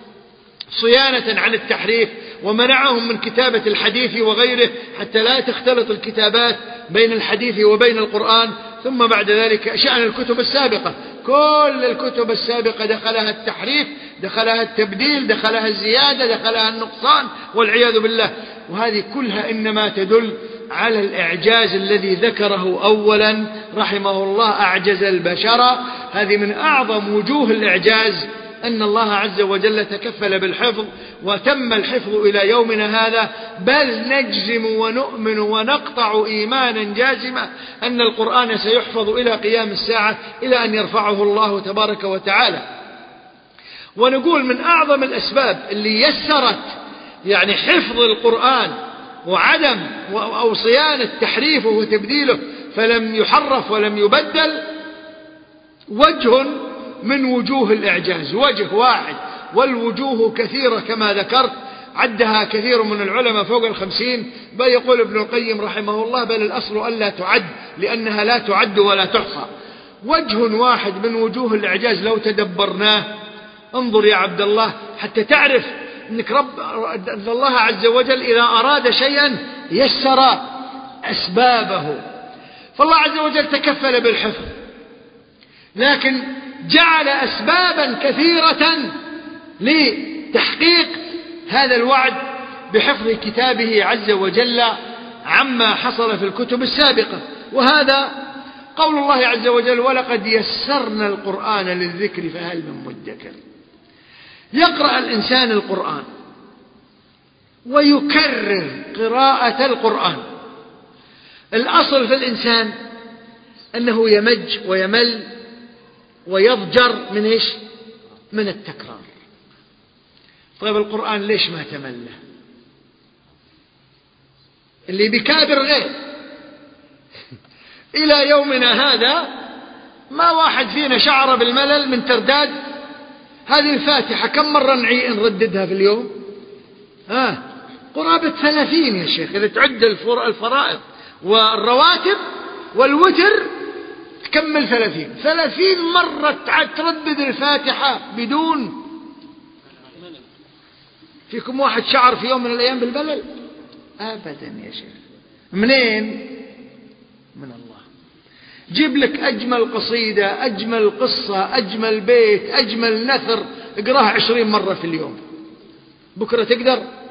صيانة عن التحريف، ومنعهم من كتابة الحديث وغيره حتى لا تختلط الكتابات بين الحديث وبين القرآن. ثم بعد ذلك شأن الكتب السابقة، كل الكتب السابقة دخلها التحريف، دخلها التبديل، دخلها الزيادة، دخلها النقصان والعياذ بالله. وهذه كلها إنما تدل على الإعجاز الذي ذكره أولا رحمه الله: أعجز البشر. هذه من أعظم وجوه الإعجاز، أن الله عز وجل تكفل بالحفظ وتم الحفظ إلى يومنا هذا. بل نجزم ونؤمن ونقطع إيمانا جازما أن القرآن سيحفظ إلى قيام الساعة، إلى أن يرفعه الله تبارك وتعالى. ونقول من أعظم الأسباب اللي يسرت يعني حفظ القرآن وعدم أو صيانة تحريفه وتبديله فلم يحرف ولم يبدل وجه من وجوه الإعجاز، وجه واحد، والوجوه كثيرة كما ذكرت، عدها كثير من العلماء فوق الخمسين. بل يقول ابن القيم رحمه الله: بل الأصل ألا تعد، لأنها لا تعد ولا تحصى. وجه واحد من وجوه الإعجاز لو تدبرناه انظر يا عبد الله حتى تعرف أنك رب أن الله عز وجل إذا أراد شيئا يسر أسبابه. فالله عز وجل تكفل بالحفظ، لكن جعل أسبابا كثيرة لتحقيق هذا الوعد بحفظ كتابه عز وجل عما حصل في الكتب السابقة. وهذا قول الله عز وجل: ولقد يسرنا القرآن للذكر فهل من مدكر. يقرأ الإنسان القرآن ويكرر قراءة القرآن. الأصل في الإنسان أنه يمج ويمل ويضجر من إيش؟ من التكرار. طيب القرآن ليش ما تمله؟ اللي بكابر غير. إلى يومنا هذا ما واحد فينا شعر بالملل من ترداد هذه الفاتحة. كم مرة نعي نرددها في اليوم؟ آه قرابة ثلاثين يا شيخ، إذا تعد الفرائض والرواتب والوتر تكمل ثلاثين ثلاثين مرة تردد الفاتحة بدون. فيكم واحد شعر في يوم من الأيام بالملل؟ أبدا يا شيخ. منين؟ من الله. جيب لك أجمل قصيدة، أجمل قصة، أجمل بيت، أجمل نثر، اقراه عشرين مرة في اليوم، بكرة تقدر؟